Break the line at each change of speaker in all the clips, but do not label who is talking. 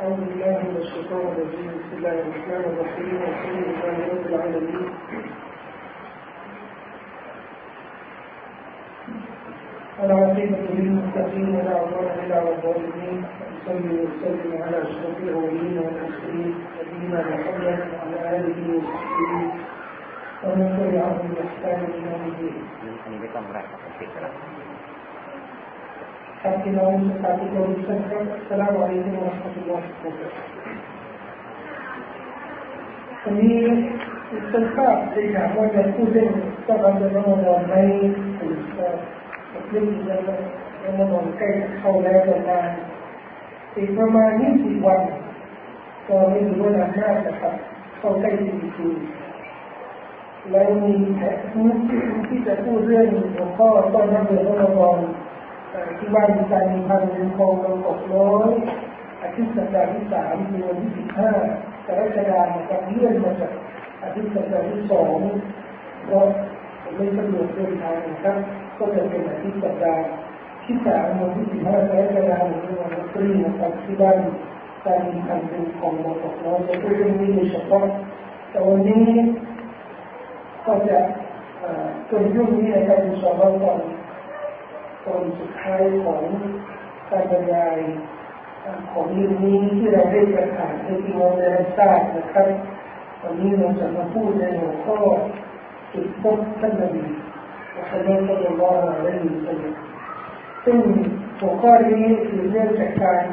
أعوذ بالله من الشيطان الرجيم بسم الله الرحمن الرحيم والحمد لله رب العالمين والعاقبة للمتقين ولا عدوان إلا على الظالمين وأصلي وأسلم على أشرف الأولين والآخرين نبينا محمد وعلى آله وصحبه ومن تبعهم بإحسان إلى يوم الدين. حتى لو مستعدين للسفر السلام عليكم ورحمة الله وبركاته. วันนี้เป็นภาพที่ถามว่าจะพูดเรื่องต้องการจะรอดไหมหรือจะเรื่องนี้แล้วรอดใกล้เข้าแล้วประมาณอีกประมาณ20 วันก็ไม่รู้ว่านานมากนะครับเข้าใกล้40 ปีแล้วมีแผนที่จะพูดเรื่องหัวข้อต้อนรับเดือนรอมฎอนที่ว่ามีการมีพันธุ์ของเราตกน้อยอาทิตย์สัปดาห์ที่3คือวันที่15 กรกฎาคมนะครับเลื่อนมาจากอาทิตย์สัปดาห์ที่2ก็ไม่สะดวกเดินทางนะครับก็จะเป็นอาทิตย์สัปดาห์ที่3วันที่15 กรกฎาคมในวันพฤหัสบดีที่บ้านการมีพันธุ์ของเราตกน้อยจะพูดเรื่องนี้โดยเฉพาะแต่วันนี้ก็จะจนยุ่งนี้นะครับในช่วงตอนสุดท้ายของการบรรยายของเรื่องนี้ที่เราได้ประกาศให้พี่น้องได้รับทราบนะครับวันนี้เราจะมาพูดในหัวข้อจุดพบท่านนบีมุฮัมมัดศ็อลลัลลอฮุอะลัยฮิวะซัลลัมซึ่งหัวข้อนี้คือเรื่องจากการ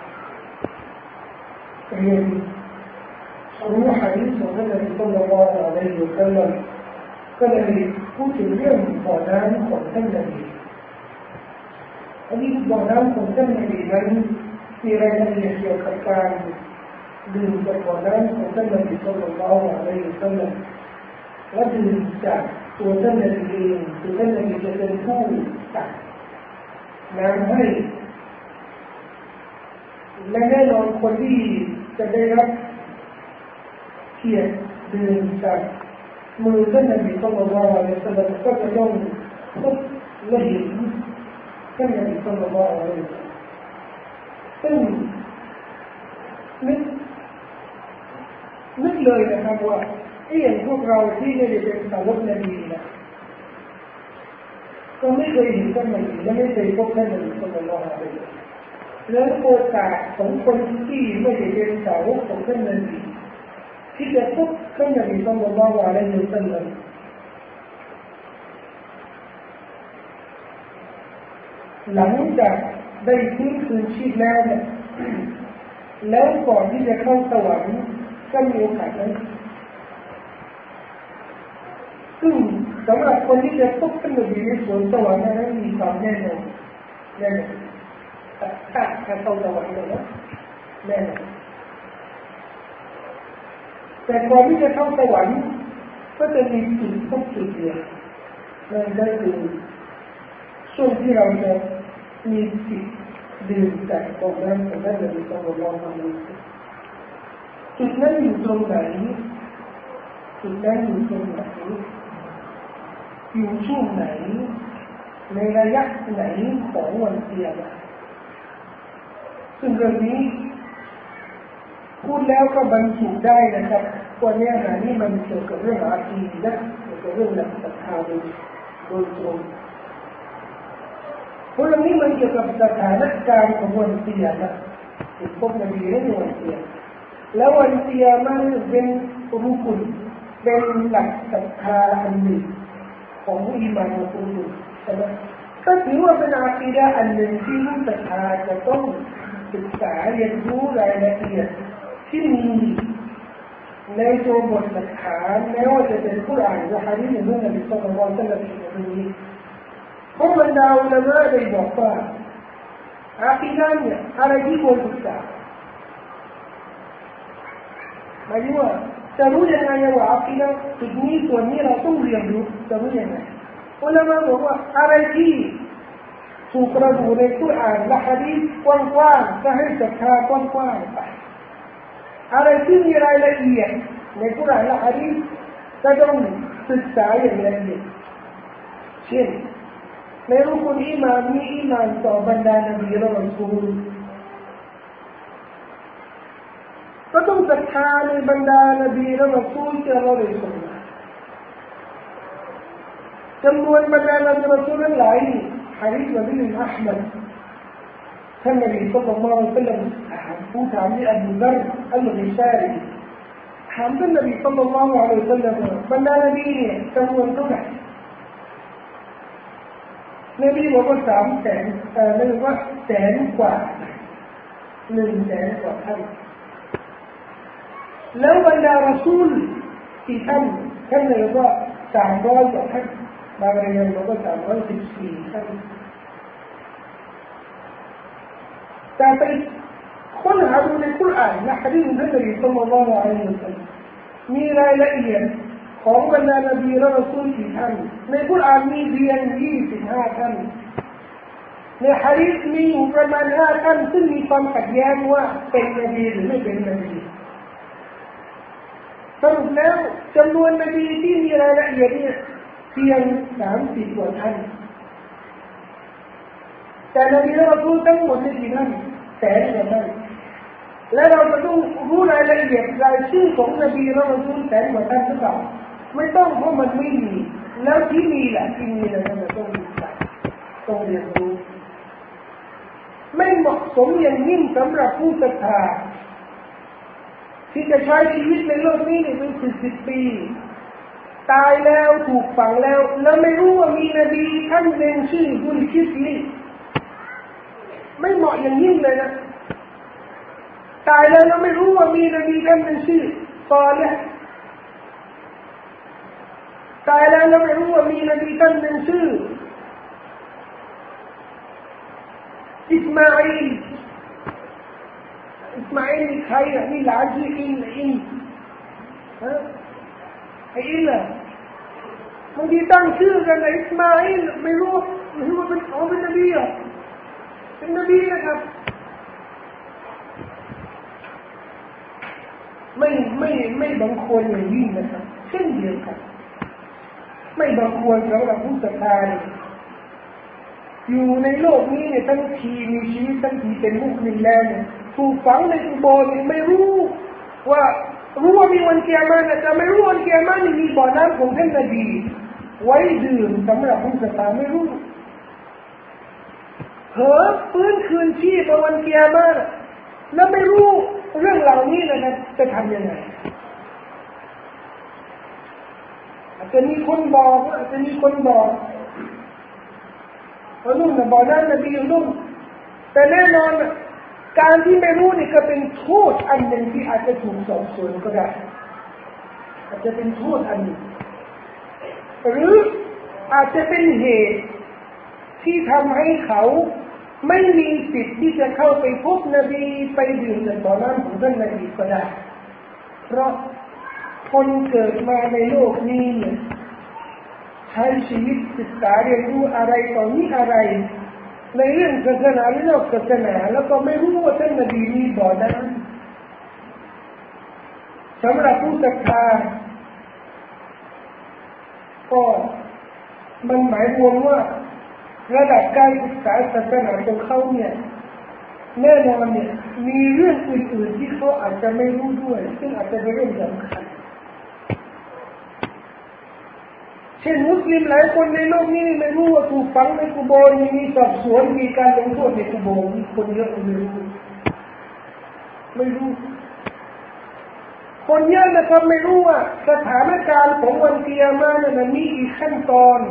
เรียนรู้หะดีษของท่านนบีศ็อลลัลลอฮุอะลัยฮิวะซัลลัมก็เลยพูดถึงเรื่องบ่อน้ำของท่านนบีอันนี้บ่อน้ำของท่านนบีนั้นมีรายละเอียดเกี่ยวกับการดื่มจากบ่อน้ำของท่านนบีศ็อลลัลลอฮุอะลัยฮิวะซัลลัมและดื่มจากตัวท่านนบีเองคือท่านนบีจะเป็นผู้ตักน้ำให้และแน่นอนคนที่จะได้รับเกียรติดื่มจากมือท่านนบีศ็อลลัลลอฮุอะลัยฮิวะซัลลัมก็จะต้องพบและเห็นท่านนบีศ็อลลัลลอฮุอะลัยฮิวะซัลลัมซึ่งนึกเลยนะครับว่าอย่างพวกเราที่ไม่ได้เป็นสาวกนบีนะก็ไม่เคยเห็นท่านนบีและไม่เคยพบท่านนบีศ็อลลัลลอฮุอะลัยฮิวะซัลลัมแล้วโอกาสของคนที่ไม่ได้เป็นสาวกของท่านนบีที่จะพบท่านนบีศ็อลลัลลอฮุอะลัยฮิวะซัลลัมหลังจากได้ฟื้นคืนชีพแล้วเนี่ยแล้วก่อนที่จะเข้าสวรรค์ก็มีโอกาสนั้นซึ่งสำหรับคนที่จะพบท่านนบีในสวนสวรรค์นั้นมีความแน่นอนถ้าเข้าสวรรค์เลยนะแน่นอนแต่ก่อนที่จะเข้าสวรรค์ก็จะมีจุดพบจุดเดียวนั่นก็คือช่วงที่เราจะมีจิตดื่มจากตรงนั้นของท่านนบีศ็อลลัลลอฮุอะลัยฮิวะซัลลัมจุดนั้นอยู่ตรงไหนจุดนั้นอยู่ตรงไหนอยู่ช่วงไหนในระยะไหนของวันเกียรติซึ่งเรื่องนี้พูดแล้วก็บรรจุได้นะครับว่าเนื้อหานี้มันเกี่ยวกับเรื่องอาคีดะห์เกี่ยวกับเรื่องหลักศรัทธาโดยตรงเพราะเรื่องนี้มันเกี่ยวกับสถานการณ์ของวันเกียรติจุดพบนบีในวันเกียรติแล้ววันเกียรติมันเป็นรุกุนเป็นหลักศรัทธาอันหนึ่งของอิมานมุสลิมใช่ไหมก็ถือว่าเป็นอาคีดะห์อันหนึ่งที่ผู้ศรัทธาจะต้องศึกษาเรียนรู้รายละเอียดที่มีในตัวบทหลักฐานแม้ว่าจะเป็นกุรอานและหะดีษของนบีศ็อลลัลลอฮุอะลัยฮิวะซัลลัมในนี้เพราะบรรดาอุลามะได้บอกว่าอาคีดะห์เนี่ยอะไรที่ควรศึกษาหมายถึงว่าจะรู้ยังไงว่าอาคีดะห์จุดนี้ส่วนนี้เราต้องเรียนรู้จะรู้ยังไงอุลามะบอกว่าอะไรที่ถูกระบุในกุรอานและหะดีษกว้างๆก็ให้ศรัทธากว้างๆไปอะไรที่มีรายละเอียดในกุรอานและหะดีษก็ต้องศึกษาอย่างละเอียดเช่นในรุกนอิมานมีอิมานต่อบรรดานบีและรอซูลก็ต้องศรัทธาในบรรดานบีและรอซูลที่เราได้ส่งมาจำนวนบรรดานบีรอซูลนั้นหลายหะดีษนบีอัลมัดท่านนบีศ็อลลัลลอฮุอะลัยฮิวะซัลลัมผู้ถามที่อบูดัรอัลกิฟารีถามท่านนบีศ็อลลัลลอฮุอะลัยฮิวะซัลลัมบรรดานบีเนี่ยจำนวนเท่าไหร่นบีบอกว่า300,000นบีว่า100,000 กว่า100,000 กว่าท่านแล้วบรรดารอซูลกี่ท่านเลยว่า300 กว่าท่านบางรายงานบอกว่า314 ท่านแต่ไปค้นหาดูในคุรอานและหะดีษของท่านนบีศ็อลลัลลอฮุอะลัยฮิวะซัลลัมมีรายละเอียดของบรรดานบีและรอซูลกี่ท่านในคุรอานมีเพียง25 ท่านในหะดีษมีอยู่ประมาณ5 ท่านซึ่งมีความขัดแย้งว่าเป็นนบีหรือไม่เป็นนบีสรุปแล้วจำนวนนบีที่มีรายละเอียดเนี่ยเพียง30 กว่าท่านแต่นบีและรอซูลทั้งหมดนี่กี่ท่าน100,000 กว่าท่านและเราจะต้องรู้รายละเอียดรายชื่อของนบีและรอซูล100,000 กว่าท่านหรือเปล่าไม่ต้องเพราะมันไม่มีแล้วที่มีแหละที่มีแล้วมันต้องศึกษาต้องเรียนรู้ไม่เหมาะสมอย่างยิ่งสำหรับผู้ศรัทธาที่จะใช้ชีวิตในโลกนี้เป็น10 ปีตายแล้วถูกฝังแล้วไม่รู้ว่ามีนบีท่านหนึ่งชื่อดุลกิฟลีไม่เหมาะอย่างยิ่งเลยนะตายแล้วไม่รู้ว่ามีนบีท่านหนึ่งชื่อซอลิห์ตายแล้วไม่รู้ว่ามีนบีท่านหนึ่งชื่ออิสมาอีลนี่ใครอ่ะนี่หลานชื่ออินไอ้อินน่ะบางทีตั้งชื่อกันนะอิสมาอีลไม่รู้ว่าเป็นนบีอ่ะเป็นนบีนะครับไม่บังควรอย่างยิ่งนะครับเช่นเดียวกันไม่บังควรสำหรับผู้ศรัทธาอยู่ในโลกนี้เนี่ยทั้งทีมีชีวิตทั้งทีเป็นมุสลิมแล้วเนี่ยถูกฝังในกุโบร์เนี่ยไม่รู้ว่ามีวันกิยามะห์แต่ไม่รู้วันกิยามะห์นี่มีบ่อน้ำของท่านนบีไว้ดื่มสำหรับผู้ศรัทธาไม่รู้ฟื้นคืนชีพวันกิยามะห์แล้วไม่รู้เรื่องเหล่านี้นะครับจะทำยังไงอาจจะมีคนบอกว่านู่นนะบอกนั้นนบีอยู่นู่นแต่แน่นอนการที่ไม่รู้นี่ก็เป็นโทษอันหนึ่งที่อาจจะถูกสอบสวนก็ได้อาจจะเป็นโทษอันหนึ่งหรืออาจจะเป็นเหตุที่ทำให้เขาไม่มีสิทธิ์ที่จะเข้าไปพบนบีไปดื่มจากบ่อน้ำของท่านนบีก็ได้เพราะคนเกิดมาในโลกนี้เนี่ยใช้ชีวิตศึกษาเรียนรู้อะไรต่อมีอะไรในเรื่องศาสนาหรือนอกศาสนาแล้วก็ไม่รู้ว่าท่านนบีมีบ่อน้ำสำหรับผู้ศรัทธาก็มันหมายรวมว่าระดับการศึกษาศาสนาของเขาเนี่ยแน่นอนเนี่ยมีเรื่องอื่นๆที่เขาอาจจะไม่รู้ด้วยซึ่งอาจจะเป็นเรื่องสำคัญเช่นมุสลิมหลายคนในโลกนี้ไม่รู้ว่าถูกฝังในกุโบร์มีสอบสวนมีการลงโทษในกุโบร์มีคนเยอะไม่รู้คนเยอะนะครับไม่รู้ว่าสถานการณ์ของวันกิยามะห์นั้นมีกี่ขั้นตอน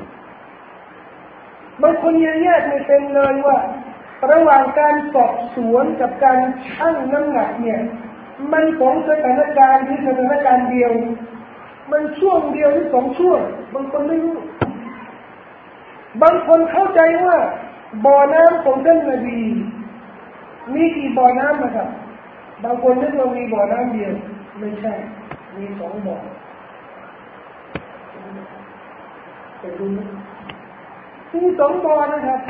บางคนยังแยกไม่เป็นเลยว่าระหว่างการสอบสวนกับการชั่งน้ำหนักเนี่ยมันของสถานการณ์ที่สถานการณ์เดียวมันช่วงเดียวหรือ2 ช่วงบางคนไม่รู้บางคนเข้าใจว่าบ่อน้ำของท่านนบีมีกี่บ่อน้ำนะครับบางคนนึกว่ามีบ่อน้ำเดียวไม่ใช่มี2 บ่อไปดูมี2 บ่อนะครับ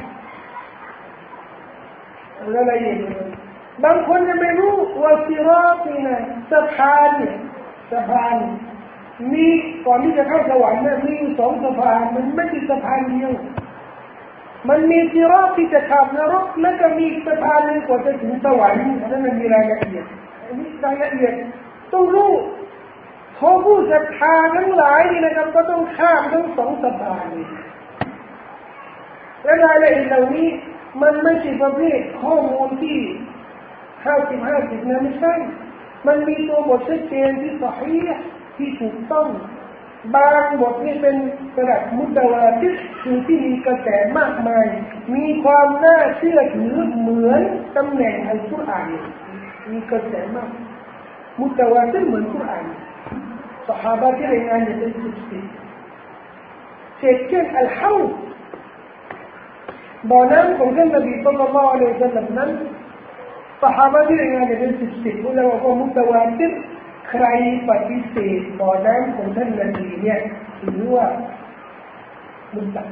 อะไรอย่างเงี้ยบางคนยังไม่รู้ว่าซิรอตนี่นะสะพานมีก่อนที่จะเข้าสวรรค์เนี่ยมี2 สะพานมันไม่ใช่สะพานเดียวมันมีซิรอตที่จะข้ามนรกแล้วก็มีสะพานนึงกว่าจะถึงสวรรค์นั่นมันมีรายละเอียดอันนี้รายละเอียดต้องรู้พอผู้ศรัทธาทั้งหลายนี่นะครับก็ต้องข้ามทั้งสองสะพานนี่และรายละเอียดเหล่านี้มันไม่ใช่ประเภทข้อมูลที่50นะไม่ใช่มันมีตัวบทชัดเจนที่สะฮีห์ที่ถูกต้องบางบทนี่เป็นระดับมุตวาติรคือที่มีกระแสมากมายมีความน่าเชื่อถือเหมือนตำแหน่งอัลกุรอานมีกระแสมากมุตวาติรเหมือนกุรอานซอฮาบะห์ที่รายงานเป็น10เช่นอัลฮาวบ่อน้ำของท่านนบีศ็อลลัลลอฮุอะลัยฮิวะซัลลัมนั้นซอฮาบะห์ที่รายงานเป็น10อุลามะว่ามุตวาติรใครปฏิเสธบ่อน้ำของท่านนบีเนี่ยถือว่ามุต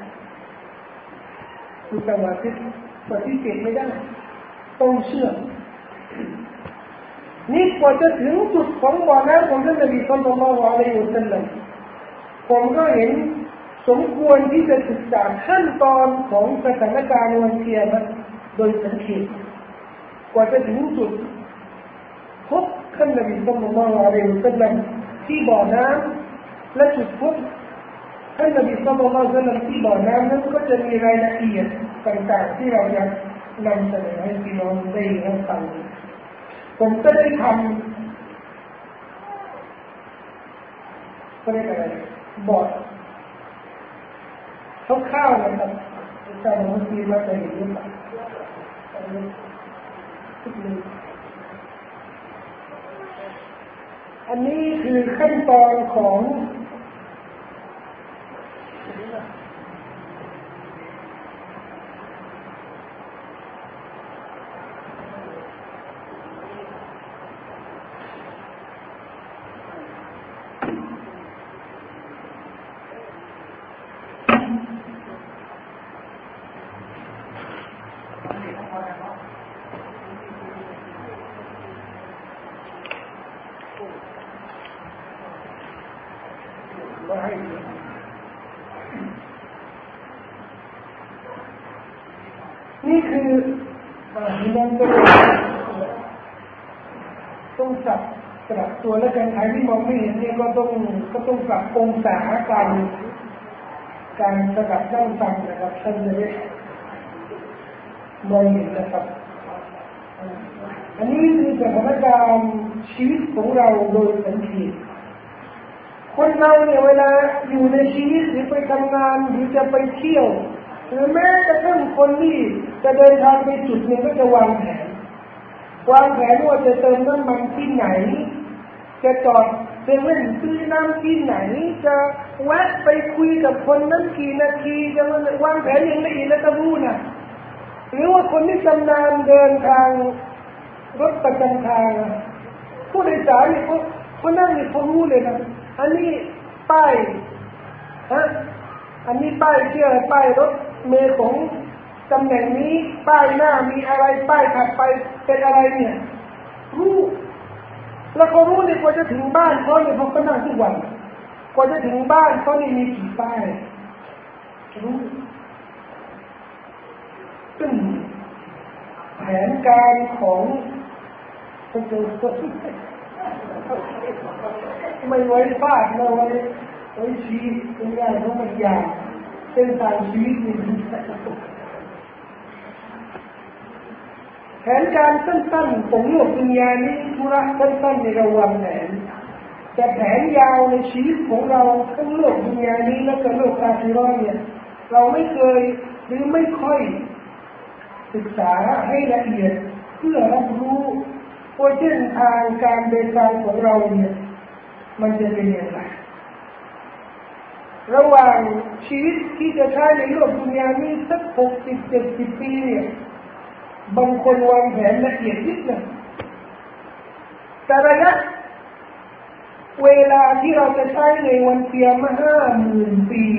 วาติรปฏิเสธไม่ได้ต้องเชื่อนี่กว่าจะถึงจุดของบ่อน้ำของท่านนบีศ็อลลัลลอฮุอะลัยฮิวะซัลลัมผมก็เห็นสมควรที่จะศึกษาขั้นตอนของสถานการณ์วันเกียรติโดยสังเกตกว่าจะถึงจุดพบท่านนบีศ็อลลัลลอฮุอะลัยฮิวะซัลลัมที่บ่อน้ำและจุดพบท่านนบีศ็อลลัลลอฮุอะลัยฮิวะซัลลัมที่บ่อน้ำนั้นก็จะมีรายละเอียดต่างๆที่เราจะนำเสนอให้พี่น้องได้รับฟังผมก็ได้ทำก็ได้อะไรบอร์ดคร่าวๆนะครับอาจารย์มุสลิมมาจะเห็นหรือเปล่าอันนี้คือขั้นตอนของนี่คือมันต้องจับกระตัวและการใช้ที่มองไม่เห็นเนี่ยก็ต้องปรับองศาการสลับด้านฟังนะครับท่านจะได้มองเห็นนะครับอันนี้คือสถานการณ์ชีวิตของเราโดยสังเกตคนเราเนี่ยเวลาอยู่ในชีวิตหรือไปทำงานหรือจะไปเที่ยวหรือแม้กระทั่งคนที่จะเดินทางไปจุดหนึ่งก็จะวางแผนว่าจะเติมน้ำมันที่ไหนจะจอดเซเว่นซื้อน้ำที่ไหนจะแวะไปคุยกับคนนั้นกี่นาทีจะวางแผนอย่างละเอียดและตะบูนะหรือว่าคนที่ชำนาญเดินทางรถประจำทางผู้โดยสารเนี่ยเขานั่งเนี่ยเขารู้เลยนะอันนี้ป้ายอันนี้ป้ายเชื่อป้ายรถเมล์ของตำแหน่งนี้ป้ายหน้ามีอะไรป้ายถัดไปเป็นอะไรเนี่ยรู้แล้วเขารู้เนี่ยกว่าจะถึงบ้านเขาเนี่ยเขาก็นั่งทุกวันกว่าจะถึงบ้านเขาเนี่ยมีกี่ป้ายรู้ซึ่งแผนการของคนเจอไม่ไว้พลาดนะไว้ชี้เป็นอย่างเพราะมันยาวเส้นทางชีวิตนี่แผนการสั้นๆของโลกดุนยานี้ธุระสั้นๆในระวังแผนแต่แผนยาวในชีวิตของเราทั้งโลกดุนยานี้และก็โลกอาคิเราะห์เนี่ยเราไม่เคยหรือไม่ค่อยศึกษาให้ละเอียดเพื่อรับรู้ว่าเส้นทางการเดินทางของเราเนี่ยมันจะเป็นอย่างไรระหว่างชีวิตที่จะใช้ในโลกดุนยานี้สัก60-70 ปีเนี่ยบางคนวางแผนละเอียดนิดหนึ่งแต่ระยะเวลาที่เราจะใช้ในวันเกียรติ50,000 ปี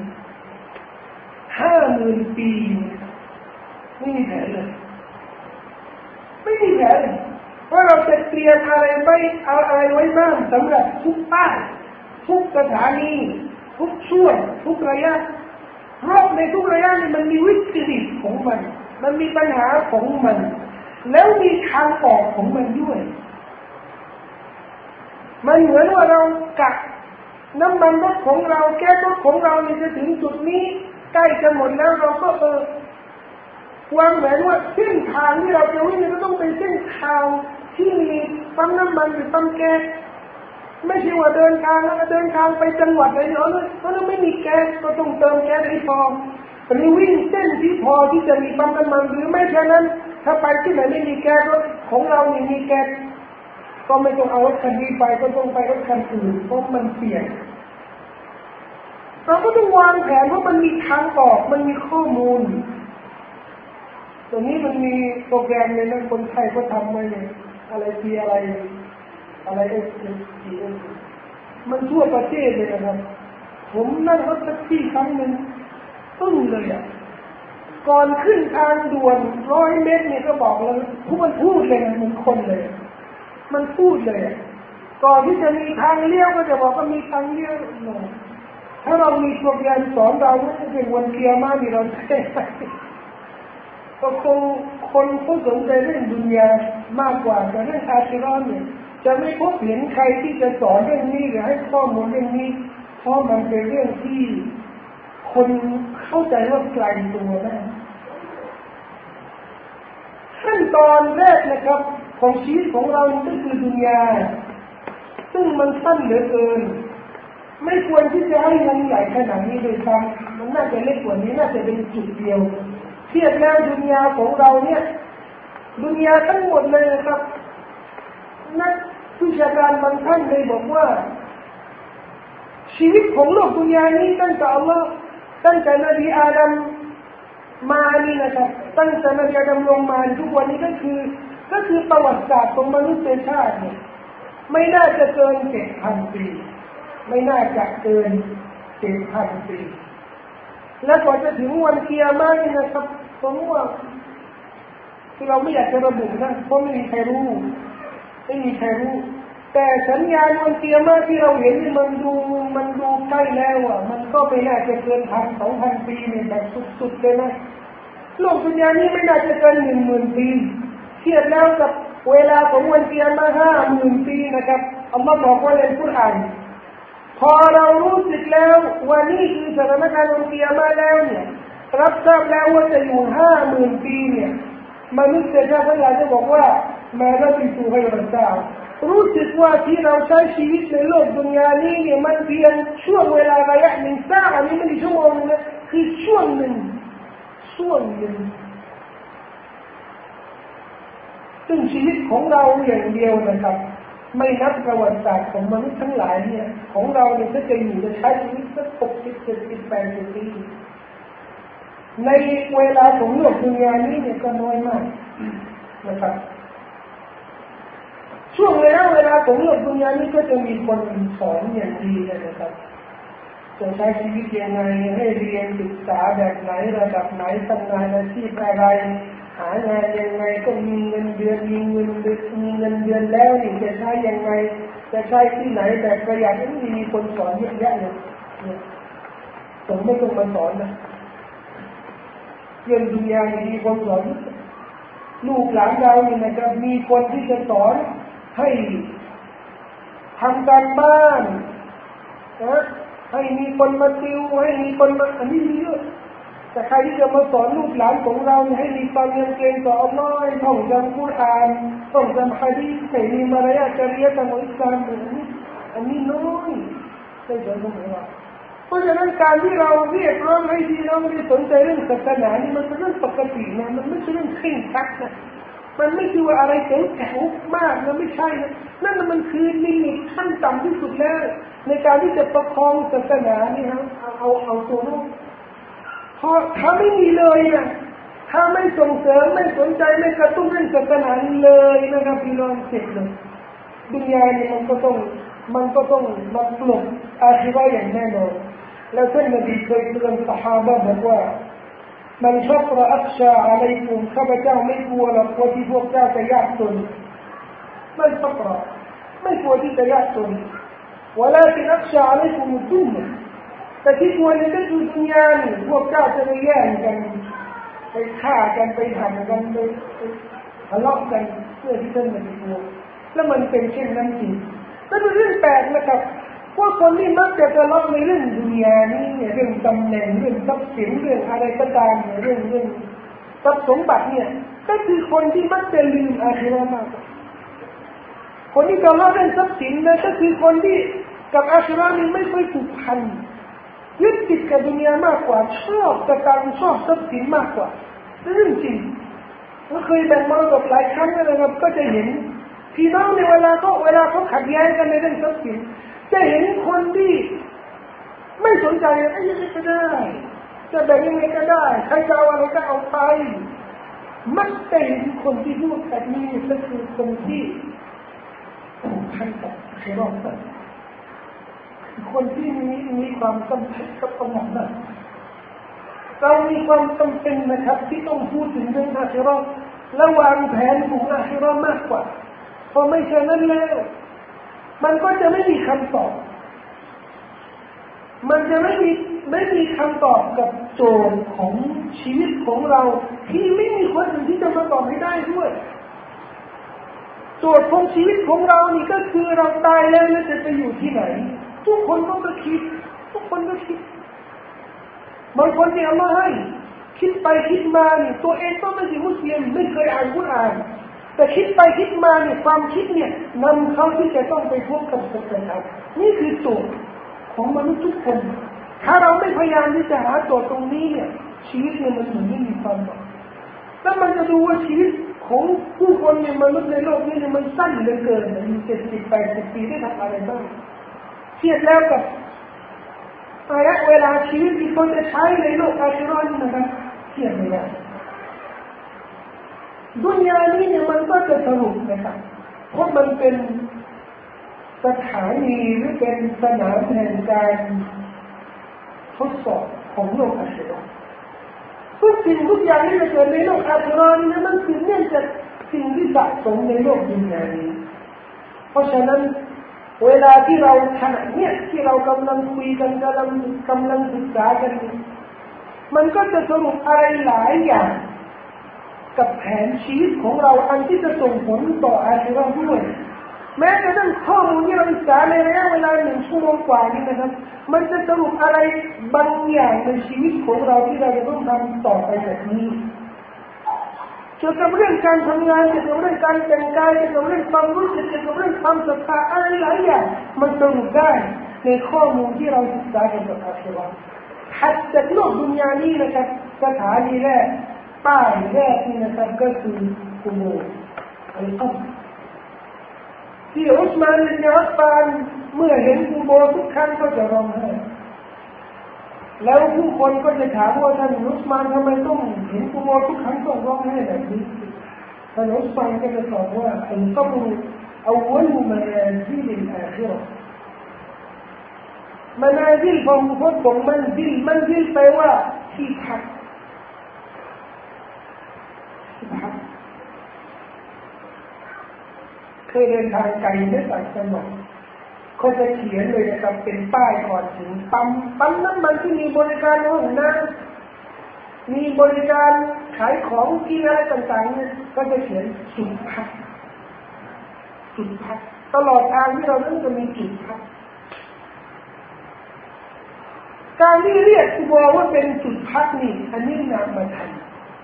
50,000 ปีไม่มีแผนเลยไม่มีแผนเพราะเราจะเตรียมอะไรไว้เอาอะไรไว้บ้างสำหรับทุกป้ายทุกสถานีทุกช่วงทุกระยะเพราะในทุกระยะนี่มันมีวิกฤตของมันมีปัญหาของมันแล้วมีทางออกของมันด้วยมันเหมือนว่าเรากะน้ำมันรถของเราแก๊สรถของเราเนี่ยจะถึงจุดนี้ใกล้จะหมดแล้วเราก็วางแผนว่าเส้นทางที่เราจะวิ่งก็ต้องเป็นเส้นทางที่มีปั๊มน้ำมันหรือปั๊มแก๊สไม่ใช่ว่าเดินทางแล้วเดินทางไปจังหวัดไหนเนาะเพราะเราไม่มีแก๊สก็ต้องเติมแก๊สให้พอตอนนี้วิ่งเส้นที่พอที่จะมีปั๊มน้ำมันหรือไม่แค่นั้นถ้าไปที่ไหนไม่มีแก๊สรถของเรานี่มีแก๊สก็ไม่ต้องเอารถคันนี้ไปก็ต้องไปรถคันอื่นเพราะมันเสี่ยงเราก็ต้องวางแผนเพราะมันมีทางออกมันมีข้อมูลตัวนี้มันมีโปรแกรมเลยนะคนไทยก็ทำไว้เลยอะไรทีอะไรมันทั่วประเทศเลยนะครับผมนั่งรถแท็กซี่ครั้งหนึ่งตึ้งเลยอ่ะก่อนขึ้นทางด่วน100 เมตรเนี่ยก็บอกเลยทุกคนพูดเลยนะมันคนเลยมันพูดเลยก่อนที่จะมีทางเลี้ยวก็จะบอกว่ามีทางเลี้ยวถ้าเรามีโปรแกรมสอนเราว่าจะเป็นวันเกียร์มาที่เราใช้ก็คงคนผู้สนใจเรื่องดุนยามากกว่าแต่เรื่องอาชีพเนี่ยจะไม่พบเห็นใครที่จะสอนเรื่องนี้หรือให้ข้อมูลเรื่องนี้เพราะมันเป็นเรื่องที่คนเข้าใจว่าไกลตัวนะขั้นตอนแรกนะครับของชีวิตของเราก็คือดุนยาซึ่งมันสั้นเหลือเกินไม่ควรที่จะให้วงใหญ่ขนาดนี้โดยซ้ำมันน่าจะเล็กกว่านี้น่าจะเป็นจุดเดียวเทียบแล้วดุนยาของเราเนี่ยดุนยาทั้งหมดเลยนะครับนักวิชาการบางท่านเลยบอกว่าชีวิตของโลกดุนยานี้ตั้งแต่อัลลอฮ์ตั้งแต่นบีอาดัมมานี่นะครับตั้งแต่นบีอาดัมลงมาทุกวันนี้ก็คือประวัติศาสตร์ของมนุษยชาติเนี่ยไม่น่าจะเกิน 7,000 ปีไม่น่าจะเกิน 7,000 ปีและกว่าจะถึงวันเกียร์มานี่นะครับผมว่าที่เราไม่อยากจะระบุนะเพราะไม่มีใครรู้แต่สัญญาณวันเกียร์มาที่เราเห็นมันดูใกล้แล้วอ่ะมันก็ไม่น่าจะเกิน 1,000-2,000 ปีเนี่ยแบบสุดๆเลยนะโลกดุนยานี้ไม่น่าจะเกิน 10,000 ปีเทียบแล้วกับเวลาของวันเกียร์มา 50,000 ปีนะครับอัลลอฮ์บอกว่าในกุรอานพอเรารู้สึกแล้วว่านี่คือสถานการณ์วันเกียร์มาแล้วเนี่ยรับทราบแล้วว่าจะอยู่ 50,000 ปีเนี่ยมนุษย์ชาติทั้งหลายจะบอกว่ามารับผิดชอบให้เราเจ้ารู้สึกว่าที่เราใช้ชีวิตในโลกดุนยานี้เนี่ยมันเพียงช่วงเวลาระยะหนึ่งซ่าอันนี้ไม่ใช่ชั่วโมงนะคือช่วงหนึ่งซึ่งชีวิตของเราอย่างเดียวนะครับไม่นับประวัติศาสตร์ของมนุษย์ทั้งหลายเนี่ยของเราเนี่ยถ้าจะอยู่จะใช้ชีวิตสัก60-70-80 ปีในเวลาของโลกดุนยานี้เนี่ยก็น้อยมากนะครับช่วงเวลาของโลกดุนยานี้ก็จะมีคนสอนอย่างดีเลยนะครับจะใช้ชีวิตยังไงให้เรียนศึกษาแบบไหนระดับไหนทำงานอาชีพอะไรหางานยังไงก็มีเงินเดือนแล้วนี่จะใช้ยังไงจะใช้ที่ไหนแบบประหยัดนี่มีคนสอนเยอะแยะเลยผมไม่ต้องมาสอนนะเรื่องดุนยามีคนสอนลูกหลานเราเนี่ยนะครับมีคนที่จะสอนให้ทำการบ้านให้มีคนมาติวให้มีคนมาอันนี้เยอะแต่ใครที่จะมาสอนลูกหลานของเราให้มีความเกรงต่ออัลลอฮ์ท่องจำกุรอานท่องจำฮะดีษให้มีมารยาทจริยธรรมอิสลามอันนี้น้อยไม่สนใจว่าเพราะฉะนั้นการที่เราเรียกร้องให้พี่น้องที่สนใจเรื่องศาสนานี่มันเป็นเรื่องปกตินะมันไม่ใช่เรื่องเคร่งครัดนะมันไม่ใช่ว่าอะไรแข็งมากนะไม่ใช่นะนั่นมันคือลิมิตขั้นต่ำที่สุดแล้วในการที่จะประคองศาสนานี่ครับเอาตัวนู้นพอถ้าไม่มีเลยนะถ้าไม่ส่งเสริมไม่สนใจไม่กระตุ้นเรื่องศาสนาเลยนะครับพี่น้องเสร็จเลยดุนยาเนี่ยมันก็ต้องมาปลุกอาชีวะอย่างแน่นอนแล้วท่านนบีเคยเตือนซอฮาบะห์บอกว่ามันชักระอักษาอะไรกุมข้าพเจ้าไม่กลัวหรอกว่าที่พวกเจ้าจะยากจนมันชักระไม่กลัวที่จะยากจนولكن أخشى عليكم الدنيا แต่ที่กลัวนี่ก็คือดุนยานี่พวกเจ้าจะไปแย่งกันไปฆ่ากันไปหั่นกันไปทะเลาะกันเพื่อที่ท่านนบีกลัวแล้วมันเป็นเช่นนั้นจริงนั่นเป็นเรื่องแปลกนะครับพวกคนที่มักจะทะเลาะในเรื่องดุนยานี้เรื่องตำแหน่งเรื่องทรัพย์สินเรื่องอะไรก็ตามเรื่องทรัพย์สมบัติเนี่ยก็คือคนที่มักจะลืมอาคิเราะห์มากคนที่ทะเลาะเรื่องทรัพย์สินนะก็คือคนที่กับอาคิเราะห์นี่ไม่ค่อยผูกพันยึดติดกับดุนยามากกว่าชอบกระตังชอบทรัพย์สินมากกว่าเรื่องจริงเราเคยแบ่งมรดกหลายครั้งนะครับก็จะเห็นพี่น้องในเวลาเขาขัดแย้งกันในเรื่องทรัพย์สินจะเห็นคนที่ไม่สนใจไอ้ยังไงก็ได้จะแบ่งยังไงก็ได้ใครจะเอาอะไรก็เอาไปมักจะเห็นคนที่พูดแบบนี้ก็คือคนที่ผูกพันกับอาคิเราะห์คนที่มีความจำเป็นกับอัลเลาะห์นะเรามีความจำเป็นนะครับที่ต้องพูดถึงเรื่องอาคิเราะห์และวางแผนของอาคิเราะห์มากกว่าเพราะไม่เช่นนั้นแล้วมันก็จะไม่มีคำตอบมันจะไม่มีคำตอบกับโจทย์ของชีวิตของเราที่ไม่มีคนอื่นที่จะมาตอบให้ได้ด้วยโจทย์ของชีวิตของเรานี่ก็คือเราตายแล้วจะไปอยู่ที่ไหนทุกคนก็คิดบางคนเนี่ยอัลเลาะห์ให้คิดไปคิดมาเนี่ยตัวเองก็ไม่ใช่มุสลิมไม่เคยอ่านกุรอานแต่คิดไปคิดมาเนี่ยความคิดเนี่ยนำเขาที่จะต้องไปพบกับสัจธรรมนี่คือโจทย์ของมนุษย์ทุกคนถ้าเราไม่พยายามที่จะหาโจทย์ตรงนี้เนี่ยชีวิตเนี่ยมันเหมือนไม่มีความหมายแล้วมันจะดูว่าชีวิตของผู้คนเนี่ยมนุษย์ในโลกนี้เนี่ยมันสั้นเหลือเกินอยู่70-80 ปีได้ทำอะไรบ้างเทียบแล้วกับระยะเวลาชีวิตที่คนจะใช้ในโลกอาคิเราะห์นี่นะครับเทียบไม่ได้ดุนยานี้เนี่ยมันก็จะสรุปนะครับเพราะมันเป็นสถานีหรือเป็นสนามแห่งการทดสอบของโลกอาคิเราะห์ทุกสิ่งทุกอย่างที่จะเกิดในโลกอาคิเราะห์นี่มันสืบเนื่องจากสิ่งที่สะสมในโลกดุนยานี้เพราะฉะนั้นเวลาที่เราขณะเนี้ยที่เรากำลังคุยกันกำลังศึกษากันมันก็จะสรุปอะไรหลายอย่างกับแผนชีวิตของเราอันที่จะส่งผลต่ออาคิเราะห์ด้วยแม้กระทั่งข้อมูลที่เราศึกษาในระยะเวลา1 ชั่วโมงกว่านี้นะครับมันจะสรุปอะไรบางอย่างในชีวิตของเราที่เราจะต้องทำต่อไปจากนี้เกี่ยวกับเรื่องการทำงานเกี่ยวกับเรื่องการแต่งกายเกี่ยวกับเรื่องความรู้สึกเกี่ยวกับเรื่องความศรัทธาอะไรหลายอย่างมันสรุปได้ในข้อมูลที่เราศึกษาเกี่ยวกับอาคิเราะห์หัดจากโลกดุนยานี้นะครับสถานีแรกป้ายแรกนี่นะครับก็คือกุโบร์อัลกับร์ที่อุสมานบินอัฟฟานเมื่อเห็นกุโบร์ทุกครั้งก็จะร้องไห้แล้วผู้คนก็จะถามว่าท่านอุสมานทำไมต้องเห็นกุโบร์ทุกครั้งต้องร้องไห้แบบนี้ท่านอุสมานก็จะตอบว่าอัลกับร์อัวลุมานาซิลอาคิเราะห์มานาซิลของคนของมันซิลแปลว่าที่พักเคยเดินทางไกลในต่างจังหวัดเขาจะเขียนเลยนะครับเป็นป้ายก่อนถึงปั๊มน้ำมันที่มีบริการห้องน้ำมีบริการขายของกินอะไรต่างๆเนี่ยก็จะเขียนจุดพักตลอดทางที่เราต้องจะมีจุดพักการที่เรียกกุโบร์ว่าเป็นจุดพักนี่อันนี้นามธรรม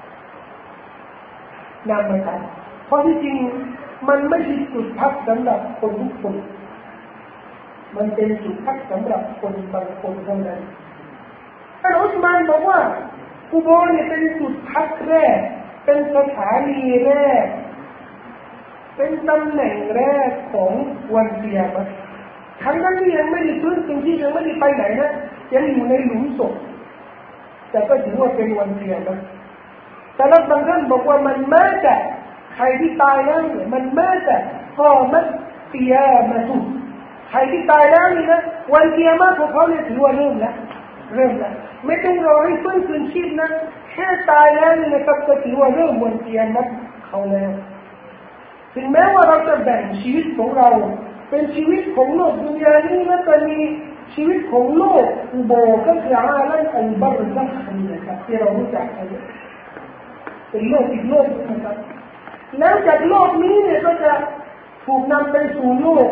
เพราะที่จริงมันไม่ใช่จุดพักสำหรับคนทุกคนมันเป็นจุดพักสำหรับคนบางคนเท่านั้นท่านอุสมานบอกว่ากุโบร์เนี่ยเป็นจุดพักแรกเป็นสถานีแรกเป็นตำแหน่งแรกของวันเกียรติทั้งนั้นที่ยังไม่ได้ฟื้นจริงๆยังไม่ได้ไปไหนนะยังอยู่ในหลุมศพแต่ก็ถือว่าเป็นวันเกียรติแต่ละบางท่านบอกว่ามันมาจากใครที่ตายแล้วเนี่ยมันมาจากพ่อมันเตียมาสุดใครที่ตายแล้วนี่นะวันเกียรติของเขาเนี่ยถือว่าเริ่มแล้วไม่ต้องรอให้ฟื้นคืนชีพนะแค่ตายแล้วนี่นะครับก็ถือว่าเริ่มวันเกียรติเขาแล้วถึงแม้ว่าเราจะแบ่งชีวิตของเราเป็นชีวิตของโลกดุนยานี้แล้วก็มีชีวิตของโลกอุโบก็คืออาลัยอัลบาร์ซักนี่นะครับที่เรารู้จักกันเป็นโลกอีกโลกนะครับแล้วจากโลกนี้เนี่ยก็จะถูกนำไปสู่โลก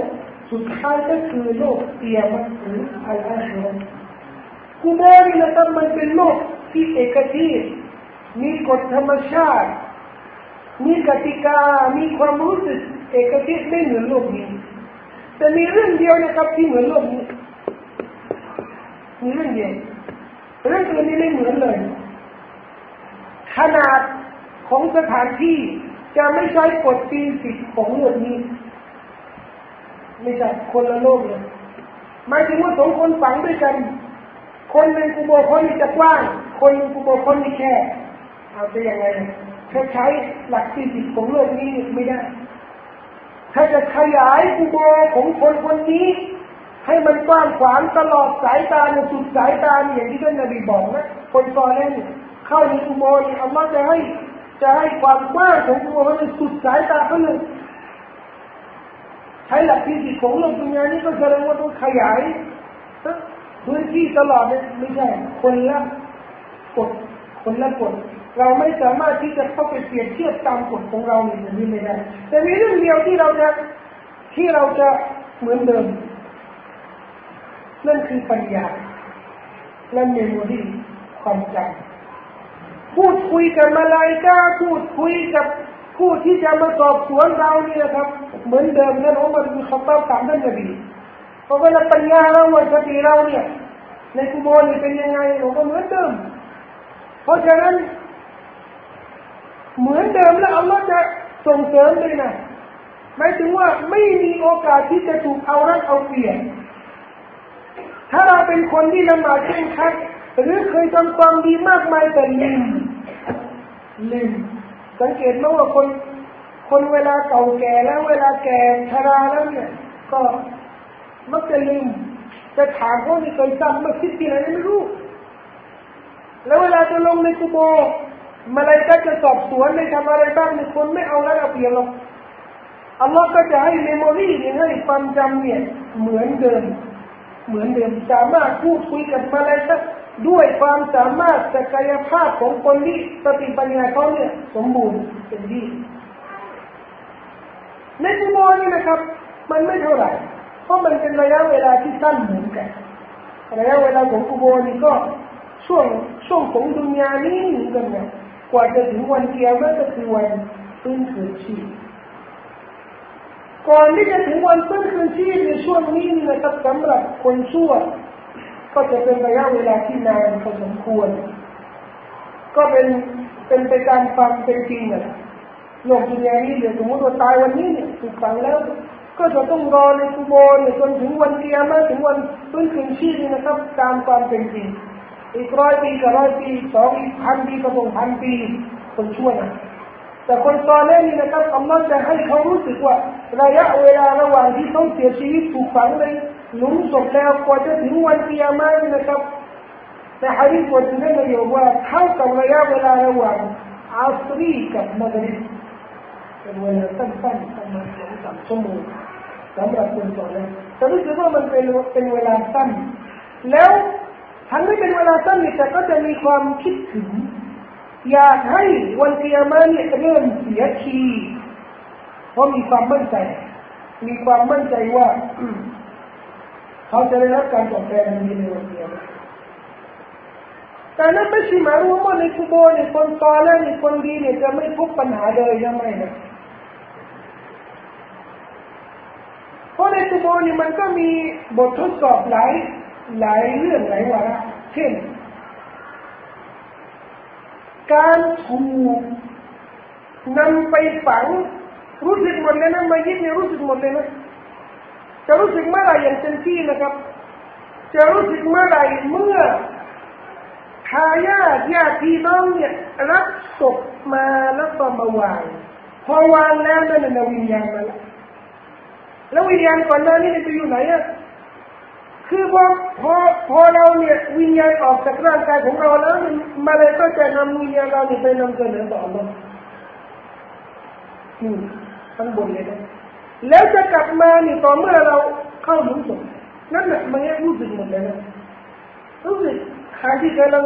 สุดท้ายก็คือโลกเกียรติหรืออัลอาฮิเราะห์กุโบร์นี่นะครับมันเป็นโลกที่เอกเทศมีกฎธรรมชาติมีกติกามีความรู้สึกเอกเทศไม่เหมือนโลกนี้แต่มีเรื่องเดียวนะครับที่เหมือนโลกนี้มีเรื่องเดียวเรื่องอื่นนี้ไม่เหมือนเลยขนาดของสถานที่จะไม่ใช้กฎฟิสิกส์ของโลกนี้ไม่ใช่คนละโลกเลยหมายถึงว่าสองคนฝังด้วยกันคนหนึ่งกุโบร์คนนี้จะกว้างคนหนึ่งกุโบร์คนนี้แคบเอาจะยังไงถ้าใช้หลักฟิสิกส์ของโลกนี้ไม่ได้ถ้าจะขยายกุโบร์ของคนคนนี้ให้มันกว้างขวางตลอดสายตาในสุดสายตาอย่างที่ท่านนบีบอกนะคนซอเลห์เข้าในกุโบร์อัลลอฮ์จะให้ความกว้างของกุโบร์ให้สุดสายตาเขาเลยใช้หลักฟิสิกส์ของโลกดุนยานี้ก็แสดงว่าต้องขยายพื้นที่ตลอดเนี่ยไม่ใช่คนละกฎเราไม่สามารถที่จะเข้าไปเปรียบเทียบตามกฎของเราอย่างนี้ไม่ได้แต่มีเรื่องเดียวที่เราจะเหมือนเดิมนั่นคือปัญญาและเมโมรีความจำพูดคุยกับมาลาอิกะฮ์พูดคุยกับผู้ที่จะมาสอบสวนเราเนี่ยครับเหมือนเดิมนั่นอุมัรบินค็อฏฏอบถามท่านนบีเพราะว่าปัญญาเราสติเราเนี่ยในกุโบร์นี่เป็นยังไงเราก็เหมือนเดิมเพราะฉะนั้นเหมือนเดิมแล้วอัลลอฮ์จะส่งเสริมเลยนะหมายถึงว่าไม่มีโอกาสที่จะถูกเอารัดเอาเปรียบถ้าเราเป็นคนที่ละหมาดเคร่งครัดหรือเคยทำความดีมากมายแต่ลืมสังเกตไหมว่าคนเวลาเก่าแก่แล้วเวลาแก่ชราแล้วเนี่ยก็มักจะลืมจะถามเขาไม่เคยจำมาคิดที่ไหนไม่รู้แล้วเวลาจะลงในกุโบร์มาลาอิกะฮ์จะสอบสวนในทำอะไรบ้างในคนไม่เอาแล้วเอาเปรียบหรอกอัลลอฮ์ก็จะให้เมมโมรี่ให้ความจำเนี่ยเหมือนเดิมสามารถพูดคุยกับมาลาอิกะฮ์ด้วยความสามารถศักยภาพของคนที่สติปัญญาเขาเนี่ยสมบูรณ์เป็นดีในกุโบร์นี่นะครับมันไม่เท่าไหร่เพราะมันเป็นระยะเวลาที่สั้นเหมือนกันระยะเวลาของกุโบร์นี่ก็ช่วงของดุนยานี้เหมือนกันเนี่ยกว่าจะถึงวันเกียรติก็คือวันฟื้นคืนชีพก่อนที่จะถึงวันฟื้นคืนชีพในช่วงนี้นะครับสำหรับคนชั่วก็จะเป็นระยะเวลาที่นานพอสมควรก็เป็นไปตามความเป็นจริงนะโลกดุนยานี้เดี๋ยวสมมติว่าตายวันนี้เนี่ยถูกฝังแล้วก็จะต้องรอในกุโบร์เนี่ยจนถึงวันเกียรติถึงวันฟื้นคืนชีพนี่นะครับตามความเป็นจริงอีก100 ปีกับ100 ปี2อีก1,000 ปีกับ1,000 ปีคนชั่วนะแต่คนซอเลห์นี่นะครับอัลลอฮ์จะให้เขารู้สึกว่าระยะเวลาระหว่างที่เขาเสียชีวิตถูกฝังในหลุมศพแล้วกว่าจะถึงวันเกียรตินี่นะครับในหะดีษบทหนึ่งระบุว่าเท่ากับระยะเวลาระหว่างอัสรีกับมักริบเป็นเวลาสั้นๆประมาณ2-3 ชั่วโมงสำหรับคนซอเลห์แต่รู้สึกว่ามันเป็นเวลาสั้นแล้วทั้งไม่เป็นเวลาสั้นแต่ก็จะมีความคิดถึงอยากให้วันกิยามะห์เนี่ยเริ่มเสียทีเพราะมีความมั่นใจว่าเขาจะได้รับการตอบแทนในวันกิยามะห์แต่นั้นไม่ใช่หมายว่าในกุโบร์เนี่ยคนซอเลห์เนี่ยคนดีเนี่ยจะไม่พบปัญหาเลยยังไงนะเพราะในกุโบร์เนี่ยมันก็มีบททดสอบหลายเรื่องหลายวาระเช่นการถูกนำไปฝังรู้สึกหมดเลยนะมายิดเนี่ยรู้สึกหมดเลยนะจะรู้สึกเมื่อไหร่อย่างเต็มที่นะครับจะรู้สึกเมื่อไหร่เมื่อทายาทญาติพี่น้องเนี่ยรับศพมาแล้วก็มาวางพอวางแล้วนั่นน่ะวิญญาณมาแล้ววิญญาณก่อนหน้านี้จะอยู่ไหนอ่ะคือพอเราเนี่ยวิญญาณออกจากร่างกายของเราแล้วมาเลยก็จะนำวิญญาณเราเนี่ยไปนำเสนอต่ออัลเลาะห์ทั้งบนเลยนะแล้วจะกลับมานี่ต่อเมื่อเราเข้าหลุมศพนั่นแหละมันรู้สึกหมดเลยนะรู้สึกใครที่กำลัง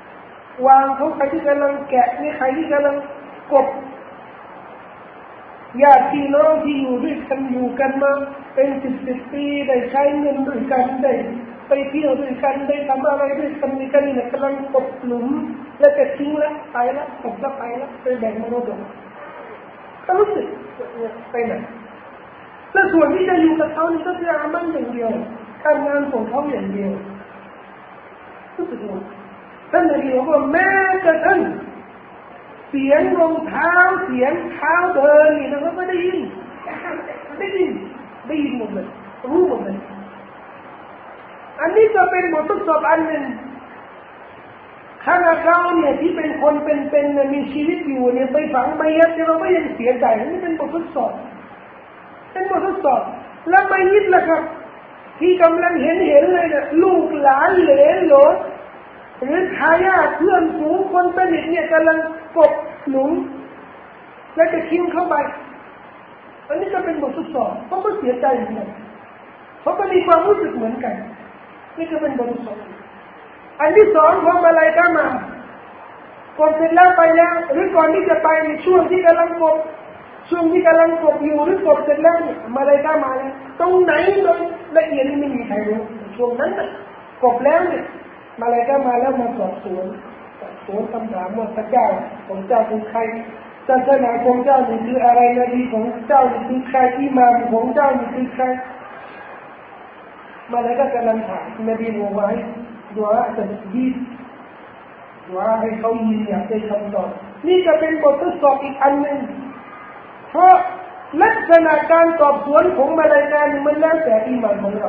วางเขาใครที่กำลังแกะนี่ใครที่กำลังกบญาติพี่น้องที่อยู่ด้วยกันอยู่กันมาเป็น10 ปีได้ใช้เงินด้วยกันได้ไปเที่ยวด้วยกันได้ทำอะไรด้วยกันมีกันเนี่ยกำลังกบหลุมแล้วจะทิ้งแล้วไปแล้วผมก็ไปแล้วไปแบ่งมรดกก็รู้สึกไปไหนแล้วส่วนที่จะอยู่กับเขานี่ก็คืออามันอย่างเดียวการงานของเขาอย่างเดียวรู้สึกว่าท่านนบีบอกว่าแม้กระทั่งเสียงรองเท้าเสียงเท้าเดินนี่เราก็ได้ยินหมดเลยรู้หมดเลยอันนี้ก็เป็นบททดสอบอันหนึ่งขณะเราเนี่ยที่เป็นคนเป็นมีชีวิตอยู่เนี่ยไปฝังไปยัดเราก็ยังเสียใจนี่เป็นบททดสอบแล้วไม่ยิดละครับที่กำลังเห็นเลยเนี่ยลูกหลานเหลนหลนหรือทายาทเพื่อนฝูงคนสนิทเนี่ยกำลังกบหลุมแล้วจะทิ้งเข้าไปอันนี้ก็เป็นบททดสอบเขาก็เสียใจเหมือนกันเขาก็มีความรู้สึกเหมือนกันนี่ก็เป็นบททดสอบอันที่สองพอมาอะไรก็มาก่อนเสร็จแล้วไปแล้วหรือก่อนที่จะไปในช่วงที่กำลังกบอยู่หรือกบเสร็จแล้วมาอะไรก็มาแล้วตรงไหนโดยละเอียดไม่มีใครรู้ช่วงนั้นน่ะกบแล้วเนี่ยมาอะไรก็มาแล้วมาสอบสวนคำถามว่าพระเจ้าของเจ้าเป็นใครศาสนาของเจ้านี่คืออะไรนบีของเจ้านี่คือใครอิหม่ามของเจ้านี่คือใครมาแล้วก็กำลังถามนบีบอกว่าให้ดุอาตัสบีฮ์ดุอาให้เขายืนอยากได้คำตอบนี่ก็เป็นบททดสอบอีกอันหนึ่งเพราะลักษณะการสอบสวนของมาลาอิกะฮ์มันแล้วแต่อิหม่ามของเรา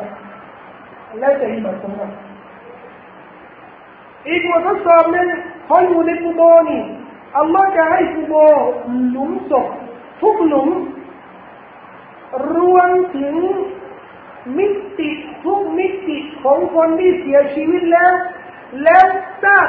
อีกบททดสอบหนึ่งพออยู่ในกุโบร์นี่อัลลอฮ์จะให้กุโบร์หลุมศพทุกหลุมรวมถึงมิติทุกมิติของคนที่เสียชีวิตแล้วซาก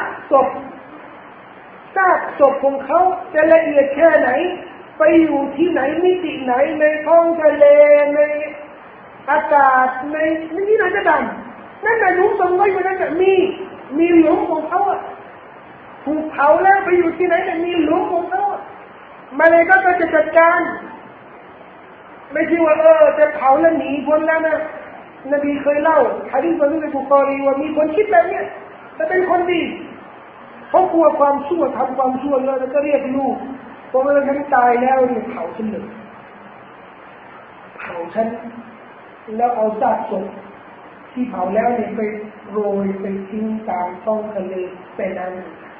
ศพของเขาจะละเอียดแค่ไหนไปอยู่ที่ไหนมิติไหนในท้องทะเลในอากาศในที่ไหนก็ตามนั่นน่ะหลุมศพไว้อยู่นั่นน่ะมีหลุมของเขาถูกเผาแล้วไปอยู่ที่ไหนแต่มีหลุมของเขามาเลยก็จะจัดการไม่ใช่ว่าจะเผาแล้วหนีพ้นแล้วนะนบีเคยเล่าหะดีษบทนึงในบุคอรีว่ามีคนคิดแบบนี้แต่เป็นคนดีเขากลัวความชั่วทำความชั่วแล้วก็เรียกลูกพอเวลาฉันตายแล้วเนี่ยเผาฉันเลยเผาฉันแล้วเอาซากศพที่เผาแล้วเนี่ยไปโรยไปทิ้งตามท้องทะเลไปนั้น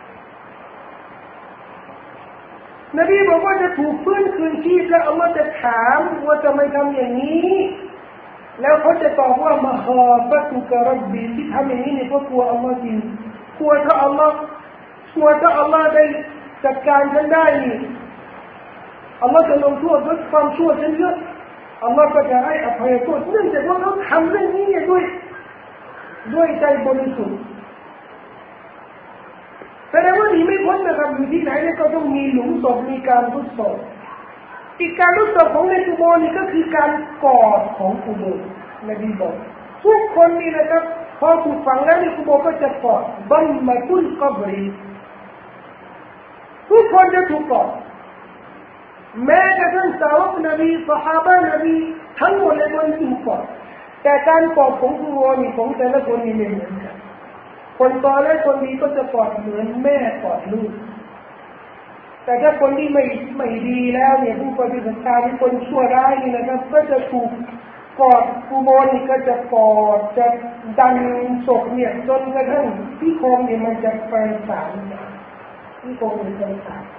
นบีบอกว่าจะถูกฟื้นคืนชีพแล้วอัลลอฮ์จะถามว่าทำไมทำอย่างนี้แล้วเขาจะตอบว่ามาขอบัตุกะรับบีที่ทำอย่างนี้เนี่ยเพราะกลัวอัลลอฮ์จริงกลัวถ้าอัลลอฮ์ได้จัดการฉันได้นี่อัลลอฮ์จะลงโทษด้วยความชั่วฉันเยอะอัลลอฮ์ก็จะให้อภัยโทษเนื่องจากว่าเขาทำเรื่องนี้เนี่ยด้วยใจบริสุทธิ์แสดงว่าหนีไม่พ้นนะครับอยู่ที่ไหนเนี่ยก็ต้องมีหลุมศพมีการทดสอบอีกการทดสอบของในกุโบร์นี่ก็คือการกอดของกุโบร์นบีบอกทุกคนนี่นะครับพอถูกฝังแล้วในกุโบร์ก็จะกอดบัมมาตุลกับรีทุกคนจะถูกกอดแม้กระทั่งสาวกนบีซอฮาบะห์นบีทั้งหมดเลยมันถูกกอดแต่การกอดของกุโบร์นี่ของแต่ละคนนี่ไม่เหมือนกันคนตอและคนดีก็จะกอดเหมือนแม่กอดลูกแต่ถ้าคนที่ไม่ดีแล้วเนี่ยผู้ปฏิบัติการที่คนชั่วร้ายนี่นะครับก็จะถูกกอดกุโบร์นี่ก็จะกอดจะดันศพเนี่ยจนกระทั่งที่โครงเนี่ยมันจะประสานที่โครงมันจะประสาน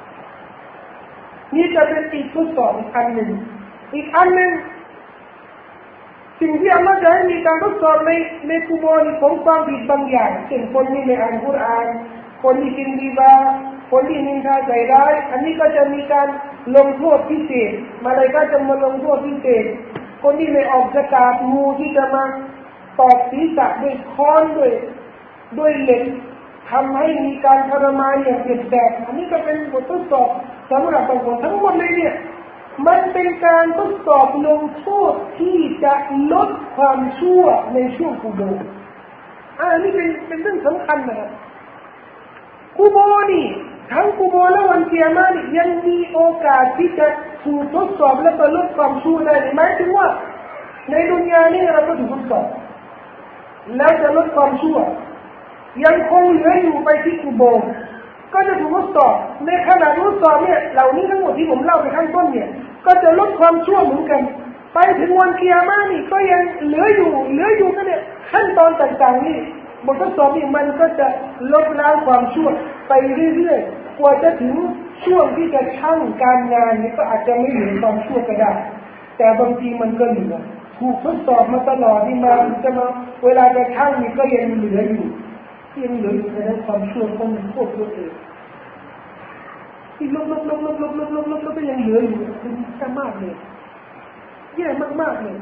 นี่จะเป็นอีกทดสอบอันหนึ่งอีกอันหนึ่งสิ่งที่อัลลอฮฺจะให้มีการทดสอบในกุโบร์ของความผิดบางอย่างเช่นคนที่ไม่อ่านกุรอานคนที่กินริบาคนที่นินทาใจร้ายอันนี้ก็จะมีการลงโทษพิเศษมาเลยก็จะมาลงโทษพิเศษคนที่ไม่ออกจากกาบงูที่จะมาตอกศีรษะด้วยค้อนด้วยเหล็กทำให้มีการทรมานอย่างเจ็บแสบอันนี้ก็เป็นบททดสอบสำหรับบางคนทั้งหมดเลยเนี่ยมันเป็นการทดสอบลงโทษที่จะลดความชั่วในช่วงกุโบร์อันนี้เป็นเรื่องสำคัญนะครับกุโบร์นี่ทั้งกุโบร์และวันเกียรติยังมีโอกาสที่จะถูกทดสอบแล้วก็ลดความชั่วได้หมายถึงว่าในดุนยานี้เราก็ถูกทดสอบแล้วจะลดความชั่วยังคงเหลืออยู่ไปที่กุโบร์ก็จะถูกทดสอบในขณะทดสอบเนี่ยเหล่านี้ทั้งหมดที่ผมเล่าไปข้างต้นเนี่ยก็จะลดความชั่วเหมือนกันไปถึงวันกิยามะห์นี่ก็ยังเหลืออยู่ก็เนี่ยขั้นตอนต่างๆนี่บททดสอบนี่มันก็จะลดล้างความชั่วไปเรื่อยๆกว่าจะถึงช่วงที่จะชั่งการงานนี่ก็อาจจะไม่เหลือความชั่วก็ได้แต่บางทีมันก็เหลือถูกทดสอบมาตลอดนี่มาจะมาเวลาจะชั่งนี่ก็ยังเหลืออยู่ในนั้นความชั่วต้องมีโทษเยอะเลยที่ลบก็ยังเหลืออยู่มันแย่มากเลยแย่มากๆเลย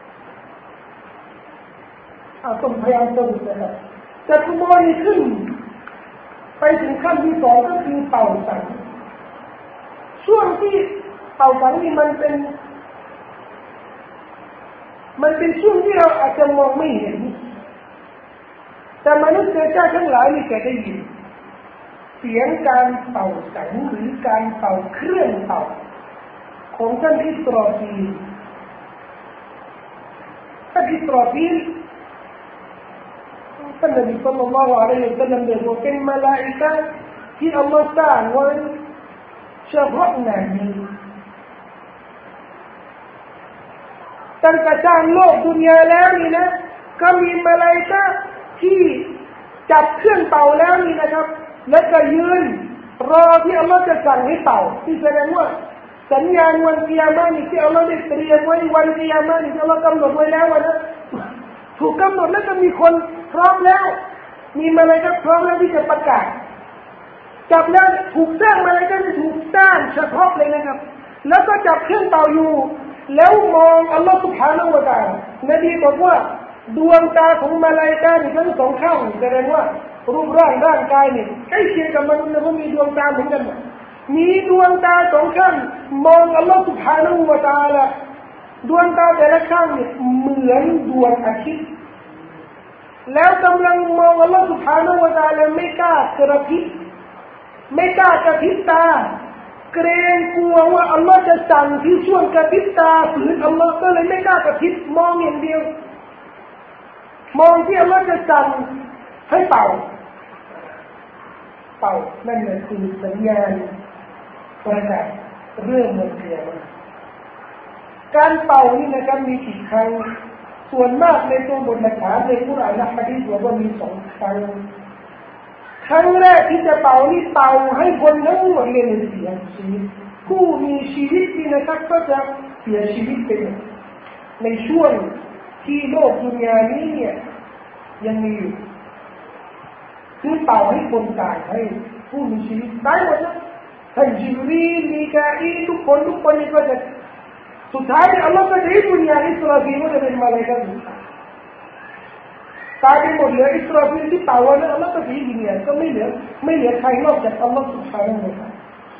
ต้องพยายามสรุปนะครับจะขโมยขึ้นไปถึงขั้นที่สองก็คือเป่าสังช่วงที่เป่าสังนี่มันเป็นช่วงที่เราอาจจะมองไม่เห็นแต่มนุษย์เจ้าทั้งหลายนี่จะได้ยินเสียงการเป่าสังหรือการเป่าเครื่องเป่าของท่านอิสราฟีลท่านอิสราฟีลท่านนบีศ็อลลัลลอฮุอะลัยฮิวะซัลลัมได้บอกเป็นมลาอิกะฮ์ที่อัลลอฮฺสร้างไว้เฉพาะงานนี้ตั้งแต่สร้างโลกดุนยาแล้วนี่นะก็มีมลาอิกะฮ์ที่จับเครื่องเป่าแล้วนี่นะครับแล้วก็ยืนรอที่อัลลอฮฺจะสั่งให้เป่าที่แสดงว่าสัญญาณวันกิยามะห์นี่ที่อัลลอฮฺได้เตรียมไว้วันกิยามะห์นี่ที่อัลลอฮฺกำหนดไว้แล้วนะถูกกำหนดแล้วก็มีคนพร้อมแล้วมีมาเลยก็พร้อมแล้วที่จะประกาศจับแล้วถูกสร้างมาเลยก็ถูกสร้างเฉพาะเลยนะครับแล้วก็จับเครื่องเป่าอยู่แล้วมองอัลลอฮฺซุบฮานะฮูวะตะอาลานบีบอกว่าดวงตาของมาลาอิกะฮ์นี่ทั้งสองข้างแสดงว่ารูปร่างกายนี่ใกล้เคียงกับมนุษย์นะเพราะมีดวงตาเหมือนกันมีดวงตาสองข้างมองอัลลอฮฺซุบฮานะฮูวะตะอาลาดวงตาแต่ละข้างนี่เหมือนดวงอาทิตย์แล้วกำลังมองอัลลอฮฺ سبحانه และ تعالى ไม่กล้ากระพริบตาเกรงกลัวว่าอัลลอฮฺจะสั่งที่ช่วงกระพริบตาฝืนอัลลอฮฺก็เลยไม่กล้ากระพริบมองอย่างเดียวมองที่อัลลอฮฺจะสั่งให้เป่านั่นแหละคือสัญญาณประกาศเรื่องมันเกิดการเป่านี่นะครับมีกี่ครั้งส่วนมากในตัวบทหลักฐานในกุรอานและหะดีษบอกว่ามี2 ครั้งครั้งแรกที่จะเป่านี่เป่าให้คนทั้งหมดเลยเสียชีวิตผู้มีชีวิตนี่นะครับก็จะเสียชีวิตไปในช่วงที่โลกดุนยานี้เนี่ยยังมีอยู่คือเป่าให้คนตายให้ผู้มีชีวิตตายหมดนะท่านจิบรีลมีกาอีทุกคนนี่ก็จะสุดท้ายอัลลอฮฺก็จะให้ดุนยาอิสราฟีลก็จะเป็นมาเลย์กันตายไปหมดเหลืออิสราฟีลที่เป่านะอัลลอฮฺก็จะให้ดุนยาก็ไม่เหลือใครนอกจากอัลลอฮฺ سبحانه และ تعالى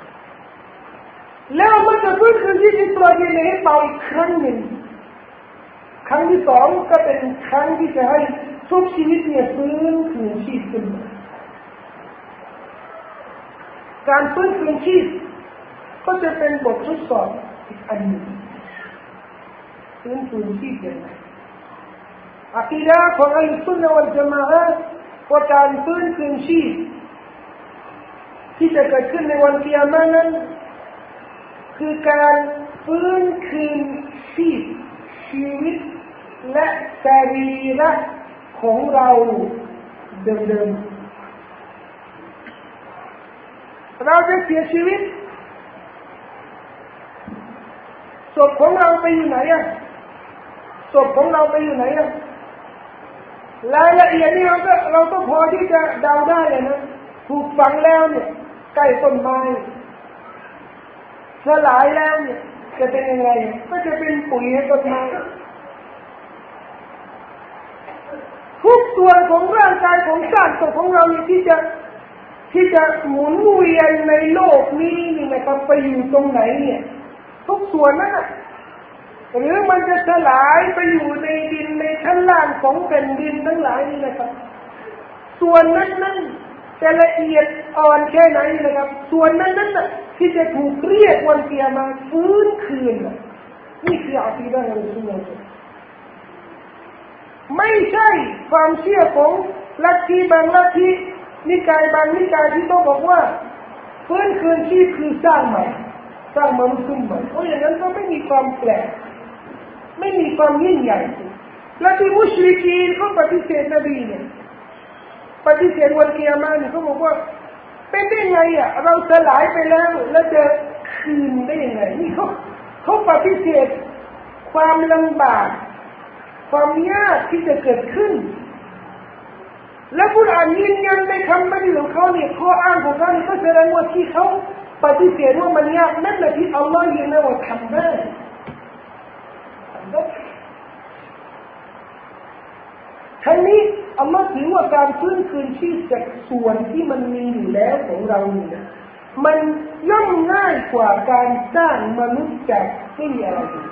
แล้วมันจะฟื้นคืนที่อิสราฟีลให้เป่าอีกครั้งหนึ่งครั้งที่2ก็เป็นครั้งที่จะให้ทุกชีวิตเนี่ยฟื้นคืนชีพขึ้นการฟื้นคืนชีพก็จะเป็นบททดสอบอีกอันหนึ่งฟื้นคืนชีพยังไงอะกีดะห์ของอัลซุนนะวัลญะมาอะห์ว่าการฟื้นคืนชีพที่จะเกิดขึ้นในวันกิยามะห์นั้นคือการฟื้นคืนชีวิตและสรีระของเราเดิมๆเราจะเสียชีวิตศพของเราไปอยู่ไหนศพของเราไปอยู่ไหนรายละเอียดนี่เราก็พอที่จะเดาได้เลยนะถูกฝังแล้วเนี่ยใกล้ต้นไม้สลายแล้วเนี่ยจะเป็นยังไงก็จะเป็นปุ๋ยให้ต้นไม้ทุกส่วนของร่างกายของชาติของเราเนี่ยที่จะหมุนเวียนในโลกนี้นี่นะครับไปอยู่ตรงไหนเนี่ยทุกส่วนนั้นหรือมันจะสลายไปอยู่ในดินในชั้นล่างของแผ่นดินทั้งหลายนี่นะครับส่วนนั้นจะละเอียดอ่อนแค่ไหนนะครับส่วนนั้นที่จะถูกเรียกวันกิยามะห์ฟื้นคืนนี่คืออากีดะห์ของรอซูลุลลอฮ์ไม่ใช่ความเชื่อของลัทธิบางลัทธินิกายบางนิกายที่ต้องบอกว่าฟื้นคืนชีพคือสร้างใหม่สร้างมนุษย์ขึ้นใหม่เพราะอย่างนั้นก็ไม่มีความแปลกไม่มีความยิ่งใหญ่และที่มุชริกีนเขาปฏิเสธนบีเนี่ยปฏิเสธวันกิยามะห์เนี่ยเขาบอกว่าเป็นได้ไงอ่ะเราสลายไปแล้วแล้วจะคืนได้ยังไงนี่เขาปฏิเสธความลำบากความยากที่จะเกิดขึ้นและกุรอานยืนยันในคำบัญญัติของเขาเนี่ยข้ออ้างของเขาเนี่ยก็แสดงว่าที่เขาปฏิเสธว่ามันยากนั่นแหละที่อัลลอฮ์ยืนยันว่าทำได้ทั้งนี้อัลลอฮ์ถือว่าการฟื้นคืนชีพจากส่วนที่มันมีอยู่แล้วของเราเนี่ยมันย่อมง่ายกว่าการสร้างมนุษย์จากไม่มีอะไรเลย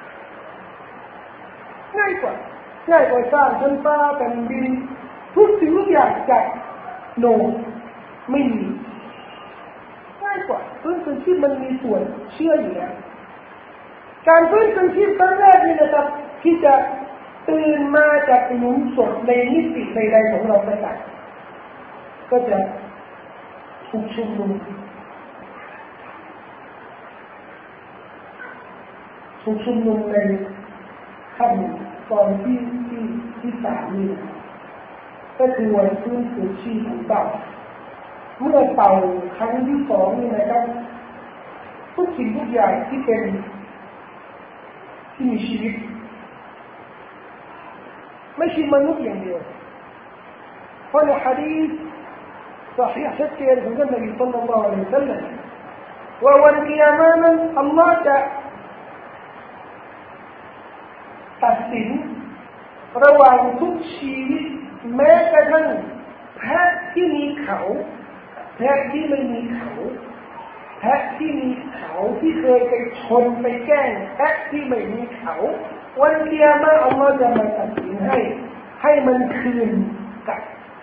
ง่ายกว่าสร้างชั้นฟ้าแผ่นดินทุกสิ่งทุกอย่างจากโนไม่มีง่ายกว่าฟื้นคืนชีพมันมีส่วนเชื่ออยู่แล้วการฟื้นคืนชีพครั้งแรกนี่นะครับที่จะตื่นมาจากหลุมศพในมิติใดๆของเราก็จะถูกชุมนุมในขั้นตอนที่สามนี่ก็คือวันฟื้นคืนชีพของเต่าเมื่อเต่าครั้งที่สองนี่นะครับทุกสิ่งทุกอย่างที่เป็นที่มีชีวิตไม่ใช่มนุษย์อย่างเดียวเพราะในหะดีษصحيح ชัดเจนของท่านนบีศ็อลลัลลอฮุอะลัยฮิวะซัลลัมว่าวันกิยามะห์นั้นอัลลอฮ์จะตัดสินระหว่างทุกชีวิตแม้กระทั่งแพะที่มีเขาแพะที่ไม่มีเขาแพะที่มีเขาที่เคยไปชนไปแกล้งแพะที่ไม่มีเขาวันกิยามะห์อัลลอฮ์จะมาตัดสินให้มันคืนกับ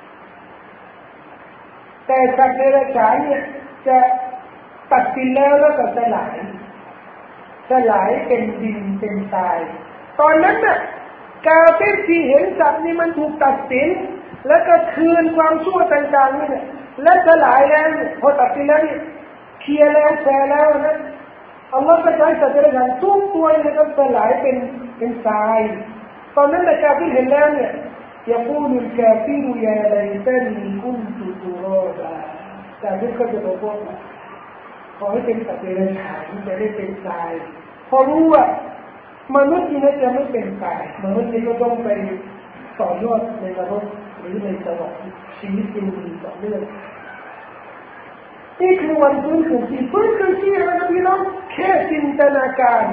แต่สัตว์เดรัจฉานเนี่ยจะตัดสินแล้วก็สลายเป็นดินเป็นทรายตอนนั้นน่ะกาเฟรที่เห็นสัตว์นี่มันถูกตัดสินแล้วก็คืนความชั่วต่างๆนี่เนี่ยและสลายแล้วพอตัดสินแล้วนี่เคลียร์แล้วแพ้แล้วนะอัลลอฮ์ก็ใช้สัตว์เดรัจฉานทุกตัวเนี่ยก็สลายเป็นทรายตอนนั้นน่ะกาเฟรเห็นแล้วเนี่ยيقول الكافر يا ليتني كنت ترابا กาเฟรก็จะบอกว่าขอให้เป็นสัตว์เดรัจฉานจะได้เป็นทรายพอรู้ว่ามนุษย์นี่นะจะไม่เป็นตายมนุษย์นี่ก็ต้องไปต่อยอดในนรกหรือในสวรรค์ชีวิตยังมีต่อเนื่องนี่คือวันฟื้นคืนชีพฟื้นคืนชีพนะพี่น้องแค่จินตนาการ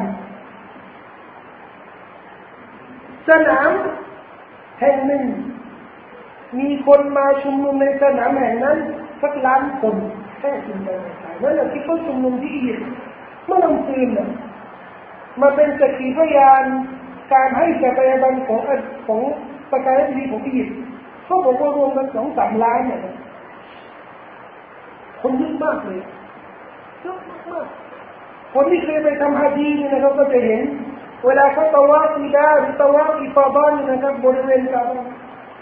สนามแห่งหนึ่งมีคนมาชุมนุมในสนามแห่งนั้นสักล้านคนแค่จินตนาการนั่นแหละที่เขาชุมนุมที่อียิปต์เมื่อวันคืนน่ะมาเป็นสักขีพยานการให้แก่พยาบาลของประกาศนีของอียิปต์เขาบอกว่ารวมกัน 2-3 ล้านเนี่ยคนเยอะมากเลยเยอะมากคนที่เคยไปทำฮะญีนี่นะครับก็จะเห็นเวลาเขาตะวาฟอิดาหรือตะวาฟอิฟาดะห์นะครับบริเวณกาบะห์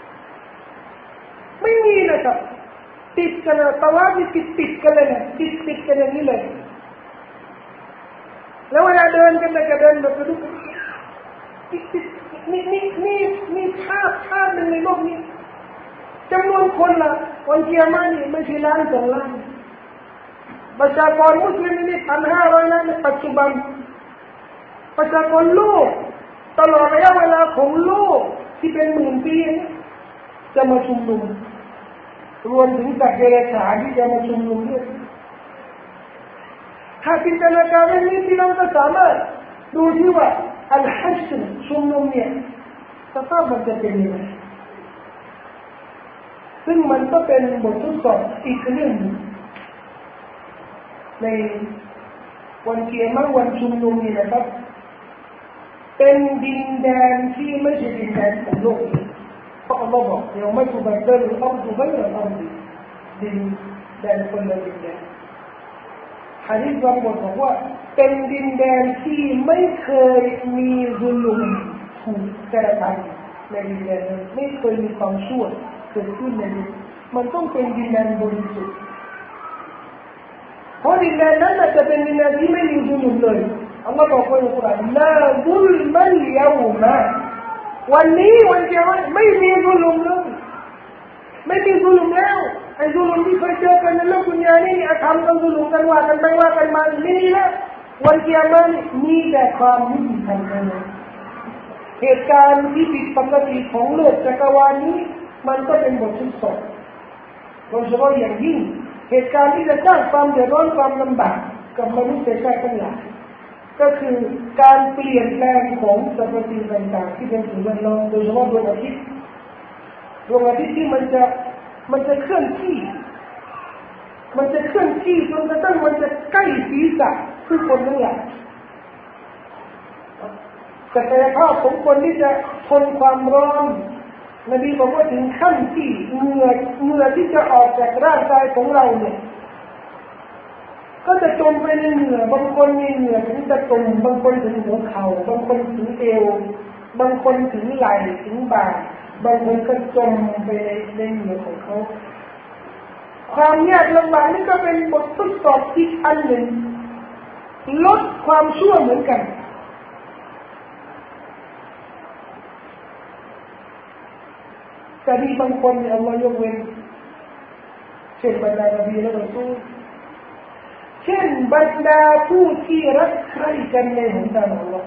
ไม่มีนะครับติดกันตะวาฟติดกันเลยนะติดกันอย่างนี้เลยแล้วเวลาเดินกันก็เดินแบบดูนี่ภาพหนึ่งในโลกนี้จำนวนคนละวันกิยามะห์นี่ไม่ใช่ล้าน2 ล้านประชากรมุสลิมนี่ 1,500 ล้านในปัจจุบันประชากรโลกตลอดระยะเวลาของโลกที่เป็น10,000 ปีจะมาชุมนุมรวมถึงสัตว์เดรัจฉานที่จะมาชุมนุมด้วยถ้าจินตนาการเรื่องนี้พี่น้องก็สามารถดูที่ว่าอัลฮัชรชุมนุมเนี่ยสภาพมันจะเป็นยังไงซึ่งมันก็เป็นบททดสอบอีกเรื่องนึงในวันกิยามะห์วันชุมนุมนี่นะครับเป็นดินแดนที่ไม่ใช่ดินแดนของโลกนี้เพราะอัลลอฮ์บอกเดี๋ยวไม่ถูกบังคับหรือต้องถูกบังคับดินแดนคนละดินแดนหะดีษบางบทบอกว่าเป็นดินแดนที่ไม่เคยมีซุลุมถูกกระทำในดินแดนนั้นไม่เคยมีความชั่วเกิดขึ้นในดินมันต้องเป็นดินแดนบริสุทธิ์เพราะดินแดนนั้นจะเป็นดินแดนที่ไม่มีซุลุมเลยอัลลอฮ์บอกว่าในกุรอานลาซุลมัลยอมะวันนี้วันเดียวไม่มีซุลุมเลยไม่มีซุลุมแล้วไอ้ซุลุมที่เคยเจอกันในโลกดุนยานี่อาธรรมกันซุลุมกันว่ากันไปว่ากันมาไม่มีแล้ววันเกียรติมีแต่ความยุติธรรมเท่านั้นเหตุการณ์ที่ผิดปกติของโลกจักรวาลนี้มันก็เป็นบททดสอบโดยเฉพาะอย่างยิ่งเหตุการณ์ที่จะสร้างความเดือดร้อนความลำบากกับมนุษย์ชาติทั้งหลายก็คือการเปลี่ยนแปลงของสรรพสิ่งต่างๆที่เป็นสิ่งแวดล้อมโดยเฉพาะดวงอาทิตย์ที่มันจะเคลื่อนที่จนกระทั่งมันจะใกล้ศีรษะทุกคนทั้งหลายศักยภาพของคนที่จะทนความร้อนนบีบอกว่าถึงขั้นที่เหงื่อที่จะออกจากร่างกายของเราเนี่ยก็จะจมไปในเหงื่อบางคนมีเหงื่อถึงตะตุ่มบางคนถึงหัวเข่าบางคนถึงเอวบางคนถึงไหล่ถึงบ่าบางคนก็จมไปในเหงื่อของเขาความยากลำบากนี่ก็เป็นบททดสอบอีกอันหนึ่งลดความชั่วเหมือนกันแต่มีบางคนเนี่ยอัลลอฮ์ยกเว้นเช่นบรรดานบีและรอซูลเช่นบรรดาผู้ที่รักใคร่กันในหนทางของอัลลอฮ์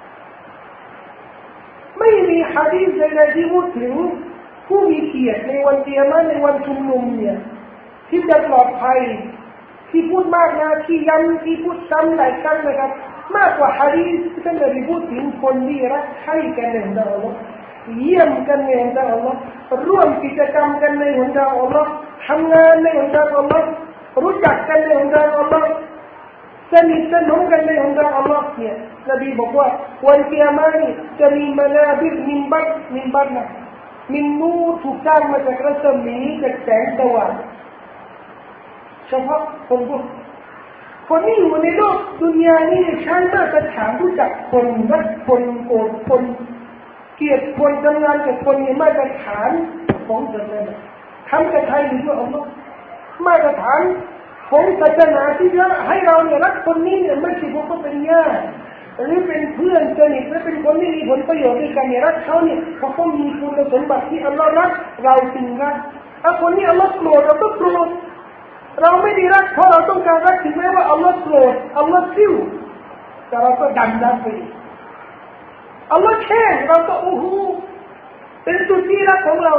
ไม่มีหะดีษใดๆที่พูดถึงผู้มีเกียรติในวันเกียรติในวันชุมนุมเนี่ยที่จะปลอดภัยที่พูดมากนะที่ย้ำที่พูดซ้ำหลายครั้งนะครับมากกว่าหะดีษที่ท่านได้พูดถึงคนที่รักใคร่กันในหนทางของอัลลอฮ์เยี่ยมกันในหนทางของอัลลอฮ์ร่วมกิจกรรมกันในหนทางของอัลลอฮ์ทำงานในหนทางของอัลลอฮ์รู้จักกันในหนทางของอัลลอฮ์สนิทสนมกันในหนทางของอัลลอฮ์เนี่ยนบีบอกว่าวันกิยามะฮ์นี่จะมีมนาบิรมินบัรนะมินนูรถูกสร้างมาจากรัศมีจากแสงสว่างเฉพาะคนที่อยู่ในโลกดุนยานี้ใช้มาตรฐานรู้จักคนรักคนโกรธคนเกลียดคนทำงานกับคนในมาตรฐานของศาสนาทำกับใครหรือว่าอัลลอฮ์มาตรฐานของศาสนาที่จะให้เราเนี่ยรักคนนี้เนี่ยไม่ใช่เพราะเขาเป็นญาติหรือเป็นเพื่อนสนิทหรือเป็นคนที่มีผลประโยชน์ด้วยกันเนี่ยรักเขาเนี่ยเพราะเขามีคุณสมบัติที่อัลลอฮ์รักเราจึงรักถ้าคนนี้อัลลอฮ์โกรธเราก็โกรธเราไม่ได้รักเพราะเราต้องการรักถึงแม้ว่าอัลลอฮ์โกรธอัลลอฮ์ซิ่วแต่เราก็ดันไปอัลลอฮ์แช่งเราก็โอ้โหเป็นสุดที่รักของเรา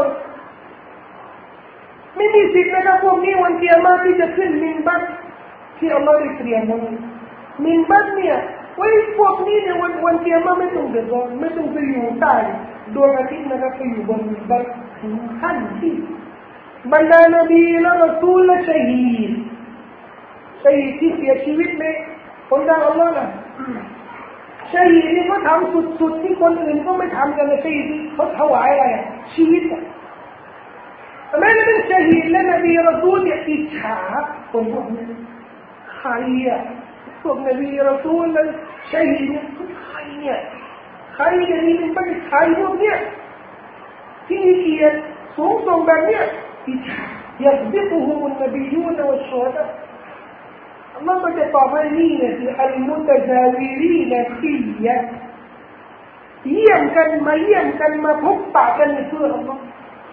ไม่มีสิทธิ์นะครับพวกนี้วันเกียรติที่จะขึ้นมินบัตที่อัลลอฮ์ได้เตรียมไว้มินบัตเนี่ยไว้พวกนี้ในวันเกียรติไม่ต้องเดือดร้อนไม่ต้องไปอยู่ใต้ดวงอาทิตย์นะครับไปอยู่บนมินบัตถึงขั้นที่บรรดานบีและรอซูลและชัยฮีดที่เสียชีวิตในคนดังอัลลอฮ์นะชัยฮีดนี่เขาทำสุดๆที่คนอื่นก็ไม่ทำกันเลยชัยฮีดเขาถวายอะไรชีวิตแต่แม้จะเป็นชัยฮีดและนบีรอซูลเนี่ยอิจฉาคนพวกนี้ใครอ่ะพวกนบีรอซูลและชัยฮีดเนี่ยใครเนี่ยใครจะมีเป็นไม่ใครพวกเนี้ยที่มีเกียรติสูงส่งแบบเนี้ยيسبقهم النبيون والشهداء الله ما تطابعين في المتزاورين فيه เยี่ยมกันมาพบปะกันในเพื่ออัลลอฮ์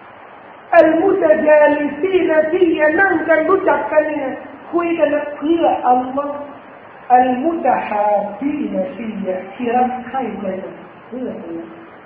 المتجالسين فيه นั่งกันรู้จักกันเนี่ยคุยกันเพื่ออัลลอฮ์المتحابين فيه ที่รักใคร่กันเพื่ออัลลอฮ์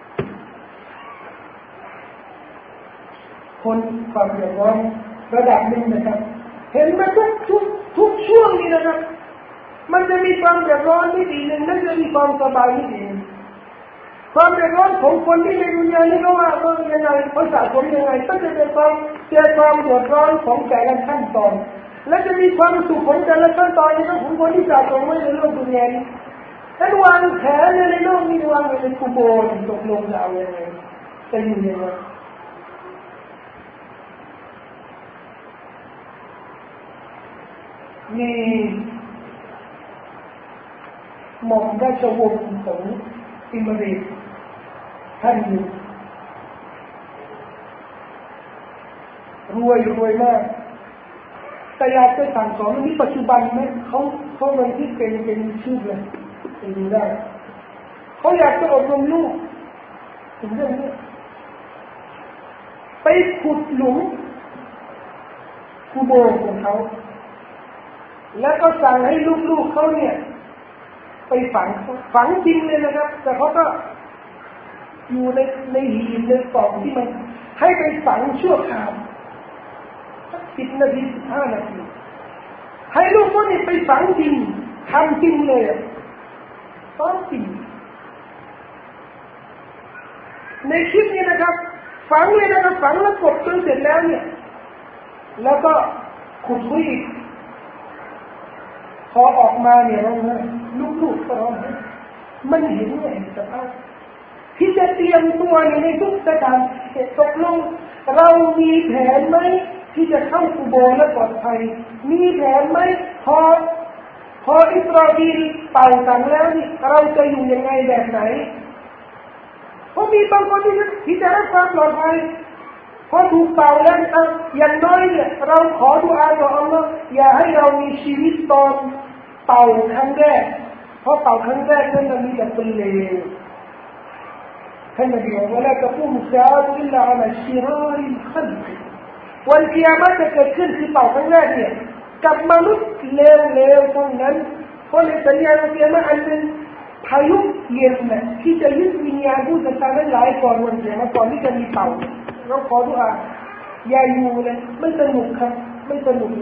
คนความเดือดร้อนระดับหนึ่งนะครับเห็นไหมทุกช่วงนี้นะครับมันจะมีความเดือดร้อนไม่ดีหนึ่งนั่นจะมีความสบายไม่ดีความเดือดร้อนของคนที่ในดุนยานี้ก็ว่ายังไงเขาสะสมยังไงก็จะเป็นความเดือดร้อนของแต่ละขั้นตอนและจะมีความสุขของแต่ละขั้นตอนนี้ของคนที่สะสมไว้ในโลกดุนยานี้ท่านวางแผนในโลกนี้วางไว้ในกุโบร์ตกลงจะเอายังไงจะอยู่ยังไงมีหม่อมราชวงศ์ของอิมรีท่านอยู่รวยมากแต่อยากจะสั่งสอนในปัจจุบันไหมเขาเลยที่เป็นชื่อเลยเป็นดูได้เขาอยากจะอบรมลูกถึงเรื่องนี้ไปขุดหลุมคูโบของเขาแล้วก็สั่งให้ลูกๆเขาเนี่ยไปฝังจริงเลยนะครับแต่เขาก็อยู่ในหีบในกล่องที่มันให้ไปฝังชั่วคราวสัก10 นาที15 นาทีให้ลูกเขาเนี่ยไปฝังจริงทำจริงเลยต้องจริงในคลิปนี้นะครับฝังเลยนะครับฝังแล้วกดจนเสร็จแล้วเนี่ยแล้วก็ขุดคุยอีกพอออกมาเนี่ยร้องไห้ลูกๆก็ร้องไห้มันเห็นสภาพที่จะเตรียมตัวในทุกสถานตกลงเรามีแผนไหมที่จะเข้ากุโบและปลอดภัยมีแผนไหมพออิสราเอลเป่าสั่งแล้วนี่เราจะอยู่ยังไงแบบไหนเพราะมีบางคนที่จะรักความปลอดภัยพอถูกเป่าแล้วอย่างน้อยเนี่ยเราขอดุอาต่ออัลลอฮ์อย่าให้เรามีชีวิตตอนเป่าครั้งแรกเพราะเป่าครั้งแรกนั้นมันมีแต่คนเลวท่านนบีบอกว่าละตะกุมซาอิลลาอะลาชิราริลขัลกวันกิยามะฮ์จะเกิดขึ้นคือเป่าครั้งแรกเนี่ยกับมนุษย์เลวๆทั้งนั้นเพราะในสัญญาณวันกิยามะฮ์อันเป็นพายุเย็นน่ะที่จะยึดวิญญาณผู้ศรัทธาทั้งหลายก่อนวันกิยามะฮ์ก่อนที่จะมีเป่าเราขอดุอาอย่าอยู่เลยไม่สนุกครับไม่สนุก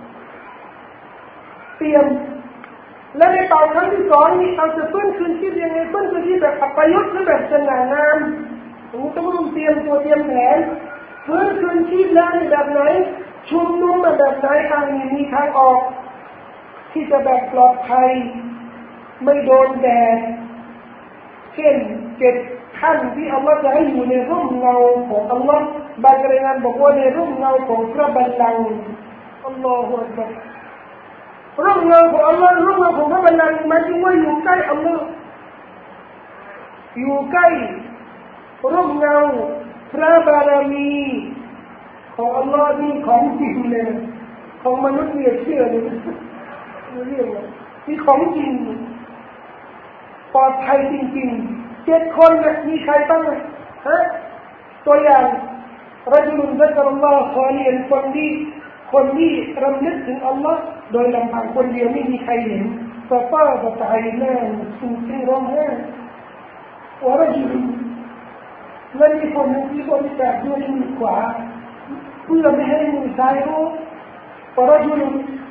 เตรียมและในเป่าครั้งที่2นี่เอาจะฟื้นคืนชีพยังไงฟื้นคืนชีพแบบอัปยศหรือแบบสง่างามผมต้องเตรียมตัวเตรียมแผนฟื้นคืนชีพแล้วแบบไหนชุมนุมแบบไหนมีทางออกที่จะแบบปลอดภัยไม่โดนแดดเช่น7 ท่านที่อัลลอฮฺจะให้อยู่ในร่มเงาของอัลลอฮฺบางรายงานบอกว่าในร่มเงาของพระบัลลังก์อัลลอฮฺอักบัรร่มเงาของอัลลอฮฺร่มเงาของพระบัลลังก์หมายถึงว่าอยู่ใกล้อัลลอฮฺอยู่ใกล้ร่มเงาพระบารมีของอัลลอฮฺนี่ของจริงเลยของมนุษย์เนี่ยเชื่อเลยเรื่องนี่ของจริงปลอดภัยจริงๆ7 คนนะมีใครบ้างฮะตัวอย่างรจุลซักรอัลลอฮฺขอเรียนคนที่รำลึกถึงอัลลอฮฺโดยลำพังคนเดียวไม่มีใครเห็นฟาฟ้าบะตายแน่สิ่งที่ร้องไห้วะรจุลและมีคนหนึ่งที่บริจาคด้วยมือขวาเพื่อไม่ให้มือซ้ายรู้วะรจุล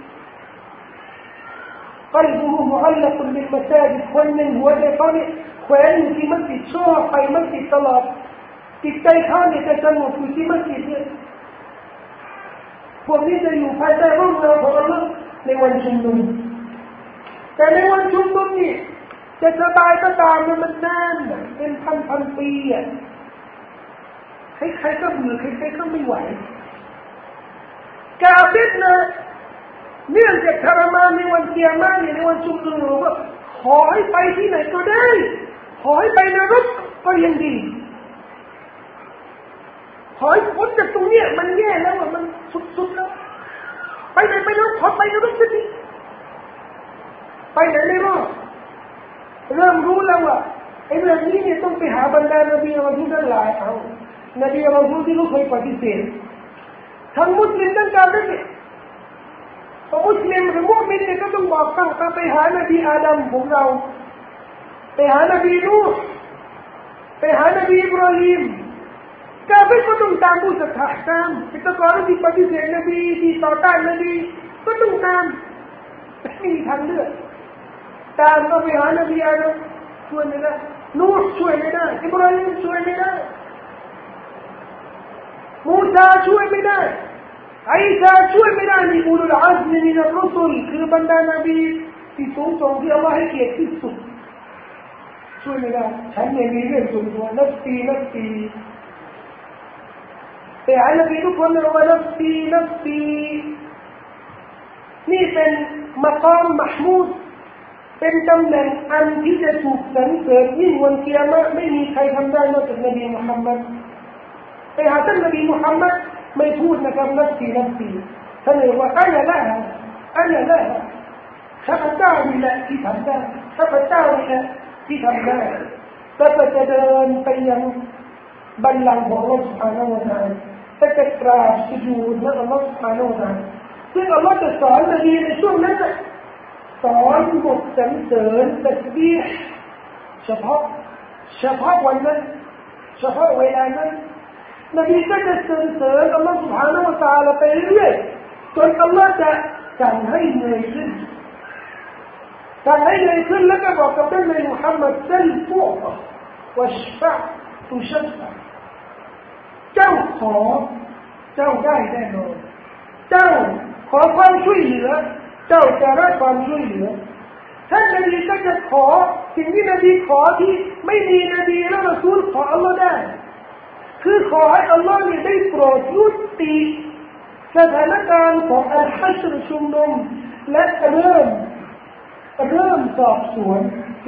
قلبه معلق بالمساجد คนหนึ่งหัวใจเขาเนี่ยแขวนอยู่ที่มัสยิดชอบไปมัสยิดตลอดจิตใจเขาเนี่ยจะสงบอยู่ที่มัสยิดเนี่ยพวกนี้จะอยู่ภายใต้ร่มเงาของอัลลอฮ์ในวันชุมนุมแต่ในวันชุมนุมนี่จะสบายก็ตามมันนานเป็นพันปีอ่ะใครๆก็เบื่อใครๆก็ไม่ไหวกาเบตนะเนื่องจากทรมานในวันเกียรติในวันชุมนุมว่าขอให้ไปที่ไหนก็ได้ขอให้ไปนรกก็ยังดีขอให้พ้นจากตรงนี้มันแย่แล้วมันสุดๆแล้วไปไหนไปนรกขอไปนรกสักทีไปไหนไม่รอดเริ่มรู้แล้วว่าไอ้เรื่องนี้เนี่ยต้องไปหาบรรดานบีอัลลอฮฺทั้งหลายเอานบีอัลลอฮฺที่เขาเคยปฏิเสธทั้งมุสลิมทั้งกาเฟรมุสลิมหรือมุสลิมเนี่ยก็ต้องบอกต้องไปหานบีอาดัมของเราไปหานบีนูห์ไปหานบีอิบราฮิมกาเฟรก็ต้องตามผู้ศรัทธาตามที่ตะกอนที่ปฏิเสธนบีที่ต่อต้านนบีก็ต้องตามไม่มีทางเลือกตามก็ไปหานบีอาดัมช่วยไม่ได้นูห์ช่วยไม่ได้อิบราฮิมช่วยไม่ได้มูซาช่วยไม่ได้อิสาช่วยไม่ได้มีอุลุลอัซมมินัรรุสุลคือบรรดานบีที่สูงส่งที่อัลลอฮฺให้เกียรติที่สุดช่วยไม่ได้ฉันเนี่ยมีเรื่องส่วนตัวนัฟซีแต่อันนี้ทุกคนเราว่านัฟซีนี่เป็นมะกามมะห์มูดเป็นตำแหน่งอันที่จะถูกสรรเสริญยิ่งวันกิยามะห์ไม่มีใครทำได้นอกจากนบีมุฮัมมัดไปหาท่านนบีมุฮัมมัดไม่พูดนะครับนับสี่ท่านเลยว่าอันนั้นข้าพเจ้านี่แหละที่ทำได้ข้าพเจ้านี่แหละที่ทำได้แล้วก็จะเดินไปยังบัลลังก์ของอัลลอฮฺ سبحانه และ تعالى จะกราบสุญูดต่ออัลลอฮฺ سبحانه และ تعالى ซึ่งอัลลอฮฺจะสอนนบีในช่วงนั้นสอนบทสรรเสริญตัสบีห์เฉพาะวันนั้นเฉพาะเวลานั้นนบีก็จะสรรเสริญอัลลอฮฺ سبحانه และ تعالى ไปเรื่อยจนอัลลอฮฺจะสั่งให้เหนื่อยขึ้นแล้วก็บอกกับท่านนบีมุฮัมมัดซัลฟุอวัชฟะตุชัฟะเจ้าขอเจ้าได้แน่นอนเจ้าขอความช่วยเหลือเจ้าจะได้ความช่วยเหลือท่านนบีก็จะขอสิ่งที่นบีขอที่ไม่มีนบีและรอซูลขออัลลอฮ์ได้คือขอให้อัลลอฮ์ได้โปรดยุติสถานการณ์ของอัลฮัชรชุมนุมและเริ่มสอบสวน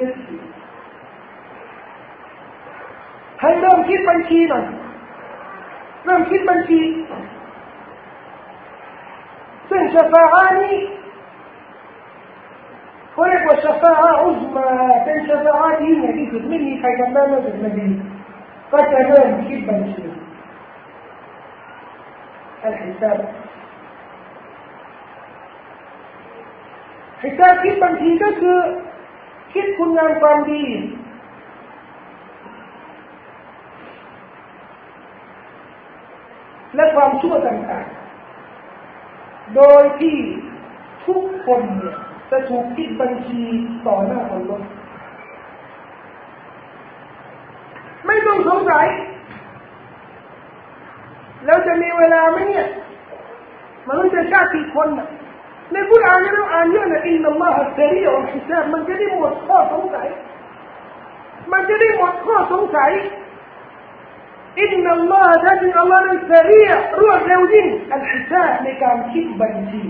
ให้เริ่มคิดบัญชีหน่อยเริ่มคิดบัญชีซึ่งชะฟาอะห์นี้เขาเรียกว่าชะฟาอะห์อุซมาเป็นชะฟาอะห์ที่ใหญ่ที่สุดไม่มีใครทำได้นอกจากนบีก็จะเริ่มคิดบัญชีالحسابคิดบัญชีก็คือคิดคุณงามความดีและความชั่วต่างๆโดยที่ทุกคนเนี่ยจะถูกคิดบัญชีต่อหน้าอัลเลาะห์ไม่ต้องสงสัยแล้วจะมีเวลาไหมเนี่ยมนุษย์จะฆ่ากี่คนน่ะในกุรอานเนี่ยเราอ่านเยอะนะอินนัลลอฮะซะรีอุลฮิซาบมันจะได้หมดข้อสงสัยอินนัลลอฮะแท้จริงอัลลอฮ์นั้นซะรีรวดเร็วยิ่งอัลฮิซาบในการคิดบัญชี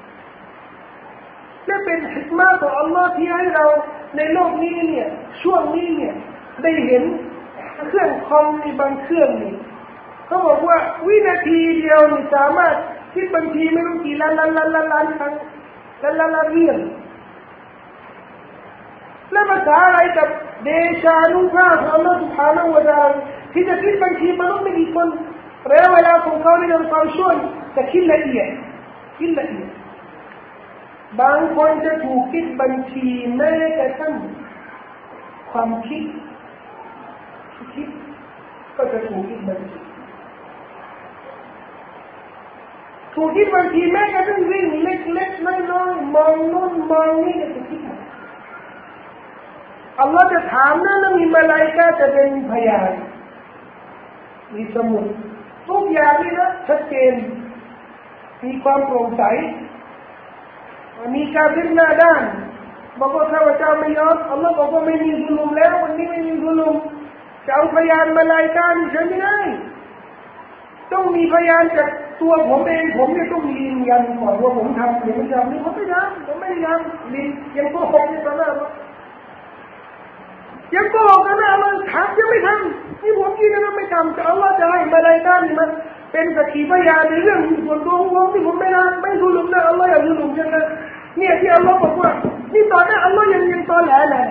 และเป็นฮิกมะห์ของอัลลอฮ์ที่ให้เราในโลกนี้เนี่ยช่วงนี้เนี่ยได้เห็นเครื่องคอมในบางเครื่องนี่เขาบอกว่าวินาทีเดียวนี่สามารถคิดบัญชีไม่รู้กี่ล้านครั้งล้านเรื่องและภาษาอะไรกับเดชานุภาพของอัลลอฮฺ سبحانه และ تعالى ที่จะคิดบัญชีมนุษย์ไม่กี่คนระยะเวลาของเขาในเรื่องความชั่วจะคิดละเอียดบางคนจะถูกคิดบัญชีแม้กระทั่งความคิดก็จะถูกคิดบัญชีแม้กระทั่งวิ่งเล็กๆน้อยๆมองนู่นมองนี่จะคิดอัลลอฮ์จะถามนะแล้วมีมลาอิกะฮ์จะเป็นพยานมีสมุดทุกอย่างนี่นะชัดเจนมีความโปร่งใสมีการพิจารณาด้านบอกว่าข้าพเจ้าไม่ยอมอัลลอฮ์บอกว่าไม่มีซุลุมแล้ววันนี้ไม่มีซุลุมจะเอาพยานมลาอิกะฮ์ใช่ไม่ได้ต้องมีพยานจากตัวผมเองผมเนี่ยต้องยืนยันก่อนว่าผมทำหรือไม่ทำนี่ผมไม่ได้ทำนี่ยังโกหกในตอนนั้นยังโกหกนะอัลลอฮ์ถามยังไม่ทำนี่ผมยืนยันว่าไม่ทำแต่อัลลอฮ์จะให้มาลาอิกะฮ์นี่มันเป็นสักขีพยานในเรื่องส่วนตัวของผมที่ผมไม่ซุลุมนะอัลลอฮ์อย่าซุลุมกันนะเนี่ยที่อัลลอฮ์บอกว่านี่ตอนนั้นอัลลอฮ์ยังตอแหลเลย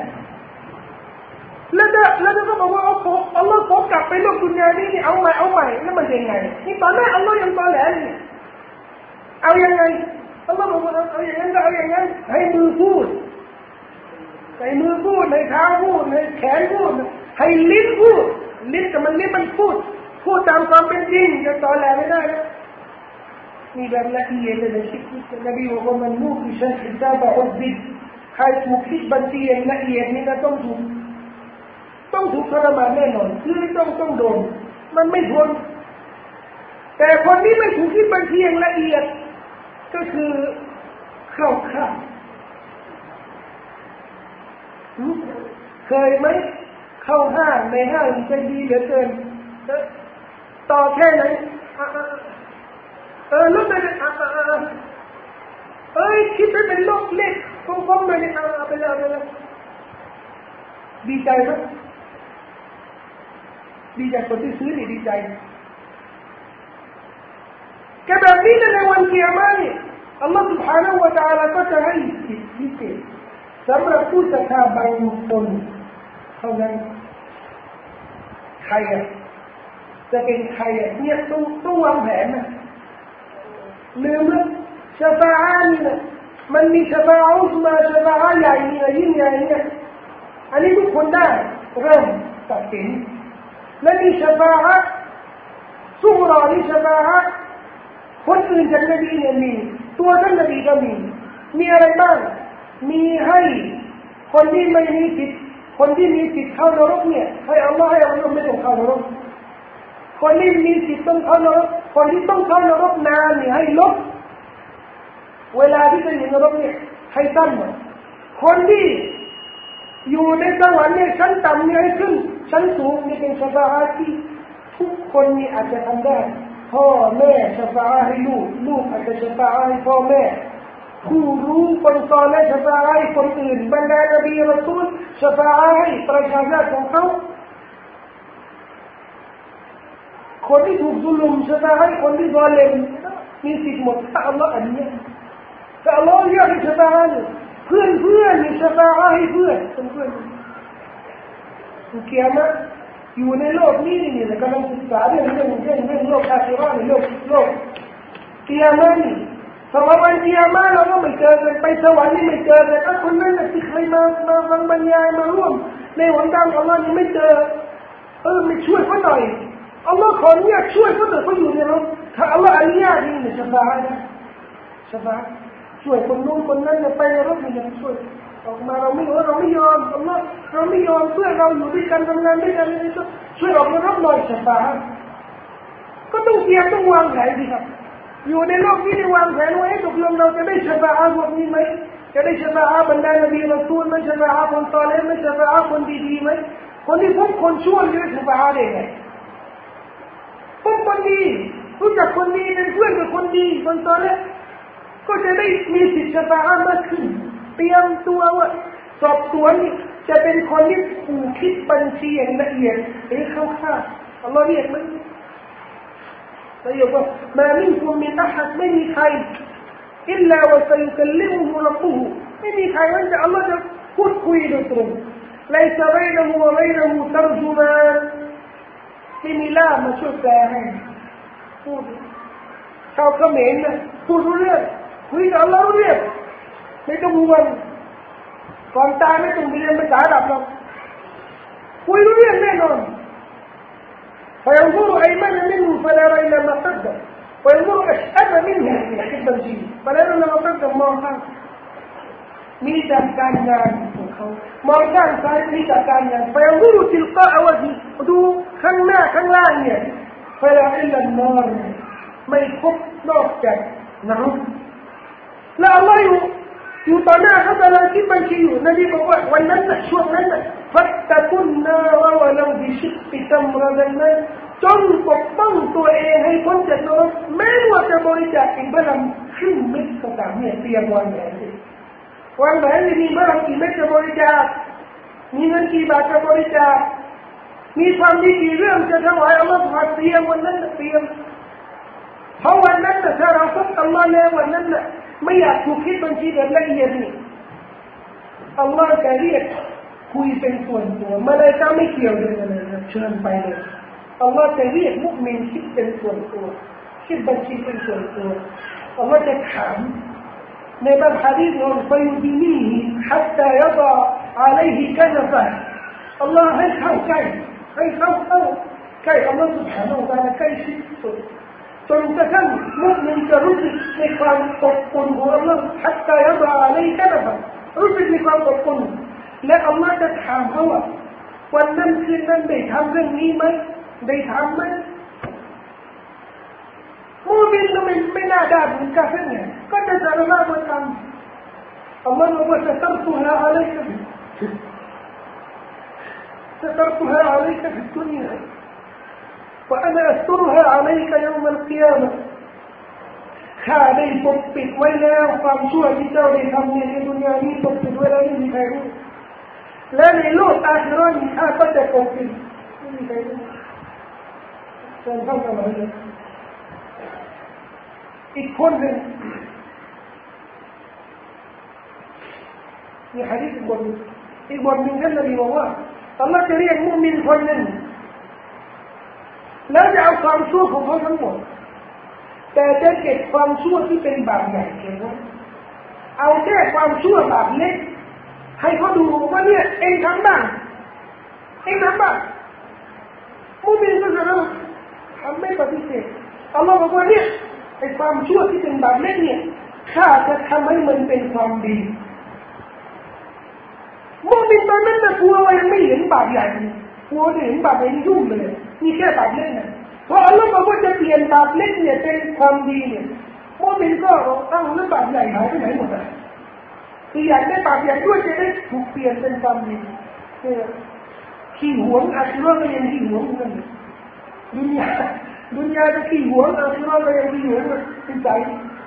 แล้วก็บอกว่าอัลลอฮ์ขอกลับไปโลกดุนยานี่เอาใหม่แล้วมันยังไงนี่ตอนนั้นอัลลอฮ์ยังตอแหลเลยเอายังไงอัลลอฮ์บอกว่าเอาอย่างนั้นก็เอาอย่างนั้นให้มือพูดให้เท้าพูดให้แขนพูดให้ลิ้นพูดลิ้นแต่มันลิ้นมันพูดตามความเป็นจริงจะตอแหลไม่ได้นะนี่แบบละเอียดเลยนะชิคกี้นบีบอกว่ามันมูกิชันฮิซาบะอุดบิดใครถูกคิดบัญชีละเอียดนี่นะต้องถูกทรมานแน่นอนคือต้องโดนมันไม่พ้นแต่คนนี้ไม่ถูกคิดบัญชีละเอียดก็คือเข้าข้างเคยไหมเข้าห้างในห้างใจดีเหลือเกินต่อแค่ไหนลดไปคิดไปเป็นโลกเล็กก้มๆมาเนี่ยเอาไปเลยดีใจไหมดีใจคนที่ซื้อนี่ดีใจแกแบบนี้ในวันเกียรตินี่อัลลอฮฺ سبحانه และ تعالى ก็จะให้สิทธิพิเศษสำหรับผู้ศรัทธาบางคนเท่านั้นใครจะเป็นใครเนี่ยต้องวางแผนนะลืมแล้วชะฟาอะห์นี่นะมันมีชะฟาอะห์อุซมาชะฟาอะห์ใหญ่นี่นะยิ่งใหญ่เนี่ยอันนี้ทุกคนได้เริ่มตัดสินและมีชะฟาอะห์ซุกรานี่ชะฟาอะห์คนอื่นจากนบีเนี่ยมีตัวท่านนบีก็มีอะไรบ้างมีให้คนที่ไม่มีสิทธิ์คนที่มีสิทธิ์เข้านรกเนี่ยให้อัลลอฮ์ให้อัลลอฮ์ไม่ต้องเข้านรกคนที่มีสิทธิ์ต้องเข้านรกคนที่ต้องเข้านรกนานเนี่ยให้ลดเวลาที่จะอยู่ในนรกเนี่ยให้สั้นหน่อยคนที่อยู่ในสวรรค์เนี่ยชั้นต่ำเนี่ยให้ขึ้นชั้นสูงเนี่ยเป็นชะฟาอะห์ที่ทุกคนนี่อาจจะทำได้พ่อแม่ชะฟาอะห์ให้ลูกอาจจะชะฟาอะห์ให้พ่อแม่ผู้รู้คนสอนและชะฟาอะห์ให้คนอื่นบรรดานบีรอซูลชะฟาอะห์ให้ประชาชนของเขาคนที่ถูกซุลุมชะฟาอะห์ให้คนที่ซอเลมมีสิทธิ์หมดถ้าอัลลอฮ์อนุญาตแต่อัลลอฮ์อยากให้ชะฟาอะห์เพื่อนมีชะฟาอะห์ให้เพื่อนเกียรติอยู่ในโลกนี้นี่นะกำลังศึกษาเรื่องโลกอาคิเราะห์ในโลกเกียรติสมัยวันเกียรติเราก็ไม่เจอกันไปสวรรค์นี่ไม่เจอกันถ้าคนนั้นที่เคยมาฟังบรรยายมาร่วมในหนทางของอัลลอฮ์นี่ไม่เจอไม่ช่วยเขาหน่อยอัลลอฮ์ขออนุญาตช่วยเขาแต่เขาอยู่ในโลกถ้าอัลลอฮ์อนุญาตนี่ชะฟาอะห์นะชะฟาอะห์ช่วยคนนู้นคนนั้นไปในโลกนี่ช่วยออกมาเราไม่ยอมอัลลอฮ์เราไม่ยอมเพื่อเราอยู่ด้วยกันทำงานด้วยกันช่วยออกมารับหน่อยชะฟาอะห์ก็ต้องเตรียมต้องวางแผนสิครับอยู่ในโลกนี้วางแผนไว้ตกลงเราจะได้ชะฟาอะห์พวกนี้ไหมจะได้ชะฟาอะห์บรรดานบีรอซูลไหมชะฟาอะห์คนซอลิห์ไหมชะฟาอะห์คนดีๆไหมคนที่พบคนชั่วจะได้ชะฟาอะห์ได้ไงพบคนดีรู้จักคนดีเป็นเพื่อนกับคนดีคนซอลิห์ก็จะได้มีสิทธิ์ชะฟาอะห์มากขึ้นเตรียมตัวว่าสอบสวนจะเป็นคนที่ผู้คิดบัญชีอย่างละเอียดหรือเข้าข้างอัลลอฮ์เรียกมันแล้วบอกว่ามามินกุมมินอะฮัดไม่มีใครอิลลาวะซัยุกัลลิมุฮุร็อบบุฮุไม่มีใครว่าจะอัลลอฮ์จะพูดคุยโดยตรงไลซะบัยนะฮูวะบัยนะฮูตัรจุมานไม่มีล่ามมาช่วยแปลให้พูดชาวเขมรนะพูดรู้เรื่องคุยกับอัลลอฮ์รู้เรื่องไม่ต้องห่วงก่อนตายไม่ต้องเรียนภาษาอาหรับหรอกคุยรู้เรื่องแน่นอนفينظر أيمن منه فلا يرى إلا ما قدم وينظر أشأم منه يحب الجيل فلا يرى إلا ما قدمมองข้างมีจากการงานของเขามองข้างซ้ายมีจากการงาน فينظر تلقاء وجهه ดูข้างหน้าข้างล่างเนี่ย فلا إلا النار ไม่พบนอกจากนรกแล้วอัลลอฮ์อยู่ต่อหน้าเขากำลังคิดบัญชีอยู่นบีบอกว่าวันนั้นน่ะช่วงนั้นน่ะฟัตตะกุนนารวะลาบิชิกตัมระดันนั้นจงปกป้องตัวเองให้พ้นจากนรกแม้ว่าจะบริจาคอีกบลังครึ่งเม็ดก็ตามเนี่ยเตรียมวางแผนวางแผนมีบลังกี่เม็ดจะบริจาคมีเงินกี่บาทจะบริจาคมีความดีกี่เรื่องจะถวายอัลลอฮฺผ่านเตรียมวันนั้นเตรียมเพราะวันนั้นน่ะถ้าเราพบอัลลอฮฺแล้ววันนั้นน่ะไม่อยากถูกคิดบัญชีแบบละเอียดนี่อัลลอฮฺจะเรียกคุยเป็นส่วนตัวมาเลยก็ไม่เกี่ยวเลยนะเชิญไปเลยอัลลอฮฺจะเรียกมุสลิมคิดเป็นส่วนตัวคิดบัญชีเป็นส่วนตัวอัลลอฮฺจะถามในบางฮะดีษว่าฟะยุดีนีฮัตตายะฎออะลัยฮิกะนฟะอัลลอฮฺให้เข้าใกล้ให้เข้าใกล้อัลลอฮฺ سبحانه และ تعالى ใกล้ชิดสุดจนกระทั่งมุสลิมจะรู้สึกในความอบอุ่นของอัลลอฮฺฮัตตายะฎออะลัยฮิกะนฟะรู้สึกในความอบอุ่นและอัลลอฮฺจะถามเขาว่าวันนั้นคืนนั้นได้ทำเรื่องนี้ไหมได้ทำไหมมุมินไม่น่าด่าบุญกาเฟ่เนี่ยก็จะสารภาพว่าทำอัลลอฮฺบอกว่าسترتها عليك سترتها عليك في الدنيا وأنا أسترها عليك يوم القيامة ข้าได้ปกปิดไว้แล้วความชั่วที่เจ้าได้ทำในดุนยานี้ปกปิดไว้แล้วไม่มีใครรู้และในโลกอาคิเราะห์ข้าก็จะปกปิดไม่มีใครรู้จนเข้าสวรรค์เลยอีกคนหนึ่งมีหะดีษอีกบทหนึ่งท่านนบีบอกว่าอัลลอฮ์จะเรียกมุมินคนหนึ่งแล้วจะเอาความชั่วของเขาทั้งหมดแต่จะเก็บความชั่วที่เป็นบาปใหญ่เก็บไว้เอาแค่ความชั่วบาปเล็กให้เขาดูว่าเนี่ยเองทำบ้างมุมินก็จะรู้ทำไม่ปฏิเสธอัลลอฮ์บอกว่าเนี่ยไอ้ความชั่วที่เป็นบาปเล็กเนี่ยข้าจะทำให้มันเป็นความดีมุมินตอนนั้นนะกลัวว่ายังไม่เห็นบาปใหญ่กลัวเห็นบาปใหญ่ยุ่งเลยนี่แค่บาปเล็กนะเพราะอัลลอฮ์บอกว่าจะเปลี่ยนบาปเล็กเนี่ยเป็นความดีเนี่ยมุมินก็เอาเรื่องบาปใหญ่หายไปไหนหมดอ่ะคืออยากได้บาปใหญ่ด้วยจะได้ถูกเปลี่ยนเป็นความดีขี้หวงอาชีวะก็ยังขี้หวงนั่นดุนยาจะขี้หวงอาชีวะก็ยังขี้หวงเป็นใจ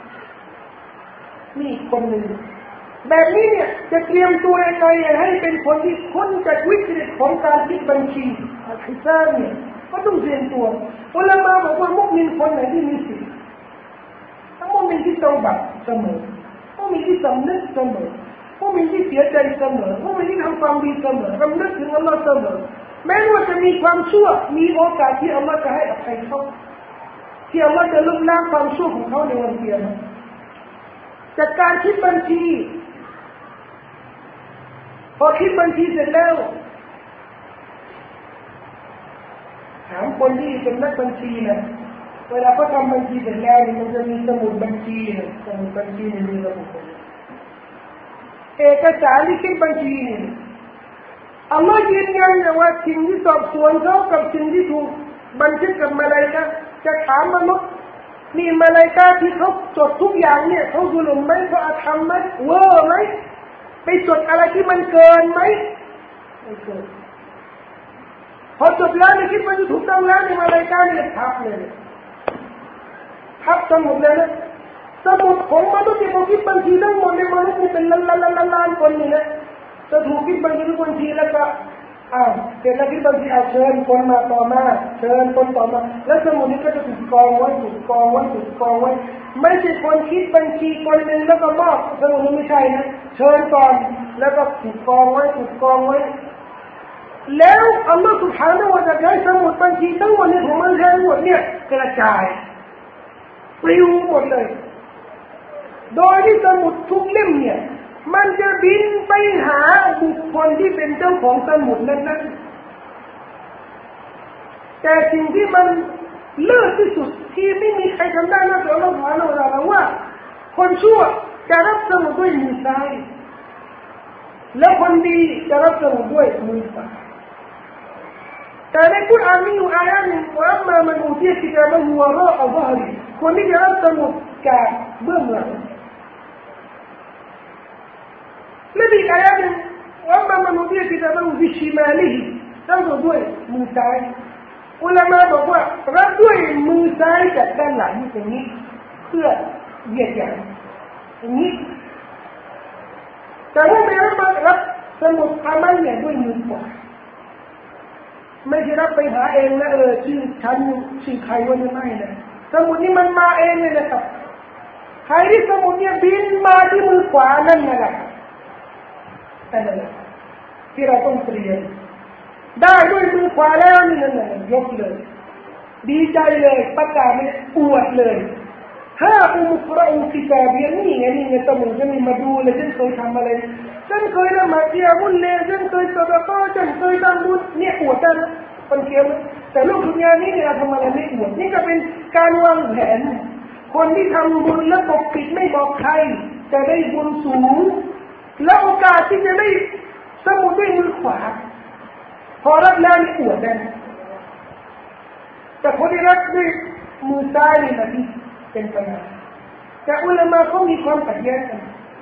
นี่คนหนึ่งแบบนี้เนี่ยจะเตรียมตัวยังไงให้เป็นคนที่พ้นจากวิกฤตของการคิดบัญชีฮิซาบเนี่ยก็ต้องเตรียมตัวอุลามะบอกว่ามุมินคนไหนที่มีศีลทั้งมุมินที่เตาบัตเสมอมุมินที่สำนึกเสมอมุมินที่เสียใจเสมอมุมินที่ทำความดีเสมอรำลึกถึงอัลลอฮ์เสมอแม้ว่าจะมีความชั่วมีโอกาสที่อัลลอฮ์จะให้อภัยเขาที่อัลลอฮ์จะลบล้างความชั่วของเขาในวันเกียรติจากการคิดบัญชีพอคิดบัญชีเสร็จแล้วถามคนที่เป็นนักบัญชีนะเวลาเขาทำบัญชีเสร็จแล้วมันจะมีสมุดบัญชีนะสมุดบัญชีมีระบุเอกสารที่คิดบัญชีนี่อัลลอฮ์ยืนยันว่าสิ่งที่สอบสวนเขากับสิ่งที่ถูกบันทึกกับมาลาอิกะฮ์จะถามมนุษย์นี่มาลาอิกะฮ์ที่เขาจดทุกอย่างเนี่ยเขาซุลมไหมเขาอาธรรมไหมเวอร์ไหมไปจดอะไรที่มันเกินไหมไม่เกินพอจดแล้วคิดว่าจะถูกต้องแล้วในมาลาอิกะฮ์เนี่ยทับเลยทับสมุดเลยนะสมุดของมนุษย์ที่เขาคิดบัญชีทั้งหมดในมนุษย์นี่เป็นล้านคนนี่นะจะถูกคิดบัญชีทุกบัญชีแล้วก็เสร็จแล้วคิดบัญชีเชิญคนมาต่อมาเชิญคนต่อมาแล้วสมุดนี้ก็จะถูกกองไว้ไม่ใช่คนคิดบัญชีคนหนึ่งแล้วก็มอบสมุดนี้ไม่ใช่นะเชิญก่อนแล้วก็ถูกกองไว้แล้วอัลลอฮฺ سبحانه และ تعالى ให้สมุดบัญชีทั้งหมดในของมันทั้งหมดเนี่ยกระจายปลิวหมดเลยโดยที่สมุดทุกเล่มเนี่ยมันจะบินไปหาบุคคลที่เป็นเจ้าของสมุดนั้นแต่สิ่งที่มันเลิศที่สุดที่ไม่มีใครทำได้นอกจากอัลลอฮฺ سبحانه และ تعالى ว่าคนชั่วจะรับสมุดด้วยมือซ้ายแล้วคนดีจะรับสมุดด้วยมือขวาแต่ในกุรอานมีอยู่อายะหนึ่งว่าอัมมามันอูติยะกิตาบะฮูวะรออะซอฮริคนที่จะรับสมุดจากเบื้องหลังและมีอายะหนึ่งว่าอัมมามันอูติยะกิตาบะฮูบิชิมาลิฮิรับด้วยมือซ้ายอุลามะบอกว่ารับด้วยมือซ้ายจากด้านหลังอย่างนี้เพื่อเหยียดหยามอย่างนี้แต่ว่าไม่รับสมุดอามัลเนี่ยด้วยมือขวาไม่ใช่รับไปหาเองนะชื่อฉันชื่อใครวะเนี่ยไม่นะสมุดนี้มันมาเองเลยนะครับใครที่สมุดเนี่ยบินมาที่มือขวานั่นแหละนั่นแหละที่เราต้องเตรียมได้ด้วยมือขวาแล้วนี่นั่นแหละยกเลยดีใจเลยประกาศเลยอวดเลยถ้าอุมุกรอูกิตาบีนี่ไงสมุดจะมีมาดูเลยฉันเคยทำอะไรฉันเคยละหมาดเกียบุญเลยฉันเคยสวดก็ฉันเคยทำบุญเนี่ยอวดกันคนเกียวแต่โลกดุนยานี้เนี่ยเราทำอะไรไม่อวดนี่ก็เป็นการวางแผนคนที่ทำบุญแล้วปกปิดไม่บอกใครจะได้บุญสูงแล้วโอกาสที่จะได้สมุดด้วยมือขวาพอรับแล้วนี่อวดได้แต่คนที่รับด้วยมือซ้ายนี่นะที่เป็นปัญหาแต่อุลามะเขามีความขัดแย้งกัน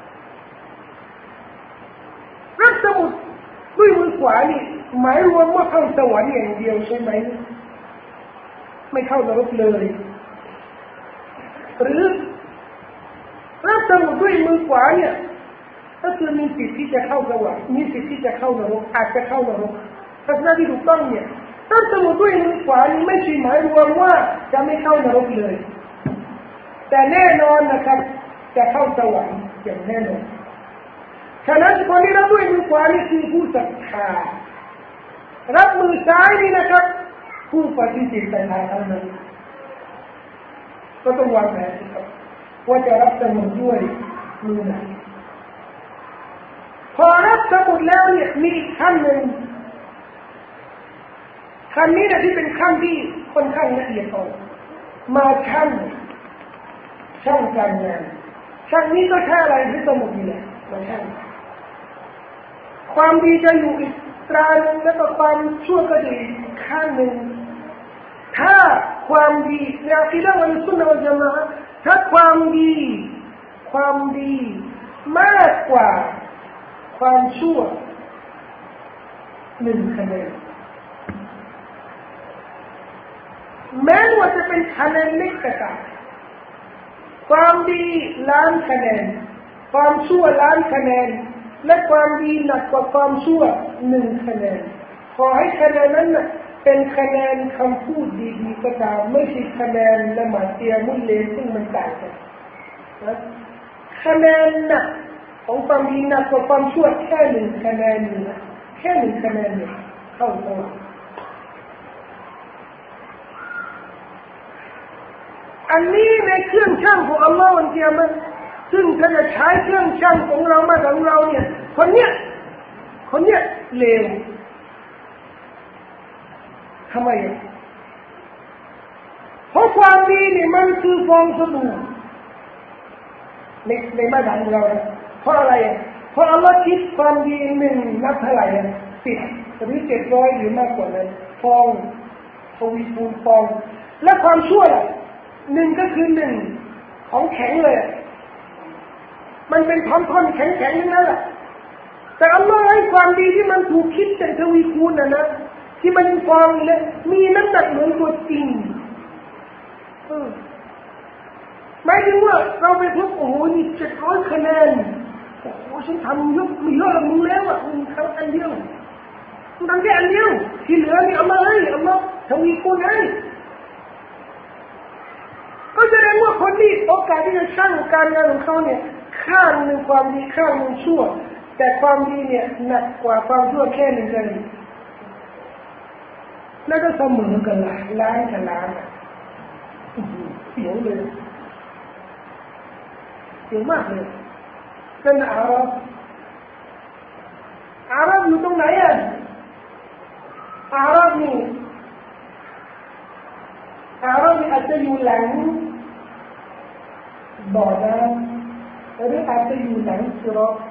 รับสมุดด้วยมือขวานี่หมายรวมว่าเข้าสวรรค์อย่างเดียวใช่ไหมไม่เข้านรกเลยหรือรับสมุดด้วยมือขวาเนี่ยก็คือมีสิทธิ์ที่จะเข้าสวรรค์มีสิทธิ์ที่จะเข้านรกอาจจะเข้านรกทัศนะที่ถูกต้องเนี่ยรับสมุดด้วยมือขวานี่ไม่ใช่หมายรวมว่าจะไม่เข้านรกเลยแต่แน่นอนนะครับจะเข้าสวรรค์อย่างแน่นอนฉะนั้นคนที่รับด้วยมือขวานี่คือผู้ศรัทธารับมือซ้ายนี่นะครับผู้ปฏิเสธศรัทธาเท่านั้นก็ต้องวางแผนครับว่าจะรับสมุดด้วยมือไหนพอรับสมุดแล้วเนี่ยมีอีกขั้นหนึ่งขั้นนี้นะที่เป็นขั้นที่ค่อนข้างละเอียดอ่อนมาช่างการงานช่างนี้ก็แค่อะไรที่สมุดนี่แหละมาช่างความดีจะอยู่อีกตราหนึ่งแล้วก็ความชั่วก็จะอีกข้างหนึ่งถ้าความดีในอะกีดะห์อัลซุนนะฮ์วัลญะมาอะห์ถ้าความดีมากกว่าความชั่ว1 คะแนนแม้ว่าจะเป็นคะแนนเล็กก็ตามความดี1,000,000 คะแนนความชั่ว1,000,000 คะแนนและความดีหนักกว่าความชั่ว1 คะแนนขอให้คะแนนนั้นเป็นคะแนนคำพูดดีๆก็ตามไม่ใช่คะแนนละหมาดเตียมุลเลนซึ่งมันต่างกันคะแนนหนักของความดีหนักกว่าความชั่วแค่1 คะแนนนี่นะแค่1 คะแนนเนี่ยเข้าสวรรค์อันนี้ในเครื่องช่างของอัลลอฮ์วันกิยามะห์ซึ่งถ้าจะใช้เครื่องช่างของเรามาของเราเนี่ยคนเนี้ยเลวทำไมเพราะความดีนี่มันคือฟองสบู่ในมาตรฐานของเราเพราะอะไรเพราะอัลลอฮ์คิดความดี1นับเท่าไหร่10หรือ700หรือมากกว่านั้นฟองทวีคูณฟองและความชั่วล่ะ1ก็คือ1ของแข็งเลยมันเป็นท่อนๆแข็งๆนั่นแหละแต่อัลลอฮ์ให้ความดีที่มันถูกคิดเป็นทวีคูณนะที่มันฟองเลยมีน้ำหนักเหมือนตัวจริงหมายถึงว่าเราไปพบโอ้โหนี่700 คะแนนโอ้โหฉันทำเยอะมีเยอะมึงแล้วมึงทำอันเดียวมึงทำแค่อันเดียวที่เหลือนี่อัลลอฮ์ให้อัลลอฮ์ทวีคูณให้ก็แสดงว่าคนที่โอกาสที่จะช่างการงานของเขาเนี่ยข้างหนึ่งความดีข้างหนึ่งชั่วแต่ความดีเนี่ยหนักกว่าความชั่วแค่1 คะแนนแล้วก็เสมอกันล้านกับล้านเสียวเลยเสียวมากเลยนั่นอารับอยู่ตรงไหนอารับนี่อาจจะอยู่หลังบ่อน้ำหรืออาจจะอยู่หลังสิรอฏ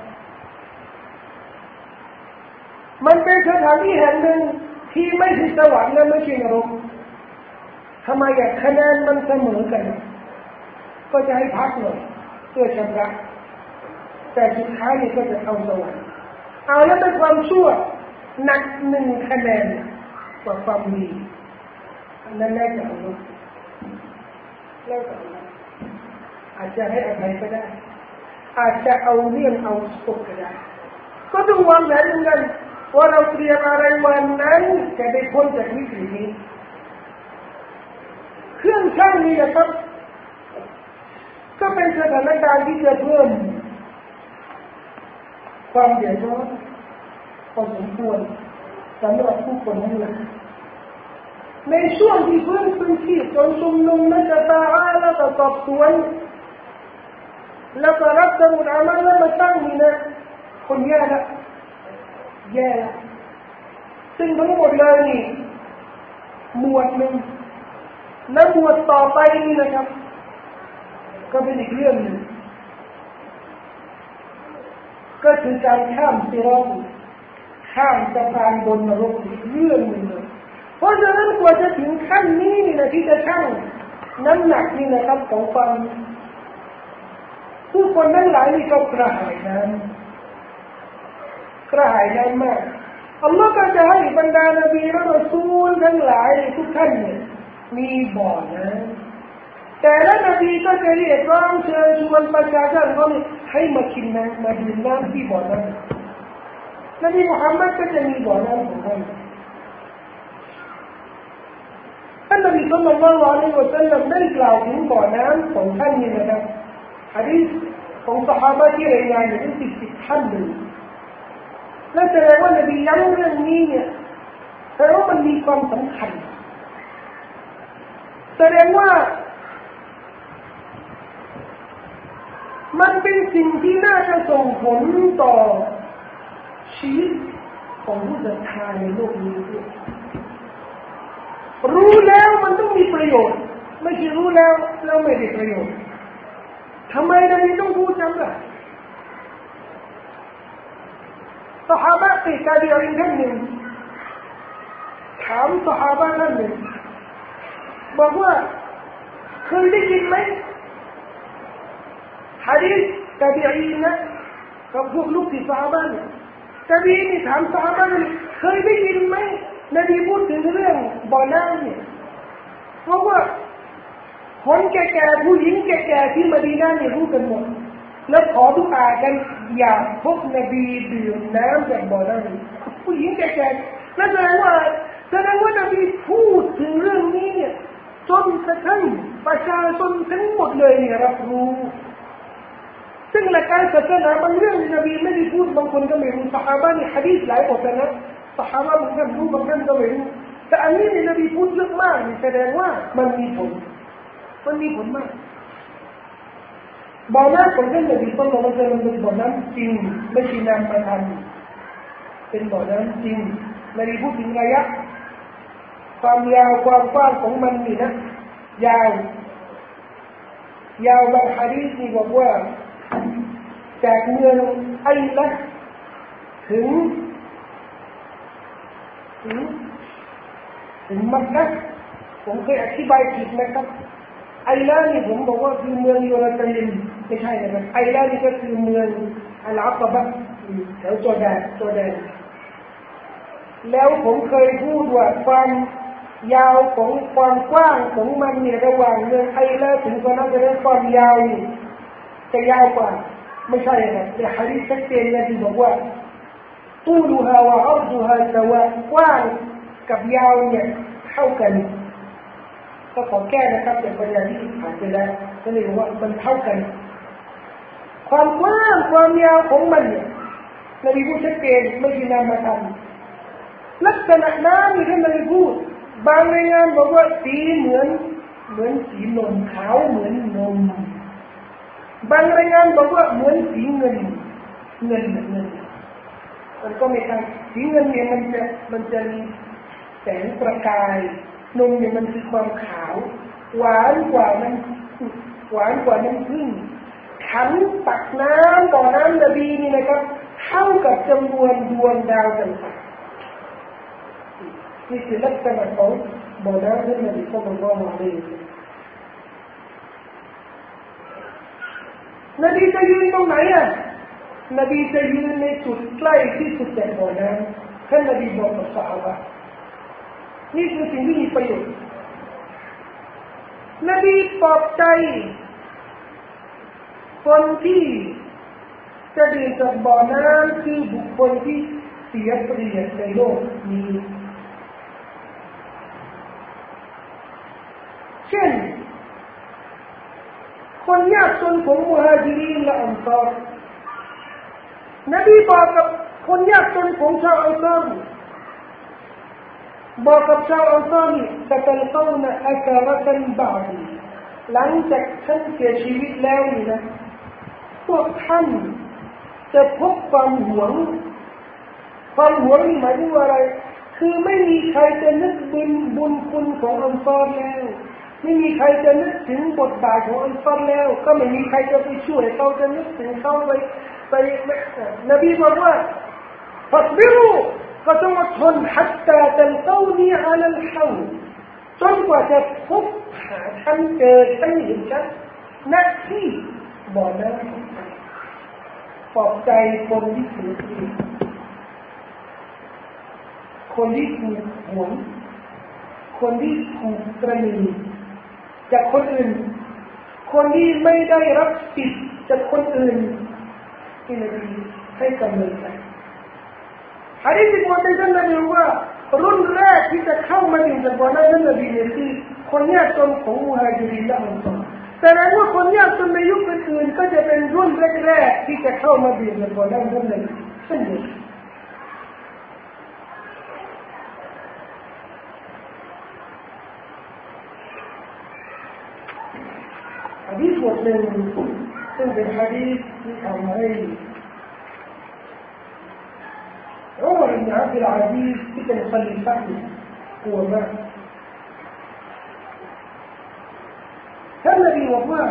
มันเป็นสถานที่แห่งหนึ่งที่ไม่ใช่สวรรค์และไม่ใช่นรกทำไมคะแนนมันเสมอกันก็จะให้พักหน่อยเพื่อชำระแต่สุดท้ายนี่ก็จะเข้าสวรรค์เอาแล้วเป็นความชั่วหนัก1 คะแนนกว่าความดีนั่นแหละจะเอาแล้วแต่อาจจะให้อภัยก็ได้อาจจะเอาเรื่องเอาสุขก็ได้ก็ต้องวางแผนเหมือนกันว่าเราเตรียมอะไรวันนั้นจะได้พ้นจากวิกฤตนี้เครื่องช่างนี้นะครับก็เป็นสถานการณ์ที่จะเพิ่มความเดือดร้อนพอสมควรสำหรับผู้คนทั้งหลายในช่วงที่พื้นที่จนชุมนุมนักตาแล้วก็สอบสวนแล้วก็รับสมุดอามัลแล้วมาตั้งนี่นะคนแย่ละซึ่งทั้งหมดเลยนี่หมวดหนึ่งและหมวดต่อไปนี่นะครับก็เป็นอีกเรื่องหนึ่งก็คือการข้ามสิรอฏข้ามสะพานบนนรกอีกเรื่องหนึ่งเลยเพราะฉะนั้นกว่าจะถึงขั้นนี้นี่นะที่จะชั่งน้ำหนักนี่นะครับของความผู้คนทั้งหลายนี่ก็กระหายน้ำมากอัลลอฮ์ก็จะให้บรรดานบีและรอซูลทั้งหลายทุกท่านเนี่ยมีบ่อน้ำแต่ละนบีก็จะเรียกร้องเชิญชวนประชาชนเขาให้มากินน้ำมาดื่มน้ำที่บ่อน้ำนบีมุฮัมมัดก็จะมีบ่อน้ำของท่านนบีศ็อลลัลลอฮุอะลัยฮิวะซัลลัมได้กล่าวถึงบ่อน้ำของท่านนี่นะครับหะดีษของซอฮาบะห์ที่รายงานอยู่ที่10ท่านเลยและแสดงว่านบีย้ำเรื่องนี้เนี่ยแสดงว่ามันมีความสำคัญแสดงว่ามันเป็นสิ่งที่น่าจะส่งผลต่อชีวิตของผู้ศรัทธาในโลกนี้ด้วยรู้แล้วมันต้องมีประโยชน์ไม่ใช่รู้แล้วไม่ได้ประโยชน์ทำไมนบีต้องพูดซ้ำล่ะซอฮาบะห์ตาบีอีนท่านหนึ่งถามซอฮาบะห์ท่านหนึ่งบอกว่าเคยได้ยินไหมหะดีษตาบีอีนนะกับพวกลูกศิษย์ซอฮาบะห์เนี่ยตาบีอีนถามซอฮาบะห์เนี่ยเคยได้ยินไหมนบีพูดถึงเรื่องบ่อน้ำเนี่ยเพราะว่าคนแก่ๆผู้หญิงแก่ๆที่มะดีนะห์เนี่ยรู้กันหมดแล้วขอดุอากันอยากพบนบีดื่มน้ำจากบ่อน้ำผู้หญิงแก่ๆนั่นแสดงว่านบีพูดถึงเรื่องนี้เนี่ยจนกระทั่งประชาชนทั้งหมดเลยเนี่ยรับรู้ซึ่งหลักการศาสนาบางเรื่องนบีไม่ได้พูดบางคนก็ไม่รู้ซอฮาบะห์นี่หะดีษหลายบทนะซอฮาบะห์บางท่านรู้บางท่านก็ไม่รู้แต่อันนี้นบีพูดเยอะมากแสดงว่ามันมีผลมากบ่อน้ำของท่านนบีศ็อลลัลลอฮุอะลัยฮิวะซัลลัมเป็นบ่อน้ำจริงไม่ใช่น้ำประทานเป็นบ่อน้ำจริงนบีพูดถึงระยะความยาวความกว้างของมันนี่นะยาวบางหะดีษนี่บอกว่าจากเมืองไอละถึงมักกะฮ์ผมเคยอธิบายผิดนะครับไอละนี่ผมบอกว่าคือเมืองโยนาตันไม่ใช่นะครับไอละนี่ก็คือเมืองอัลอาตบะแถวจอร์แดนแล้วผมเคยพูดว่าความยาวของความกว้างของมันเนี่ยระหว่างเมืองไอละถึงตอนนั้นจะได้ความยาวนี่จะยาวกว่าไม่ใช่นะแต่หะดีษชัดเจนนะที่บอกว่าตูลุฮาวะอัรดุฮาสวะกว้างกับยาวเนี่ยเท่ากันก็ขอแก้นะครับแต่ปัญญาที่ผ่านไปแล้วก็เลยว่ามันเท่ากันความกว้างความยาวของมันเนี่ยนบีพูดชัดเจนไม่ใช่นามธรรมลักษณะน้ำที่นบีพูดบางรายงานบอกว่าสีเหมือนสีนมขาวเหมือนนมบางรายงานบอกว่าเหมือนสีเงินมันก็ไม่ใช่สีเงินเนี่ยมันจะมีแสงประกายนมเนี่ยมันคือความขาวหวานกว่าน้ำผึ้งขันตักน้ำต่อน้ำนบีนี่นะครับเท่ากับจำนวนดวงดาวต่างๆนี่คือลักษณะของบ่อน้ำที่นบีศ็อลลัลลอฮุอะลัยฮิวะซัลลัมนบีจะยืนตรงไหนอ่ะนบีจะยืนในจุดใกล้ที่สุดจากบ่อน้ำท่านนบีบอกกับซอฮาบะห์นี่คือสิ่งที่มีประโยชน์นบีปลอบใจคนที่จะดื่มจากบ่อน้ำคือบุคคลที่เสียเปรียบในโลกนี้เช่นคนยากจนของมุฮาญิรินและอันซอรนบีบอกกับคนยากจนของชาวอันซอรบอกกับชาวอันซอรจะเป็นต้นอัคราตันบาดีหลังจากท่านเสียชีวิตแล้วนี่นะพวกท่านจะพบความหวงนี่หมายถึงว่าอะไรคือไม่มีใครจะนึกบุญคุณของอันซอรแล้วไม่มีใครจะนึกถึงบทบาทของอันซอรแล้วก็ไม่มีใครจะไปช่วยเขาจะนึกถึงเขาไปนบีบอกว่าฟัสบิรูก็ต้องอดทน حتى تلقوني على الحوض จนกว่าจะพบหาท่านเจอท่านเห็นฉันณที่บ่อน้ำปลอบใจคนที่ถูกตีคนที่ถูกหวงคนที่ถูกกระหน่ำจากคนอื่นคนที่ไม่ได้รับสิทธิ์จากคนอื่นที่นบีให้กำเนิดไปหะดีษที่บอกในท่านนบีว่ารุ่นแรกที่จะเข้ามาในศาสนาท่านนบีเนี่ยคือคนยากจนของมุฮัจิรินและอันซอรแต่แม้ว่าคนยากจนในยุคอื่นๆก็จะเป็นรุ่นแรกๆที่จะเข้ามาในศาสนาท่านนบีเช่นเดียวกันหะดีษบทหนึ่งซึ่งเป็นหะดีษที่ทำให้อุมัร อิบนุ อับดุลอาซีซที่เป็นคัลิฟะห์กลัวมากท่านนบีบอกว่า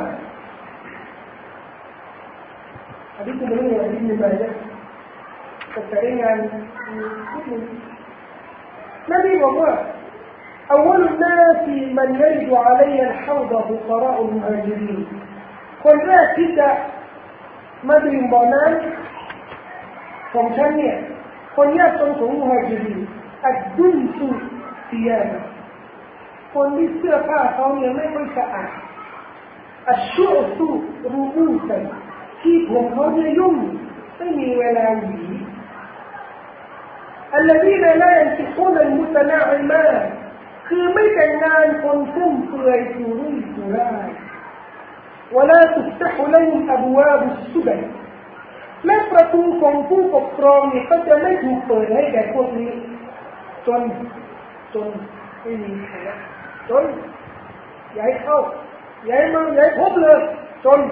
หะดีษที่เป็นหะดีษในบัยนะแต่ใช้งานนิดนึงนบีบอกว่าأول الناس من يرد علي الحوض فقراء المهاجرين คนแรกที่จะมาดื่มบ่อน้ำของฉันเนี่ยคนยากจนของมุฮัจิรินอัดดุนสุติยานะคนที่เสื้อผ้าเขาเนี่ยไม่ค่อยสะอาดอัชชุสุรูอูซันที่ผมเขาเนี่ยยุ่งไม่มีเวลาหวี الذين لا ينكحون المتنعمات คือไม่แต่งงานคนฟุ่มเฟือยสุรุ่ยสุร่าย ولا تفتح لهم أبواب السبل และประตูของผู้ปกครองนี่ก็จะไม่ถูกเปิดให้แก่พวกนี้จนไม่มีใครจนอย่าให้เข้าอย่าให้มาอย่าให้พบเลยจน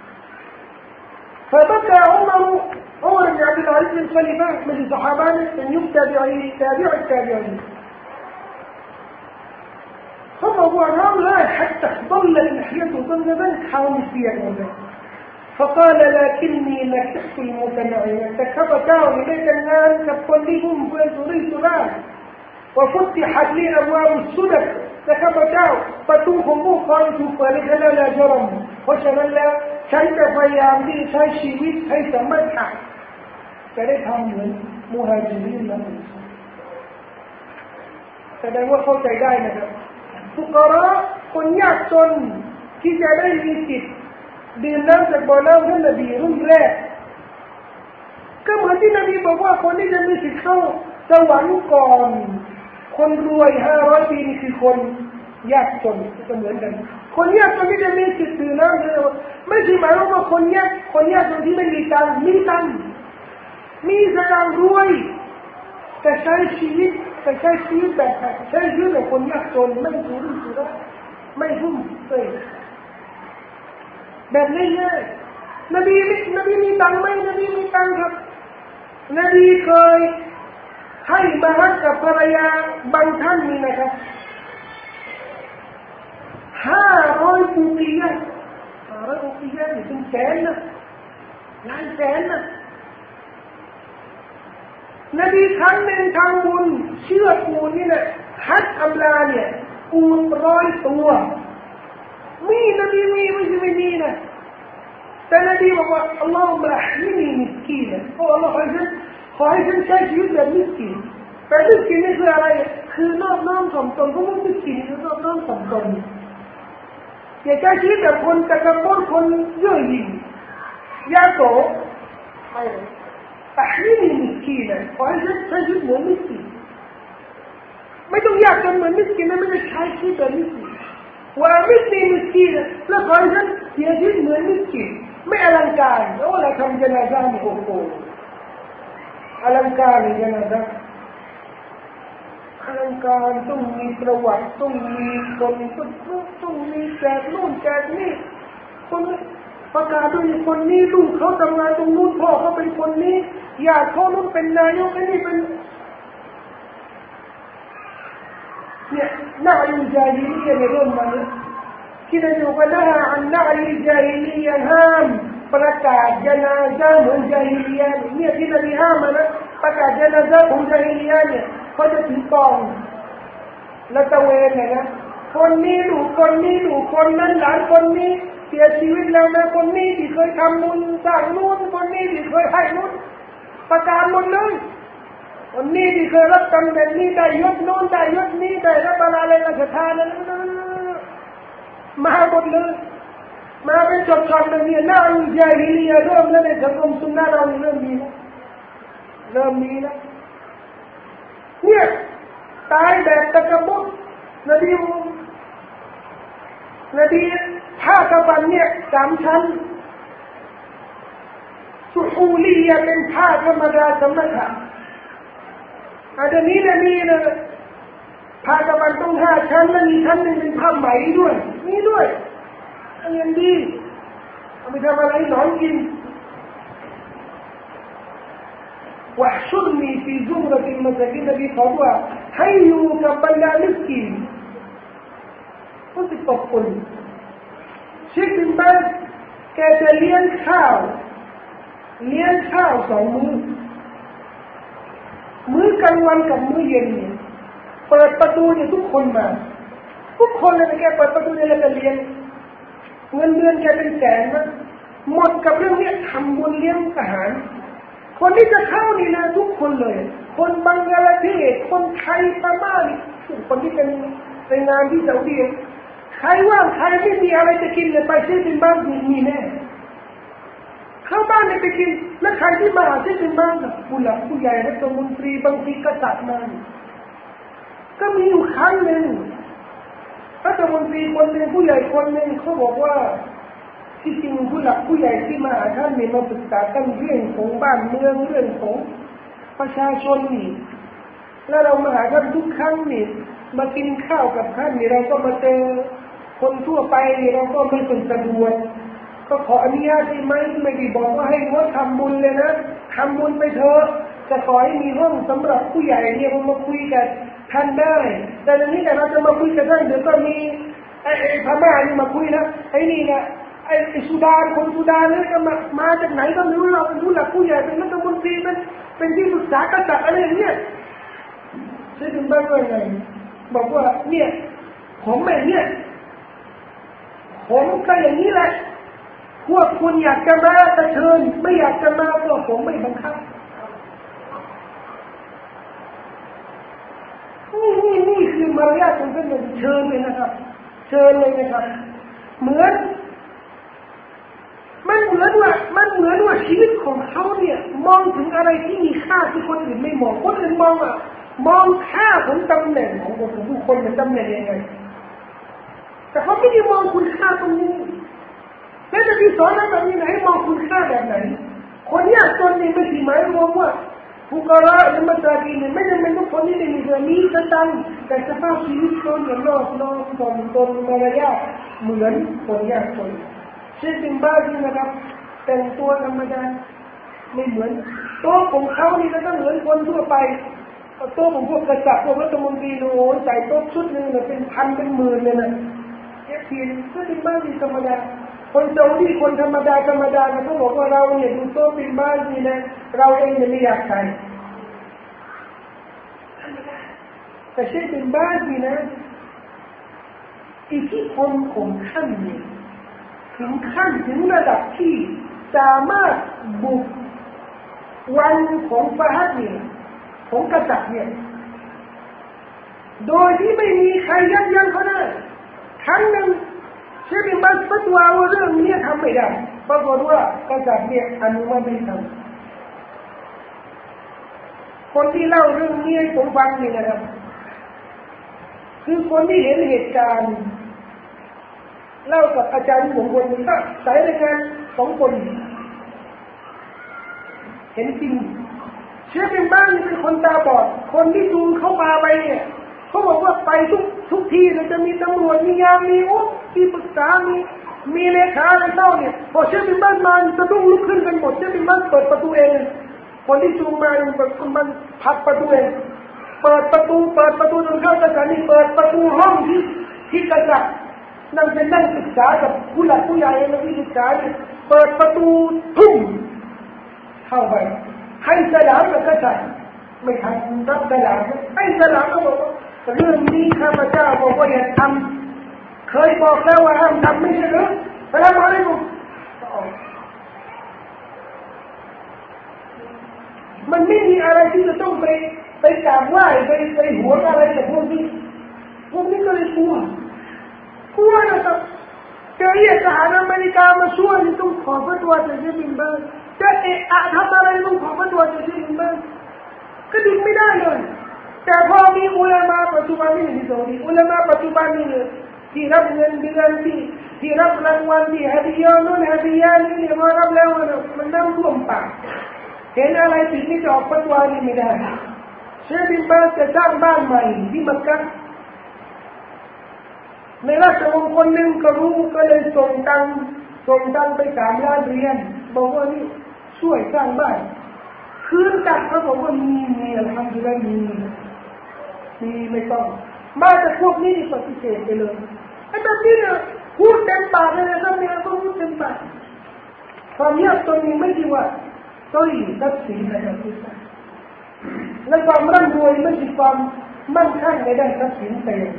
فبكى عمر بن عبد العزيز بن خليفة من الصحابة من يتبع التابعينเขาบอกว่าร้องไห้حتى ضلت لحيتهจนกระทั่งเขาเปียกหมดเลย فقال لكني نكحت المتنعمة แต่ข้าพเจ้าไม่ได้แต่งงานกับคนที่ฟุ่มเฟือยสุรุ่ยสุร่าย وفتحت لي أبواب السدد แต่ข้าพเจ้าประตูของผู้คนถูกเปิดให้ฉันแล้วจรมเพราะฉะนั้นแล้วฉันจะพยายามที่ใช้ชีวิตให้สมถะจะได้ทำเหมือนมุฮัจิรินและอันซอรแสดงว่าเข้าใจได้นะครับฟุกะเราะห์คนยากจนที่จะได้มีสิทธิ์ดื่มน้ำจากบ่อน้ำท่านนบีรุ่นแรกก็เหมือนที่นบีบอกว่าคนที่จะมีสิทธิ์เข้าสวรรค์ก่อนคนรวย500 ปีนี่คือคนยากจนก็เหมือนกันคนยากจนที่จะมีสิทธิ์ดื่มน้ำเนี่ยไม่ใช่หมายว่าคนยากจนที่ไม่มีตังค์มีตังค์มีสตางค์รวยแต่ใช้ชีวิตแบบใช้ชีวิตแบบคนยากจนไม่สุรุ่ยสุร่ายไม่ฟุ่มเฟือยแบบง่ายๆนบีมีตังค์ไหมนบีมีตังค์ครับนบีเคยให้มาฮักกับภรรยาบางท่านนี่นะครับ500 ปูกียะนี่เป็นแสนนะหลายแสนนะนบีครั้งหนึ่งทำบุญเชื่อปูนี่นะฮัจญ์อัมลาเนี่ยปู100 ตัวมีนบีมีไม่ใช่ไม่มีนะแต่นบีบอกว่าอัลลอฮุมะอัห์ยินีมิสกีนะโอ้อัลลอฮ์ขอให้ฉันใช้ชีวิตแบบมิสกีนแต่มิสกีนนี่คืออะไรคือนอบน้อมถ่อมตนเพราะว่ามิสกีนคือนอบน้อมถ่อมตนอย่าใช้ชีวิตแบบคนตะกะโกนคนเย่อหยิ่งยาโสไม่เลยอัห์ยินีมิสกีนะขอให้ฉันใช้ชีวิตเหมือนมิสกีนไม่ต้องยากจนเหมือนมิสกีนนะไม่ได้ใช้ชีวิตแบบมิสกีนว่ามิสกีนแล้วขอให้ฉันเสียชีวิตเหมือนมิสกีนไม่อลังการโอ้เราทำจนาซาห์โอ้โหอลังการเลยจนาซาห์อลังการต้องมีประวัติต้องมีคนต้องมีแจกนู่นแจกนี่คนประกาศด้วยคนนี้ลูกเขาทำงานตรงนู้นพ่อเขาเป็นคนนี้ญาติเขานู้นเป็นนายกไอ้นี่เป็นเนี่ยนาอิจาฮิลียะเนี่ยเริ่มมาเนี่ยที่นายกว่านะฮะอันนาอิจาฮิลียะห้ามประกาศจนาซาห์ของญาฮิลียะเนี่ยที่นบีห้ามนะประกาศจนาซาห์ของญาฮิลียะเนี่ยเขาจะถือกองและตะเวนเนี่ยนะคนนี้ลูกคนนี้ลูกคนนั้นหลานคนนี้เสียชีวิตแล้วนะคนนี้ที่เคยทำบุญสร้างนู่นคนนี้ที่เคยให้นู่นประกาศหมดเลยคนนี้ที่เคยรับตำแหน่งนี้ได้ยศโน้นได้ยศนี้ได้รับอะไรราชทานนั้นมาหมดเลยมาเป็นจดๆแบบนี้น่าอุจาฮิลียะเริ่มแล้วในสังคมสุนนะเราเริ่มมีแล้วเนี่ยตายแบบตะกบุตนบีผ้ากำบันเนี่ย3 ชั้นสุฮูลียะเป็นผ้าธรรมดาธรรมดาอันนี้นะมีนะผ้ากำบันต้อง5 ชั้นแล้วมีชั้นนึงเป็นผ้าไหมด้วยนี่ด้วยอันนี้ดีเอาไปทำอะไรหนอนกินواحشرني في زمرة المساكين الذي قالواให้อยู่กับบรรดามิสกีนก็จะตกคนเช็คบินบ้านแกจะเลี้ยงข้าว2 มื้อกลางวันกับมื้อเย็นเนี่ยเปิดประตูเนี่ยทุกคนมาทุกคนเลยแกเปิดประตูเนี่ยแล้วก็เลี้ยงเงินเดือนแกเป็นแสนนะหมดกับเรื่องนี้ทำบุญเลี้ยงทหารคนที่จะเข้านี่นะทุกคนเลยคนบังกลาเทศคนไทยพม่านี่คนที่เป็นไปงานที่ซาอุดีใครว่างใครไม่มีอะไรจะกินเลยไปซื้อเป็นบ้านมีแน่เข้าบ้านเนี่ยไปกินแล้วใครที่มาซื้อเป็นบ้านผู้หลักผู้ใหญ่รัฐมนตรีบางทีกษัตริย์มาก็มีอยู่ครั้งหนึ่งรัฐมนตรีคนหนึ่งผู้ใหญ่คนหนึ่งเขาบอกว่าที่จริงผู้หลักผู้ใหญ่ที่มาท่านเนี่ยมาปรึกษากันเรื่องของบ้านเมืองเรื่องของประชาชนนี่แล้วเรามาหาท่านทุกครั้งนี่มากินข้าวกับท่านนี่เราก็มาเจอคนทั่วไปนี่เราก็ไม่สะดวกก็ขออนุญาตได้ไหมไม่ได้บอกว่าให้งดทำบุญเลยนะทำบุญไปเถอะจะขอให้มีห้องสำหรับผู้ใหญ่เนี่ยมาคุยกับท่านได้แต่ในนี้แต่เราจะมาคุยกับท่านเดี๋ยวก็มีไอ้พม่านี่มาคุยนะไอ้นี่นะไอ้สุดานคนสุดานนี่ก็มาจากไหนก็ไม่รู้เราเป็นผู้หลักผู้ใหญ่เป็นรัฐมนตรีเป็นที่ปรึกษากษัตริย์อะไรอย่างเงี้ยใช่ถึงบ้านว่าไงบอกว่าเนี่ยผมแบบเนี่ยผมก็อย่างนี้แหละพวกคุณอยากจะมาก็เชิญไม่อยากจะมาก็ผมไม่บังคับนี่คือมารยาทของท่านเชิญเลยนะครับเชิญเลยนะครับเหมือนมันเหมือนว่าชีวิตของเขาเนี่ยมองถึงอะไรที่มีค่าที่คนอื่นไม่มองคนอื่นมองค่าของตำแหน่งของผู้คนเป็นตำแหน่งยังไงแต่เขาไม่ได้มองคุณค่าตรงนี้แล้วจะที่สอนเราแบบนี้ให้มองคุณค่าแบบไหนคนยากจนนี่ไม่ใช่หมายรวมว่าผู้กระหรือมัสยิดเนี่ยไม่จำเป็นต้องคนที่ได้มีเงินมีสตังค์แต่สภาพชีวิตเขาเนี่ยนอบน้อมถ่อมตนมารยาทเหมือนคนยากจนเช่นเป็นบ้านนี่นะครับแต่งตัวธรรมดาไม่เหมือนโต๊ะของเขานี่ก็ต้องเหมือนคนทั่วไปโต๊ะของพวกกษัตริย์พวกรัฐมนตรีโอ้ยใส่โต๊ะชุดนึงเนี่ยเป็นพันเป็นหมื่นเลยนะแค่เพียงก็เป็นบ้านที่ธรรมดาคนซาอุดีคนธรรมดานะเขาบอกว่าเราเนี่ยดูโต๊ะเป็นบ้านนี่นะเราเองเนี่ยไม่อยากใส่แต่เช่นเป็นบ้านนี่นะอิทธิพลของท่านเนี่ยถึงขั้นถึงระดับที่สามารถบุกวันของฟาฮัดเนี่ยของกษัตริย์เนี่ยโดยที่ไม่มีใครยับยั้งเขาได้ครั้งหนึ่งเชฟบินบัสฟัตวาว่าเรื่องนี้ทำไม่ได้ปรากฏว่ากษัตริย์เนี่ยอนุมัติไม่ทำคนที่เล่าเรื่องนี้ให้ผมฟังนี่นะครับคือคนที่เห็นเหตุการณ์เล่ากับอาจารย์ผมคนนึงก็สายรายงาน2 คนเห็นจริงเชื่อเป็นบ้านเป็นคนตาบอดคนที่จูงเข้ามาไปเนี่ยเขาบอกว่าไปทุกที่เลยจะมีตำรวจมียามมีที่ปรึกษามีเลขาอะไรเท่าเนี่ยพอเชื่อเป็นบ้านมันจะต้องลุกขึ้นกันหมดเชื่อเป็นบ้านเปิดประตูเองคนที่จูงมามันพักประตูเองเปิดประตูจนเข้ากระจายนี่เปิดประตูห้องที่กระจายนั่งเป็นนั่งศึกษากับผู้หลักผู้ใหญ่นักวิชาการเปิดประตูทุ่มเข้าไปให้สลามกับกษัตริย์ไม่ทันรับสลามให้สลามก็บอกว่าเรื่องนี้ข้าพเจ้าบอกว่าอย่าทำเคยบอกแล้วว่าห้ามทำไม่ใช่หรือสลามอะไรกูมันไม่มีอะไรที่จะต้องไปกราบไหว้ไปหัวอะไรแต่พวกนี้ก็เลยกลัวนะครับเจอทหารอเมริกาชั่วนี่ต้องขอฟัตวาจากเชคบินบาสจะเอะอะทำอะไรต้องขอฟัตวาจากเชคบินบาสก็ดิ้นไม่ได้เลยแต่พอมีอุลามะปัจจุบันนี่ที่ซาอุดีอุลามะปัจจุบันนี่ที่รับเงินเดือนที่รับรางวัลที่ฮะดิยานู่นฮะดิยานี่เนี่ยมารับแล้วมันนั่งร่วมปากเห็นอะไรผิดนี่จะออกฟัตวานี่ไม่ได้เชคบินบาสจะสร้างบ้านใหม่ที่มักกะห์ในราชวงศ์คนหนึ่งก็รู้ก็เลยส่งตังไป3 ล้านเหรียญบอกว่านี่ช่วยสร้างบ้านคืนกลับเขาบอกว่ามีอัลฮัมดุลิลลาห์มีไม่ต้องมาแต่พวกนี้ปฏิเสธไปเลยไอ้แบบนี้เนี่ยพูดเต็มปากเลยนะครับเนี่ยก็พูดเต็มปากความเงียบตัวนี้ไม่ใช่ว่าต้อยทรัพย์สินนะครับทุกท่านและความร่ำรวยไม่ใช่ความมั่งคั่งในด้านทรัพย์สินแต่อย่างใด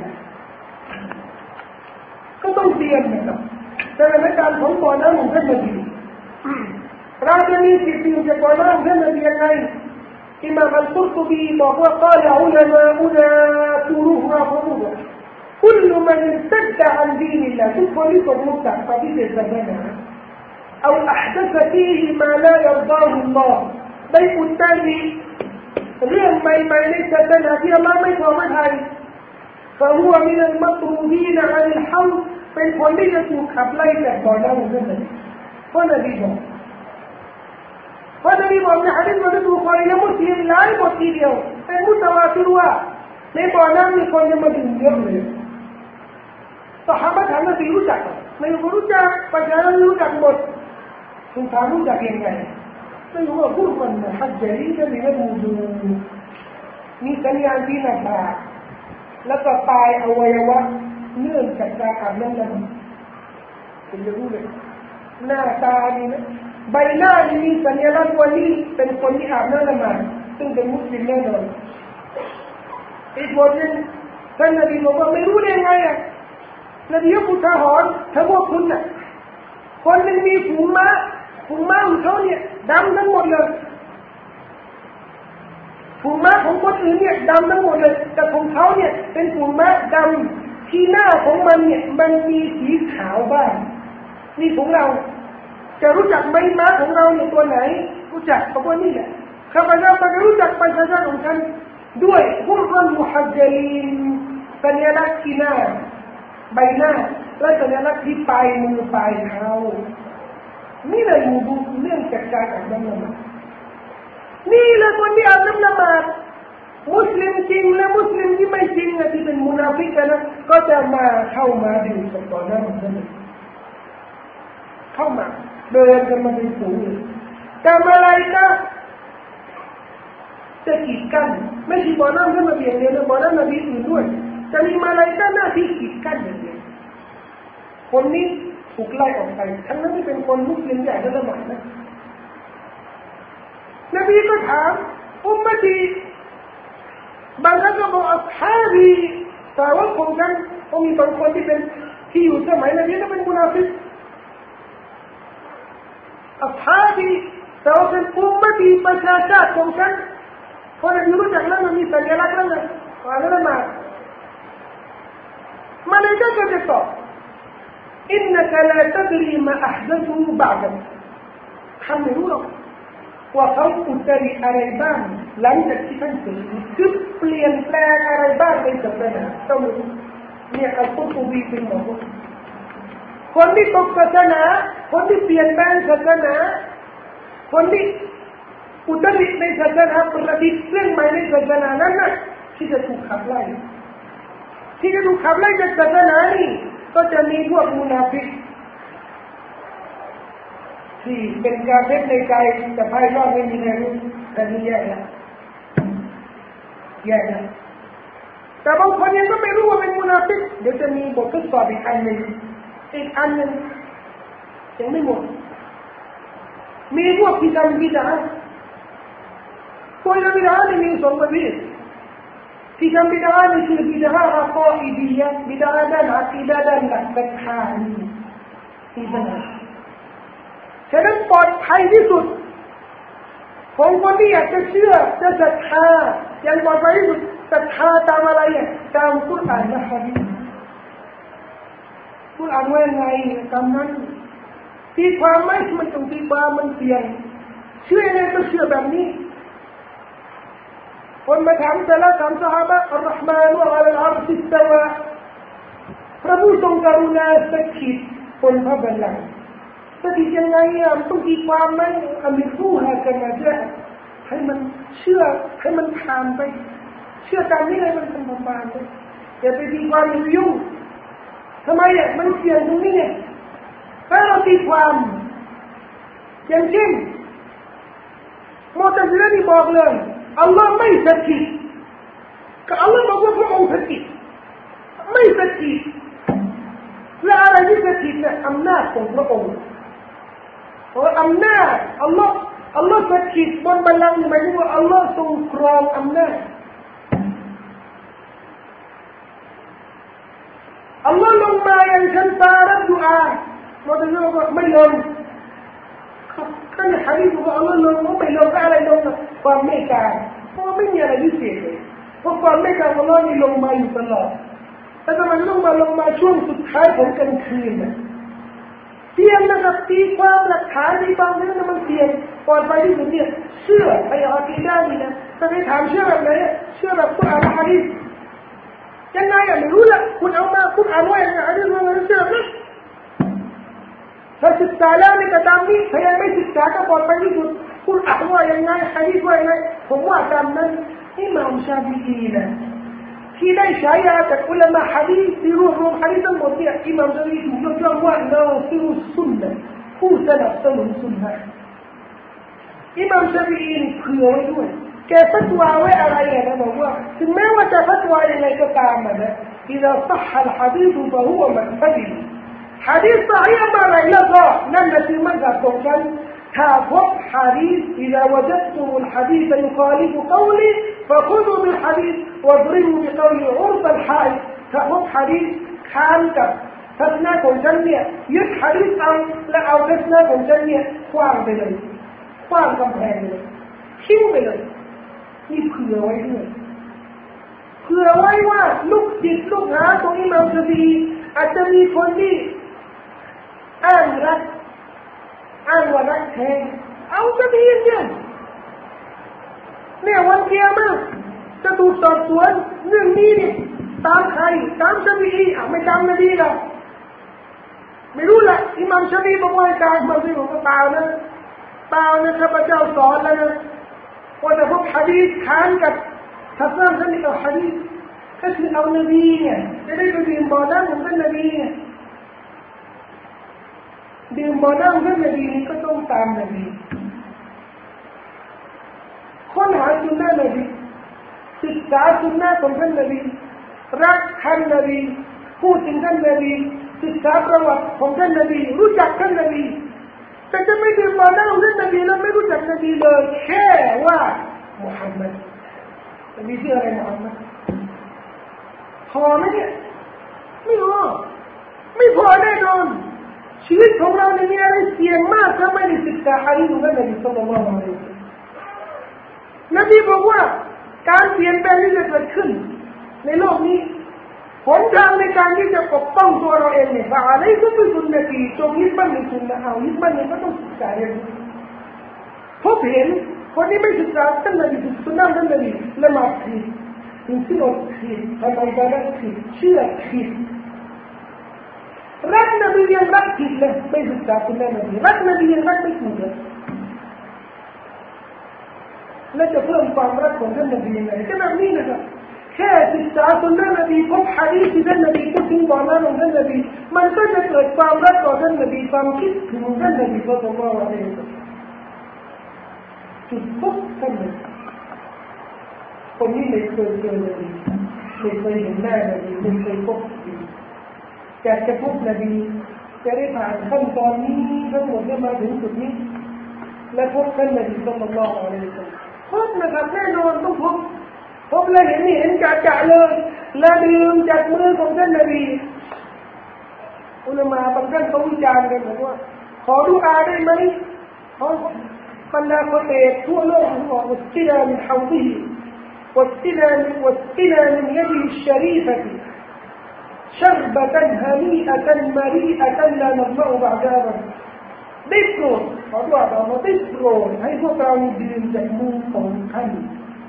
ก็ต้องเตรียมนะครับแต่ในการของบ่อน้ำของท่านนบีเราจะมีสิทธิ์จากบ่อน้ำของท่านนบียังไงอิมามอัลกุรตุบีบอกว่า قال علماؤنا كلها فروض كل من ارتد عن دين الله ทุกคนที่ตกมุกจากปฏิเสธศาสนา أو أحدث فيه ما لا يرضاه الله ได้อุตริเรื่องใหม่ๆในศาสนาที่อัลเลาะห์ไม่พอพระทัยفهو من المطرودين عن الحوض เป็นคนที่จะถูกขับไล่จากบ่อน้ำของท่านนบีเพราะนบีบอกในหะดีษของบุคอรีและมุสลิมหลายบททีเดียวเป็นมุตะวาติรว่าในบ่อน้ำมีคนจะมาดื่มเยอะเลยซอฮาบะห์ถามนบีรู้จักไม่รู้จักประชาชนรู้จักหมดคุณถามรู้จักยังไงไม่รู้ว่าพูดมันฮัจญะลีกันในนั้นมีสัญญาณที่หน้าผากแล้วก็ตายอวัยวะเนื่องจากการอาบน้ำคุณจะรู้เลยหน้าตานี่นะใบหน้านี่มีสัญลักษณ์ว่านี่เป็นคนที่อาบน้ำละหมาดซึ่งเป็นมุสลิมแน่นอนอีกบทหนึ่งท่านนบีบอกว่าไม่รู้ได้ไงอ่ะนบียกอุทาหรณ์ถ้าพวกคุณน่ะคนหนึ่งมีฝูงม้าของเขาเนี่ยดำทั้งหมดเลยฝูงม้าของคนอื่นเนี่ยดำทั้งหมดเลยแต่ของเขาเนี่ยเป็นฝูงม้าดำที่หน้าของมันเนี่ยมันมีสีขาวบ้างนี่ของเราจะรู้จักไหมม้าของเราเนี่ยตัวไหนรู้จักเพราะว่านี่แหละข้าพเจ้าจะรู้จักประชาชนของฉันด้วยฮุรรันมุฮัจญะลีนสัญลักษณ์ที่หน้าใบหน้าและสัญลักษณ์ที่ปลายมือปลายเท้านี่เลยมูดูเรื่องจากการอาบน้ำละหมาดนี่แหละคนที่อาบน้ำละหมาดมุสลิมจริงและมุสลิมที่ไม่จริงที่เป็นมุนาฟิกนะก็จะมาเข้ามาดื่มกับต่อหน้าของท่านเข้ามาเดินกันมาเป็นฝูงแต่มาอะไรก็จะกีดกันไม่ใช่บ่อน้ำท่านนบีอย่างเดียวนะบ่อน้ำนบีอื่นด้วยจะมีมาอะไรก็หน้าที่กีดกันอย่างเดียวคนนี้ถูกไล่ออกไปทั้งนั้นที่เป็นคนมุสลิมใหญ่และละหมาดนะนบีก็ถามอุมมะตีบางท่านก็บอกอัศฮาบีสาวกของฉันก็มีบางคนที่เป็นที่อยู่สมัยนบีก็เป็นมุนาฟิกอัศฮาบีสาวกเป็นอุมมะตีประชาชาติของฉันคนที่รู้จักแล้วมันมีสัญลักษณ์แล้วนะอะไรละหมาดมาเลยก็จะตอบอินนักลาตัดรีมาอัพดัซูบาดันทำไม่รู้หรอกว่าเขาอุตริอะไรบ้างหลังจากที่ท่านเสียชีวิตคือเปลี่ยนแปลงอะไรบ้างในศาสนาต้องเนี่ยอัลกุรตุบีเป็นหมอคนที่ตกศาสนาคนที่เปลี่ยนแปลงศาสนาคนที่อุตริในศาสนาประดิษฐ์เรื่องใหม่ในศาสนานั้นนะที่จะถูกขับไล่จากศาสนานี่ก็จะมีพวกมุนาฟิกที่เป็นกาเฟรในใจแต่ภายนอกไม่มีใครรู้แต่นี่แย่แล้วแต่บางคนยังก็ไม่รู้ว่าเป็นมุนาฟิกเดี๋ยวจะมีบททดสอบอีกอันหนึ่งยังไม่หมดมีพวกที่ทำบิดาพวกบิดานี่มี2ประเภทที่ทำบิดานี่คือบิดาอัคออิดียะบิดาด้านอะกีดะห์ด้านหลักศรัทธาที่ปัญหาฉะนั้นปลอดภัยที่สุดของคนที่อยากจะเชื่อจะศรัทธาอย่างปลอดภัยที่สุดศรัทธาตามอะไรตามกุรอานและหะดีษกุรอานว่าไงตามนั้นตีความไม่มันต้องตีความมันเปลี่ยนเชื่อยังไงก็เชื่อแบบนี้คนมาถามแต่ละถามซอฮาบะอัลลอฮ์มานุอัลลอฮ์สิสตาวะพระผู้ทรงกรุณาสถิตบนพระบัลลังก์สถิตยังไงต้องตีความไหมอามิรูฮะกันมาเจาให้มันเชื่อให้มันผ่านไปเชื่อตามนี้ให้มันเป็นประมาณไปอย่าไปตีความยุ่งทำไมมันเสี่ยงตรงนี้เนี่ยถ้าเราตีความอย่างเช่นมุตะซิละห์นี่บอกเลยอัลลอฮ์ไม่สถิตก็อัลลอฮ์บอกว่าพระองค์สถิตไม่สถิตและอะไรที่สถิตเนี่ยอำนาจของพระองค์เพราะอำนาจอัลลอฮ์สถิตบนบัลลังก์หมายถึงว่าอัลลอฮ์ทรงครองอำนาจอัลลอฮ์ลงมาอย่างชั้นฟ้ารับดุอามุตะซิละห์บอกไม่ลงท่านฮะดีษบอกว่าอัลลอฮ์ลงไม่ลงก็อะไรลงความเมตตาเพราะไม่มีอะไรพิเศษเลยเพราะความเมตตาของอัลลอฮ์นี่ลงมาอยู่ตลอดแต่ทำไมลงมาช่วงสุดท้ายของกลางคืนเนี่ยเสี่ยงนะครับตีความหลักฐานตีความนี้มันเสี่ยงปลอดภัยที่สุดเนี่ยเชื่อไอ้อากีดะห์นี่นะแต่ไปถามเชื่อแบบไหนเชื่อแบบกุรอานและหะดีษยังไงไม่รู้ละคุณเอามาคุณอ่านว่าอย่างไรหะดีษว่าเชื่อไหมถ้าศึกษาแล้วในกระดานนี้ถ้ายังไม่ศึกษาก็ปลอดภัยที่สุดคุณอ่านว่าอย่างไรหะดีษว่าอย่างไรผมว่าตามนั้นอิหม่ามชาฟิอีนะที่ได้ฉายาจากอุลามะฮะดีษที่รวบรวมฮะดีษทั้งหมดเนี่ยอิหม่ามชาฟิอีถูกยกย่องว่านาซิรุสซุนนะห์ผู้สนับสนุนซุนนะห์อิหม่ามชาฟิอีเผื่อไว้ด้วยแกฟัตวาไว้อะไรนะบอกว่าถึงแม้ว่าจะฟัตวายังไงก็ตามนะ إذا صح الحديث فهو مذهبي حديث صحيح ما لا يلغى نمت مذهب طوشان تابق حديث إذا وجدتم الحديث يخالف قولي فخذوا بالحديث واضربوا بقولي عرض الحائط تابق حديث خانك تسنى طوشان يك حديث لا أو تسنى طوشان خوار بلي خوار كمبهن بليคิ้วไปเลยนี่เผื่อไว้ด้วยเผื่อไว้ว่าลูกศิษย์ลูกหาของอิหม่ามชาฟิอีอาจจะมีคนที่อ้างว่ารักแท้เอาชาฟิอีเนี่ยวันเกียรติจะถูกสอบสวนเรื่องนี้นี่ตามใครตามชาฟิอีไม่ตามนบีหรอกไม่รู้ละอิหม่ามชาฟิอีบอกว่าการอิหม่ามชาฟิอีบอกว่าเปล่านะข้าพเจ้าสอนแล้วนะว่าจะพบฮะดีษค้านกับทัศนะท่านเอาฮะดีษก็คือเอานบีเนี่ยจะได้ไปดื่มบ่อน้ำของท่านนบีเนี่ยดื่มบ่อน้ำของท่านนบีนี่ก็ต้องตามนบีค้นหาสุนนะนบีศึกษาสุนนะของท่านนบีรักท่านนบีพูดถึงท่านนบีศึกษาประวัติของท่านนบีรู้จักท่านนบีแต่จะไม่ดื่มบ่อน้ำของท่านนบีแล้วไม่รู้จักนบีเลยแค่ว่ามุฮัมมัดนบีชื่ออะไรมุฮัมมัดพอไหมเนี่ยไม่พอแน่นอนชีวิตของเราในนี้อะไรเสี่ยงมากถ้าไม่ได้ศึกษาฮะดีษของท่านนบีศ็อลลัลลอฮุอะลัยฮิวะซัลลัมนบีบอกว่าการเปลี่ยนแปลงที่จะเกิดขึ้นในโลกนี้หนทางในการที่จะปกป้องตัวเราเองเนี่ยว่าอะไรก็เป็นสุนนะที่จงยึดมั่นในสุนนะเอายึดมั่นเนี่ยก็ต้องศึกษาเรียนรู้พบเห็นคนที่ไม่ศึกษาท่านนบีสุนนะท่านนบีละหมาดผิดอินทรีย์ผิดทำอิบาดะห์ผิดเชื่อผิดรักนบียังรักผิดเลยไม่ศึกษาสุนนะนบีรักนบียังรักไม่ถูกเลยและจะเพิ่มความรักของท่านนบียังไงก็แบบนี้นะครับแค่ศึกษาสุนนะนบีพบฮะดีษที่ท่านนบีพูดถึงบ่อน้ำของท่านนบีมันก็จะเกิดความรักต่อท่านนบีความคิดถึงท่านนบีศ็อลลัลลอฮุอะลัยฮิวะซัลลัมจุดพบท่านนบีคนนี้ไม่เคยเจอนบีไม่เคยเห็นหน้านบีไม่เคยพบนบีอยากจะพบนบีจะได้ผ่านขั้นตอนนี้ทั้งหมดได้มาถึงจุดนี้และพบท่านนบีศ็อลลัลลอฮุอะลัยฮิวะซัลลัมพบนะครับแน่นอนต้องพบเลยเห็นจ่าเลยและดื่มจากมือของท่านนบีอุลามะบางท่านเขาวิจารณ์กันบอกว่าขอดุอาได้ไหมบรรดาคนเอกทั่วโลกบอกวัสติลามินฮาวดิฮิวัสติลามินยดิฮิชชะรีฟะติشربة هنيئة مريئة لا نظمأ بعدها ได้โปรดขอดุอาต่อมาได้โปรดให้พวกเราดื่มจากมือของท่าน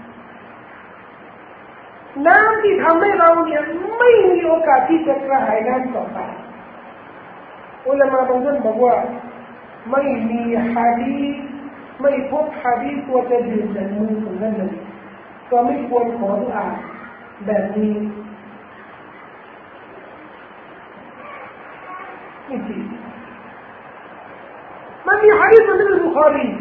น้ำที่ทำให้เราเนี่ยไม่มีโอกาสที่จะกระหายน้ำต่อไปอุลามะบางท่านบอกว่าไม่มีหะดีษไม่พบหะดีษตัวจะดื่มจากมือของท่านเลยก็ไม่ควรขอดุอาแบบนี้ไม่จริงมันมีหะดีษในบุคอรี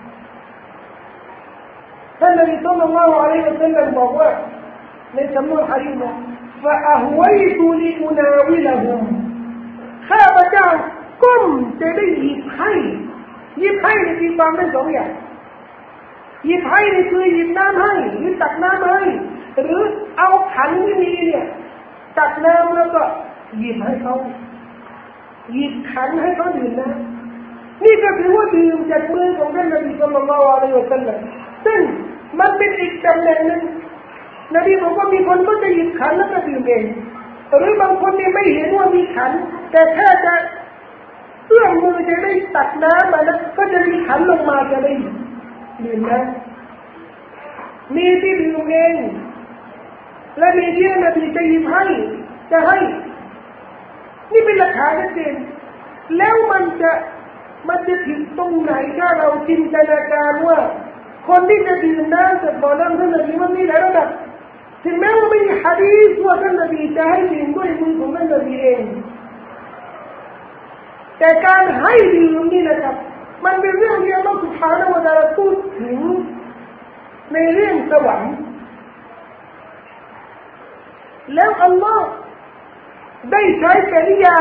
ท่านนบีศ็อลลัลลอฮุอะลัยฮิวะซัลลัมบอกว่าในสำนวนหะดีษนะفأهويت لأناولهم ข้าพเจ้าก้มจะได้หยิบให้ในที่ฟังได้สองอย่างหยิบให้นี่คือหยิบน้ำให้หรือตักน้ำให้หรือเอาขันที่มีเนี่ยตักน้ำแล้วก็หยิบให้เขาหยิบขันให้เขาดื่มน้ำนี่ก็ถือว่าดื่มจากมือของท่านนบีศ็อลลัลลอฮุอะลัยฮิวะซัลลัมซึ่งมันเป็นอีกตำแหน่งหนึ่งนบีบอกว่ามีคนก็จะหยิบขันแล้วก็ดื่มเองหรือบางคนเนี่ยไม่เห็นว่ามีขันแต่แค่จะเอื้อมมือจะได้ตักน้ำมานะก็จะมีขันลงมาจะได้ดื่มน้ำมีที่ดื่มเองและมีที่นบีจะหยิบให้จะให้นี่เป็นหลักฐานชัดเจนแล้วมันจะผิดตรงไหนถ้าเราจินตนาการว่าคนที่จะดื่มน้ำจากบ่อน้ำท่านนบีมันมีหลายระดับถึงแม้ว่าไม่มีหะดีษว่าท่านนบีจะให้ดื่มด้วยมือของท่านนบีเองแต่การให้ดื่มนี่นะครับมันเป็นเรื่องที่อัลลอฮฺซุบฮานะฮูวะตะอาลาพูดถึงในเรื่องสวรรค์แล้วอัลลอฮฺได้ใช้กริยา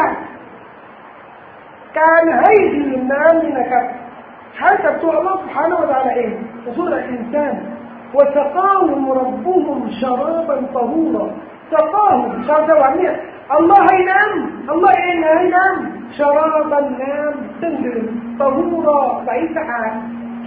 การให้ดื่มน้ำนี่นะครับใช้กับตัวอัลลอฮฺซุบฮานะฮูวะตะอาลาเองในซูเราะห์อินซานوسقاهم ربهم شرابا طهورا سقاهم ชาวสวรรค์เนี่ยอัลลอฮ์ให้น้ำอัลลอฮ์เองให้น้ำชาราบันน้ำซึ่งดื่มตะฮูรอใสสะอาด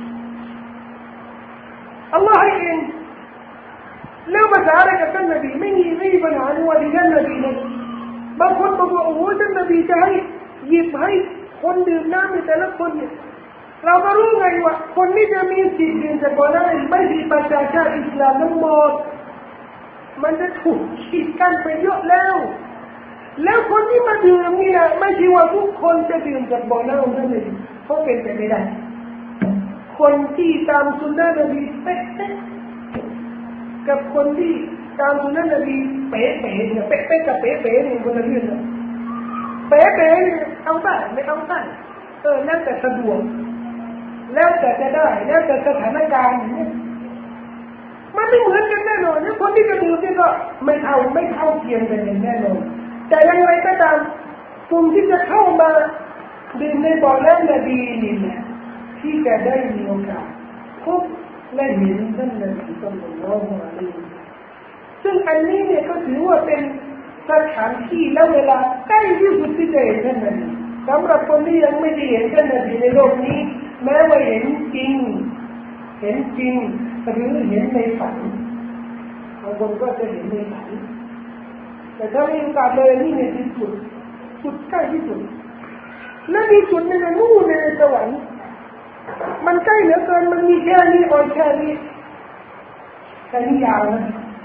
อัลลอฮ์ให้เองแล้วภาษาอะไรกับท่านนบีไม่มีปัญหาว่าที่ท่านนบีเนี่ยบางคนบอกว่าโอ้โหท่านนบีจะให้หยิบให้คนดื่มน้ำในแต่ละคนเนี่ยเราก็รู้ไงว่าคนที่จะมีสิทธิ์ดื่มจากบ่อน้ำไม่ใช่ประชาชาติอิสลามทั้งหมดมันจะถูกขีดกั้นไปเยอะแล้วคนที่มาดื่มนี่นะไม่ใช่ว่าทุกคนจะดื่มจากบ่อน้ำนั่นเองเพราะเป็นไปไม่ได้คนที่ตามสุนนะนบีเป๊ะๆกับคนที่ตามสุนนะนบีเป๊ะๆเนี่ยเป๊ะๆกับเป๊ะๆนี่คนละเรื่องนะเป๊ะๆเนี่ยเอาได้ไม่เอาได้แล้วแต่สะดวกแล้วแต่จะได้แล้วแต่สถานการณ์อย่างนี้มันไม่เหมือนกันแน่นอนเนี่ยคนที่จะดื่มนี่ก็ไม่เท่าเทียมกันอย่างแน่นอนแต่ยังไงก็ตามกลุ่มที่จะเข้ามาดื่มในบ่อน้ำนบีนี่แหละที่จะได้มีโอกาสพบและเห็นท่านนบีศ็อลลัลลอฮุอะลัยฮิวะซัลลัมซึ่งอันนี้เนี่ยก็ถือว่าเป็นสถานที่และเวลาใกล้ที่สุดที่จะเห็นท่านนบีสำหรับคนที่ยังไม่ได้เห็นท่านนบีในโลกนี้แม้ว่าเห็นจริงหรือเห็นในฝันบางคนก็จะเห็นในฝันแต่ถ้ามีโอกาสเลยนี่เนี่ยที่สุดใกล้ที่สุดและมีจุดในนู่นในสวรรค์มันใกล้เหลือเกินมันมีแค่นี้อ่อนแค่นี้ยาวนะ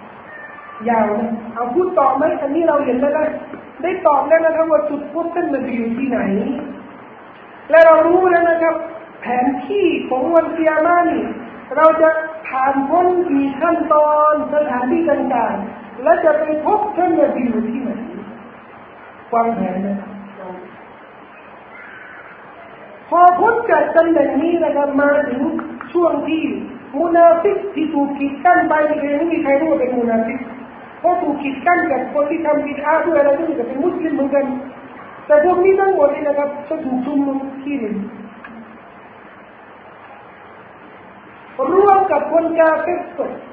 เอาพูดต่อไหมอันนี้เราเห็นแล้วนะได้ตอบแล้วนะครับว่าจุดพบท่านนบีอยู่ที่ไหนและเรารู้แล้วนะครับแผนที่ของวันกิยามะห์นี่เราจะผ่านพ้นกี่ขั้นตอนสถานที่ต่างๆและจะไปพบท่านนบีอยู่ที่ไหนวางแผนนะครับพอพ้นจากตำแหน่งนี้นะครับมาถึงช่วงที่มุนาฟิกที่ถูกกีดกั้นไปไม่มีใครรู้ว่าเป็นมุนาฟิกเพราะถูกกีดกั้นจากคนที่ทำบิดอะห์ด้วยอะไรด้วยจะเป็นมุสลิมเหมือนกันแต่พวกนี้ทั้งหมดนี่นะครับจะถูกชุมนุมที่หนึ่งร่วมกับคนกาเฟร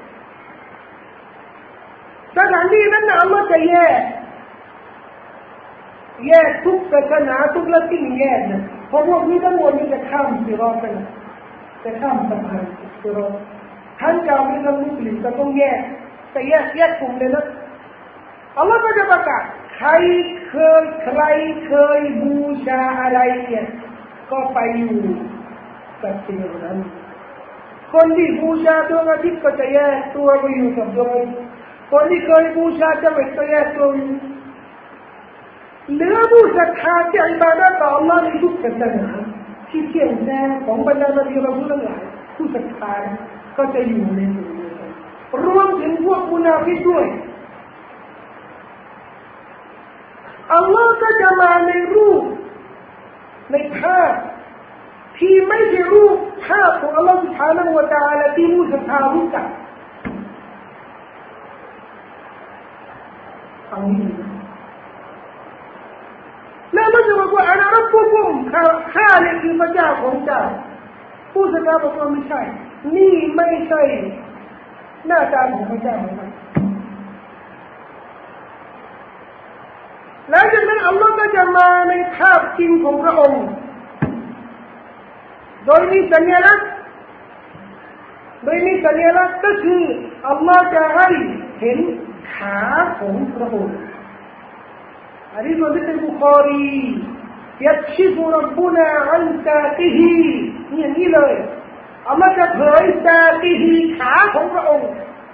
สถานที่นั้นอัลลอฮ์จะแยกทุกศาสนาทุกละที่แยกนะเพราะพวกนี้ทั้งหมดนี่จะข้ามสิรอตกันจะข้ามสะพานสิรอตทั้งกาเฟรทั้งมุสลิมจะต้องแยกกลุ่มเลยนะอัลลอฮ์ก็จะประกาศใครเคยบูชาอะไรเนี่ยขก็ไปอยู่กับสิ่งนั้นคนที่บูชาดวงอาทิตย์ก็จะแยกตัวไปอยู่กับดวงอาทิตย์คนที่เคยบูชาเจวิตก็แยกตัวอยู่เหลือผู้ศรัทธาที่อิบาดะห์ต่อ Allah ในทุกศาสนาที่เที่ยงแท้ของบรรดานบีเราทั้งหลายผู้ศรัทธาก็จะอยู่ในหมู่เดียวกันรวมถึงพวกมุนาฟิกด้วยอัลลอฮ์ก็จะมาในรูปในภาพที่ไม่ใช่รูปภาพของอัลลอฮ์ سبحانه และ تعالى ที่ผู้ศรัทธารู้จักฟังดีแล้วมันจะบอกว่าอานารับผู้คุมข้าเนี่ยคือพระเจ้าของเจ้าผู้ศรัทธาบอกว่าไม่ใช่นี่ไม่ใช่หน้าตาของพระเจ้าของเราแล้วจากนั้นอัลลอฮ์ก็จะมาในภาพจริงของพระองค์โดยมีสัญลักษณ์ก็คืออัลลอฮ์จะให้เห็นขาของพระองค์อันนี้มันเป็นบุคอรียักชิฟุรับุนาอันซาติฮีนี่เลยอัลลอฮ์จะเผยซาติฮีขาของพระองค์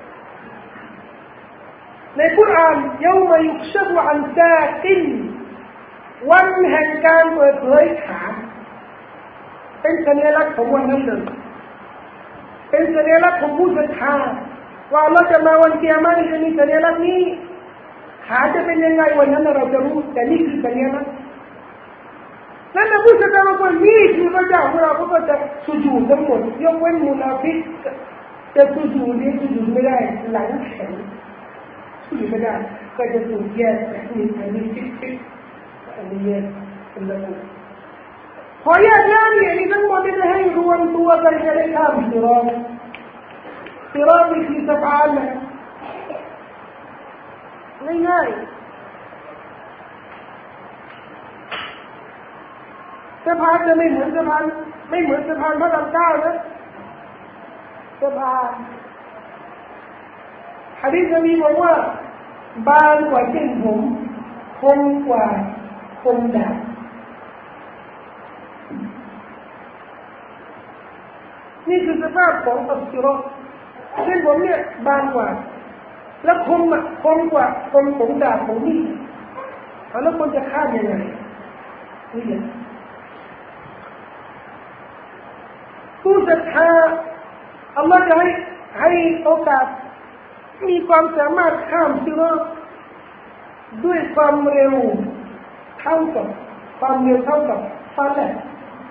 ในกุรอานยามยุกชัฟอันซาตินวันแห่งการเปิดเผยขาเป็นสัญลักษณ์ของวันนั้นเลยเป็นสัญลักษณ์ของผู้ศรัทธาว่าเราจะมาวันเกียรติจะมีสัญลักษณ์นี้ขาจะเป็นยังไงวันนั้นเราจะรู้แต่นี่คือสัญลักษณ์นั่นนะผู้ศรัทธาบางคนนี่คือพระเจ้าของเราก็จะสุญูดทั้งหมดยกเว้นมุนาฟิกจะสุญูดนี่สุญูดไม่ได้หลังแข็งสุญูดไม่ได้ก็จะถูกแยกมีอันนี้ฟิกอันนี้แยกเป็นระบบพอแยกแล้วเนี่ยนี่ทั้งหมดจะให้รวมตัวกันจะได้ข้ามสิรอตนี่คือสะพานนะง่ายๆสะพานจะไม่เหมือนสะพานพระรามเก้านะสะพานหะดีษนบีบอกว่าบางกว่าเส้นผมคงกว่าคมดาบนี่คือสภาพของอัลซิรอตเส้นผมเนี่ยบางกว่าแล้วคมกว่าผมดาบผมนี่แล้วคนจะข้ามยังไงนี่แหละผู้ศรัทธาอัลลอฮ์จะให้โอกาสมีความสามารถข้ามซิรอตด้วยความเร็วเท่ากับฟ้าแลบ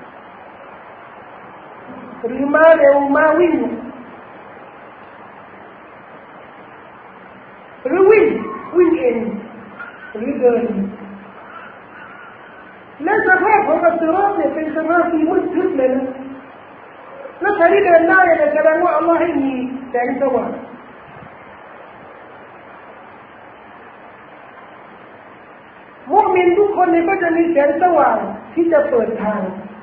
หรือม้าเร็วม้าวิ่งหรือวิ่งเองหรือเดินและสภาพของอัลซิรอตเนี่ยเป็นสภาพที่มืดทึบเลยนะแล้วใครที่เดินได้เนี่ยแสดงว่าอัลลอฮ์ให้มีแสงสว่างมุมินทุกคนเนี่ยก็จะมีแสงสว่างที่จะเปิดทาง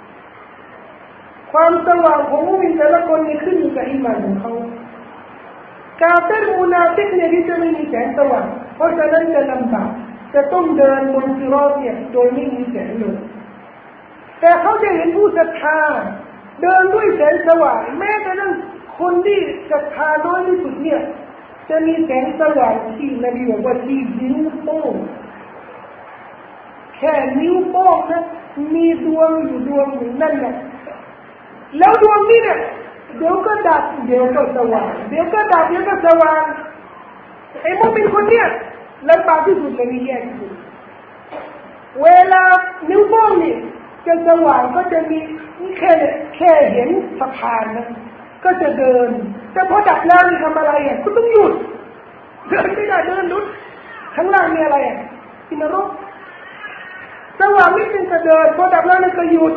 ความสว่างของมุมินแต่ละคนนี่ขึ้นอยู่กับอีหม่านของเขากาเฟรมุนาฟิกเนี่ยที่จะไม่มีแสงสว่างเพราะฉะนั้นจะลำบากจะต้องเดินบนซิรอตเนี่ยโดยไม่มีแสงเลยแต่เขาจะเห็นผู้ศรัทธาเดินด้วยแสงสว่างแม้แต่นั้นคนที่ศรัทธาน้อยที่สุดเนี่ยจะมีแสงสว่างที่นบีบอกว่าที่นิ้วโป้งแค่นิ้วโป้งนะมีดวงอยู่ดวงหนึ่งนั่นแหละแล้วดวงนี้เนี่ยเดี๋ยวก็ดับเดี๋ยวก็สว่างเดี๋ยวก็ดับเดี๋ยวก็สว่างไอ้มุมินคนเนี้ยลำบากที่สุดเลยนี่แย่ที่สุดเวลานิ้วโป้งนี่จะสว่างก็จะมีแค่เห็นสะพานนะก็จะเดินแต่พอดับแล้วนี่ทำอะไรอ่ะก็ต้องหยุดเดินไม่ได้เดินหยุดข้างล่างมีอะไรอ่ะที่นรกสว่างนิดนึงก็เดินพอดับแล้วนี่ก็หยุด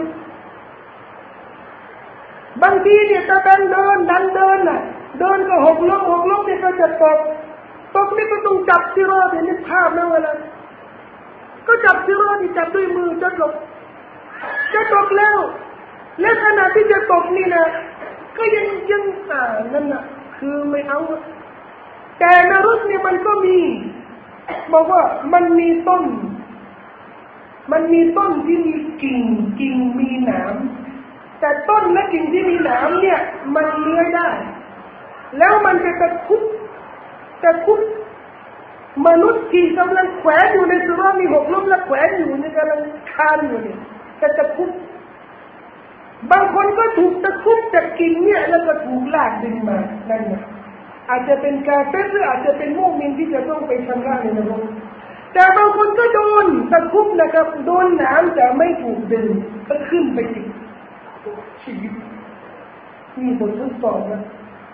บางทีเนี่ยตะเดินน่ะเดินก็หกล้มเนี่ยก็จะตกนี่ก็ต้องจับซิรอตเนี่ยภาพนะเวลาก็จับซิรอตนี่จับด้วยมือจะตกแล้วและขณะที่จะตกนี่นะก็ยังนั่นน่ะคือไม่เอาแต่นรกเนี่ยมันก็มีบอกว่ามันมีต้นมันมีต้นที่มีกิ่งมีหนามแต่ต้นและกิ่งที่มีหนามเนี่ยมันเลื้อยได้แล้วมันจะตะคุบมนุษย์ที่กำลังแขวนอยู่ในสุรามีหกล้มและแขวนอยู่ในกำลังคานอยู่เนี่ยจะตะคุบบางคนก็ถูกตะคุบจากกิ่งเนี่ยแล้วก็ถูกลากดึงมานั่นนะอาจจะเป็นกาเฟรหรืออาจจะเป็นมุสลิมที่จะต้องไปชำระในนรกแต่บางคนก็โดนตะคุบนะครับโดนน้ำแต่ไม่ถูกดึงก็ขึ้นไปติดชีวิตมีบททดสอบนะ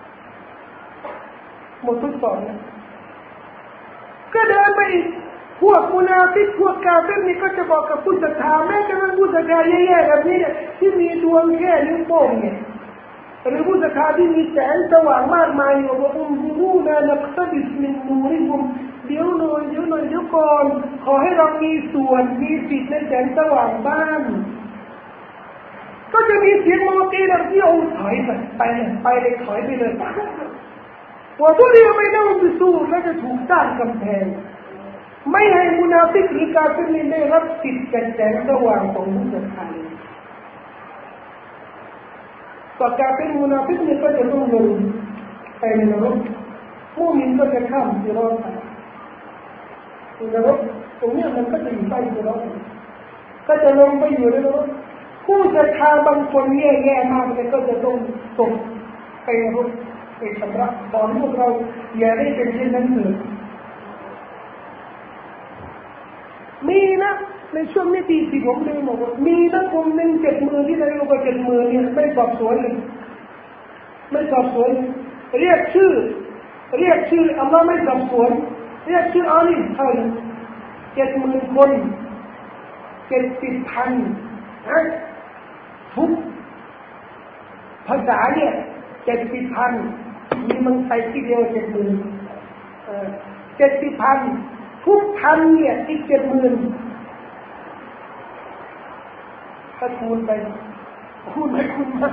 บททดสอบนะก็เดินไปอีกพวกมุนาฟิกพวกกาเฟรนี่ก็จะบอกกับผู้ศรัทธาแม้กระทั่งผู้ศรัทธาแย่ๆแบบนี้เนี่ยที่มีดวงแค่นิ้วโป้งเนี่ยหรือผู้ศรัทธาที่มีแสงสว่างมากมายว่าดูนะนักตัดสินนูริบุมเดี๋ยวหน่อยก่อนขอให้เรามีส่วนมีสิทธิ์ในแสงสว่างบ้างก็จะมีเสียงโมตีแล้วที่องค์ถอยไปเลยถอยไปเลยว่าทุเรียนไม่ได้ไปสู้แล้วจะถูกสร้างกำแพงไม่ให้มุนาฟิกหรือกาเฟรนี่ได้รับสิทธิ์แสงสว่างของผู้ศรัทธาต่อกาเฟรมุนาฟิกนี่ก็จะต้องลงไปในนรกมุมินก็จะข้ามสิรอตในนรกตรงนี้มันก็จะอยู่ใต้สิรอตก็จะลงไปอยู่ในนรกผู้ศรัทธาบางคนแย่ๆมากเลยก็จะต้องตกไปนรกไปชำระตอนพวกเราอย่าได้เป็นเช่นนั้นเลยมีนะในช่วงนี้ที่ผมได้บอกว่ามีนะคนหนึ่ง70,000ที่ได้ลงไป70,000เนี่ยไม่สอบสวนเลยไม่สอบสวนเรียกชื่ออัลลอฮ์ไม่สอบสวนเรียกชื่ออาลีเท่านั้น70,000 คน70,000นะทุกภาษาเนี่ย70,000มีมันใส่ที่เดียว70,000ทุกพันเนี่ยอีก70,000ถ้าคูณไปคูณมาก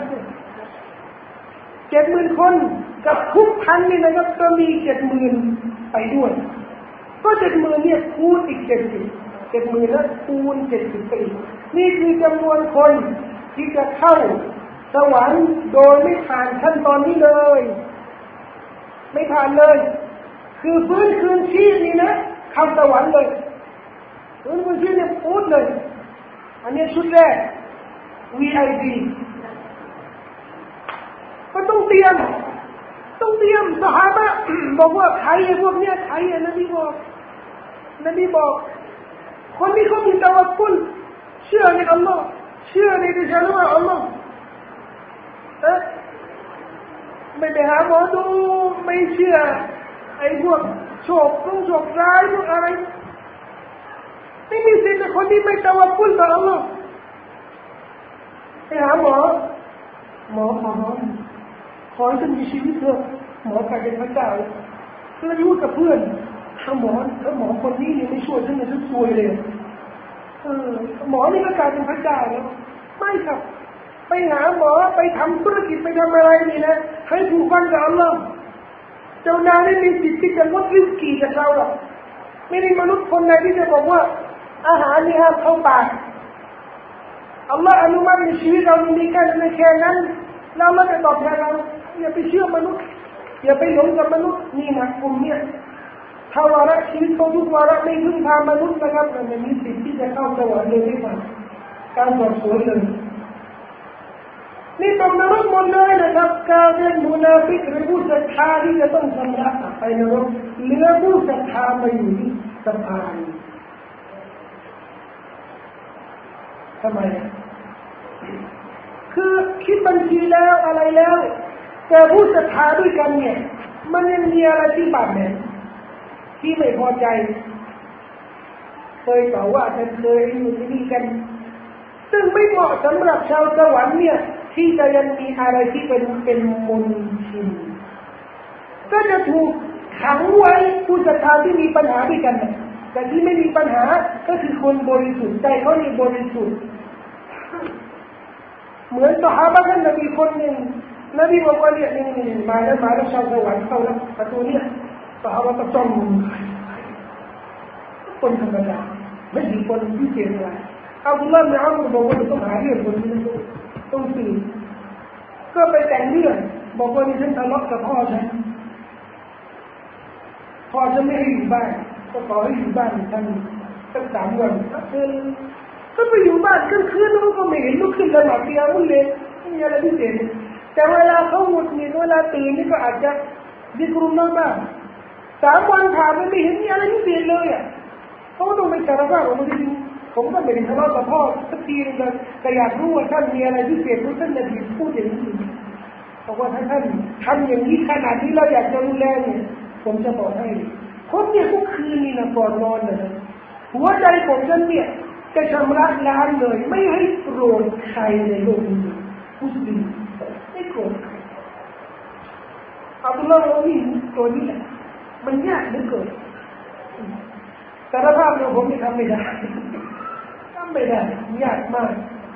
70,000 คนกับทุกพันนี่นะครับก็มี70,000ไปด้วยก็70,000เนี่ยคูณอีก70,000แล้วคูณ70ไปนี่คือจำนวนคนที่จะเข้าสวรรค์โดยไม่ผ่านขั้นตอนนี้เลยไม่ผ่านเลยคือฟื้นคืนชีพนี่นะเข้าสวรรค์เลยฟื้นคืนชีพเนี่ยพูดเลยอันนี้ชุดแรก VIP ก็ต้องเตรียมสหายบอกว่าใครพวกเนี้ยใครนบีบอกคนที่เขามีตะวักกุลเชื่อในอัลลอฮ์เชื่อในดิฉันว่าอัลลอฮ์ไม่ไปหาหมอดูไม่เชื่อไอ้พวกโชคร้ายพวกอะไรไม่มีสิทธิ์ในคนที่ไม่ตะวักกุลต่ออัลลอฮ์ไปหาหมอขอให้ฉันมีชีวิตเถอะหมอกลายเป็นพระเจ้าแล้วยุ่งกับเพื่อนถ้าหมอคนนี้ไม่ช่วยฉันจะซวยเลยหมอนี่ก็กลายเป็นพระเจ้าแล้วไม่ครับไปหาหมอไปทำธุรกิจไปทำอะไรนี่นะให้ผูกพันกับอัลลอฮ์เจ้านายไม่มีสิทธิ์ที่จะลดริสกีจากเราหรอกไม่ได้มนุษย์คนไหนที่จะบอกว่าอาหารนี่ห้ามเข้าปากอัลลอฮ์อนุมัติในชีวิตเรามีแค่นั้นเราไม่ได้ตอบแทนเราอย่าไปเชื่อมนุษย์อย่าไปหลงกับมนุษย์นี่นะกลุ่มเนี่ยถ้าวาระชีวิตของทุกวาระไม่พึ่งพามนุษย์นะครับมันมีสิทธิ์ที่จะเข้าสวรรค์โดยไม่ผ่านการสอบสวนเลยนี่ตกนรกหมดเลยนะครับการเรียนมุนาฟิกหรือผู้ศรัทธาที่จะต้องชำระไปนรกเหลือผู้ศรัทธามาอยู่ที่สะพานทำไมคือคิดบัญชีแล้วอะไรแล้วแต่ผู้ศรัทธาด้วยกันเนี่ยมันยังมีอะไรที่บาดแผลที่ไม่พอใจเคยต่อว่ากันเคยอยู่ที่นี่กันซึ่งไม่เหมาะสำหรับชาวสวรรค์เนี่ยที่จะยังมีอะไรที่เป็นมลทินก็จะถูกขังไว้ผู้ศรัทธาที่มีปัญหาด้วยกันแต่ที่ไม่มีปัญหาก็คือคนบริสุทธิ์ใจเขานี่บริสุทธิ์เหมือนซอฮาบะห์ท่านนบีคนหนึ่งนบีบอกว่าเนี่ยมาแล้วชาวสวรรค์เข้าแล้วประตูเนี่ยซอฮาบะห์ก็จ้องคนธรรมดาไม่มีคนพิเศษอะไรอับดุลลาห์บินอัมรบอกว่าต้องหาเรื่องคนนี้ต้องสืบก็ไปแต่งเรื่องบอกว่านี่ฉันทะเลาะกับพ่อฉันไม่ให้อยู่บ้านก็ขอให้อยู่บ้านท่านสัก3 วันก็ไปอยู่บ้านคืนแล้วก็ไม่เห็นลุกขึ้นละหมาดเตียมุ่งเลยไม่มีอะไรพิเศษแต่เวลาเขาหงุดหงิดเวลาตื่นนี่ก็อาจจะดิกรุลลอฮ์บ้าง3 วันผ่านไปไม่เห็นมีอะไรพิเศษเลยเขาต้องไปสารภาพว่าผมก็ไม่ได้ทะเลาะกับพ่อสักทีนึงเลยแต่อยากรู้ว่าท่านมีอะไรพิเศษท่านจะพูดอย่างนี้เพราะว่าถ้าท่านทำอย่างนี้ขนาดนี้เราอยากจะดูแลเนี่ยผมจะบอกให้ผมเนี่ยทุกคืนนี่นะก่อนนอนนะหัวใจผมฉันเนี่ยจะชำระล้างเลยไม่ให้โกรธใครในโลกนี้มุสลิมไม่โกรธใครอับดุลลาห์ว่านี่ตัวนี้แหละมันยากเหลือเกินสารภาพเนี่ยผมทำไม่ได้ยากมาก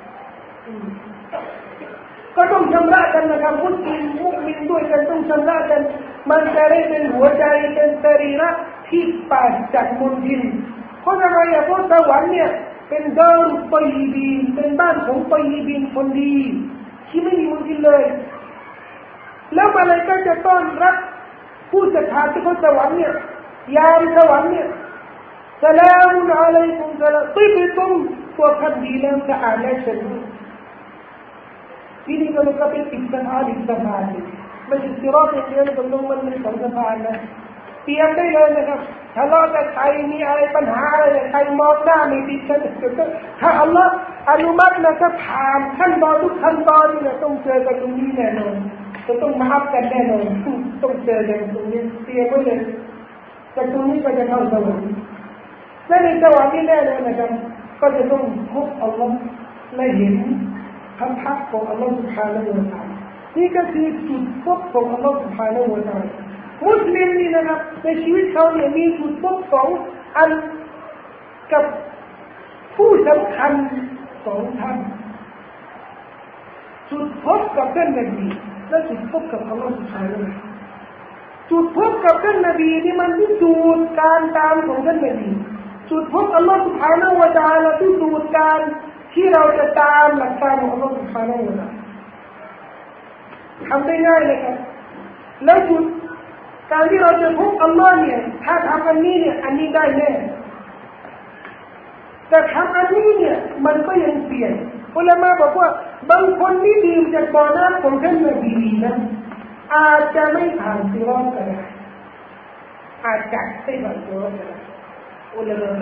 ก็ต้องชำระกันนะครับมุสลิมมุมินด้วยกันต้องชำระกันมันจะได้เป็นหัวใจเป็นสรีระที่ปราศจากมลทินเพราะอะไรเพราะสวรรค์เนี่ยเป็นดารุตอยบีนเป็นบ้านของตอยบีนคนดีที่ไม่มีมลทินเลยแล้วอะไรก็จะต้อนรับผู้ศรัทธาที่เขาสวรรค์เนี่ยยามสวรรค์เนี่ยสลามุอะลัยกุมสลามติบตุมพวกท่านดีแล้วสะอาดและสะอาดที่นี่ก็เป็นอิสระไม่ใช่สิรอตอย่างเดียวนะคุณลุงมันมี2 สะพานนะเตรียมได้เลยนะครับทะเลาะกับใครมีอะไรปัญหาอะไรใครมองหน้าไม่ติดกันถ้าอัลลอฮ์อนุมัตินะก็ผ่านขั้นตอนทุกขั้นตอนนี่นะต้องเจอกันตรงนี้แน่นอนจะต้องมาอัพกันแน่นอนต้องเจอกันตรงนี้เตรียมไว้เลยจากตรงนี้ก็จะเข้าสวรรค์และในสวรรค์นี่แน่นอนนะครับก็จะต้องพบอัลลอฮ์และเห็นคำพักของอัลลอฮ์ سبحانه และ تعالى นี่ก็คือจุดพบของอัลลอฮ์ سبحانه และ تعالى มุสลิมนี่นะครับในชีวิตเขาเนี่ยมีจุดพบ2 อันกับผู้สำคัญ2 ท่านจุดพบกับท่านนบีและจุดพบกับอัลลอฮ์ سبحانه และ تعالى จุดพบกับท่านนบีนี่มันพิสูจน์การตามของท่านนบีจุดพบอัลลอฮ์ سبحانه และ تعالى พิสูจน์การที่เราจะตามหลักการของอัลลอฮ์ سبحانه และ تعالى ทำได้ง่ายเลยครับแล้วจุดการที่เราจะพบอัลลอฮ์เนี่ยถ้าทำอันนี้เนี่ยอันนี้ได้แน่แต่ทำอันนี้เนี่ยมันก็ยังเสี่ยงอุลามะบอกว่าบางคนนี่ดื่มจากบ่อน้ำของท่านนบีนั้นอาจจะไม่ผ่านสิรอตก็ได้อาจจะไม่ผ่านสิรอตก็ได้อุลามะ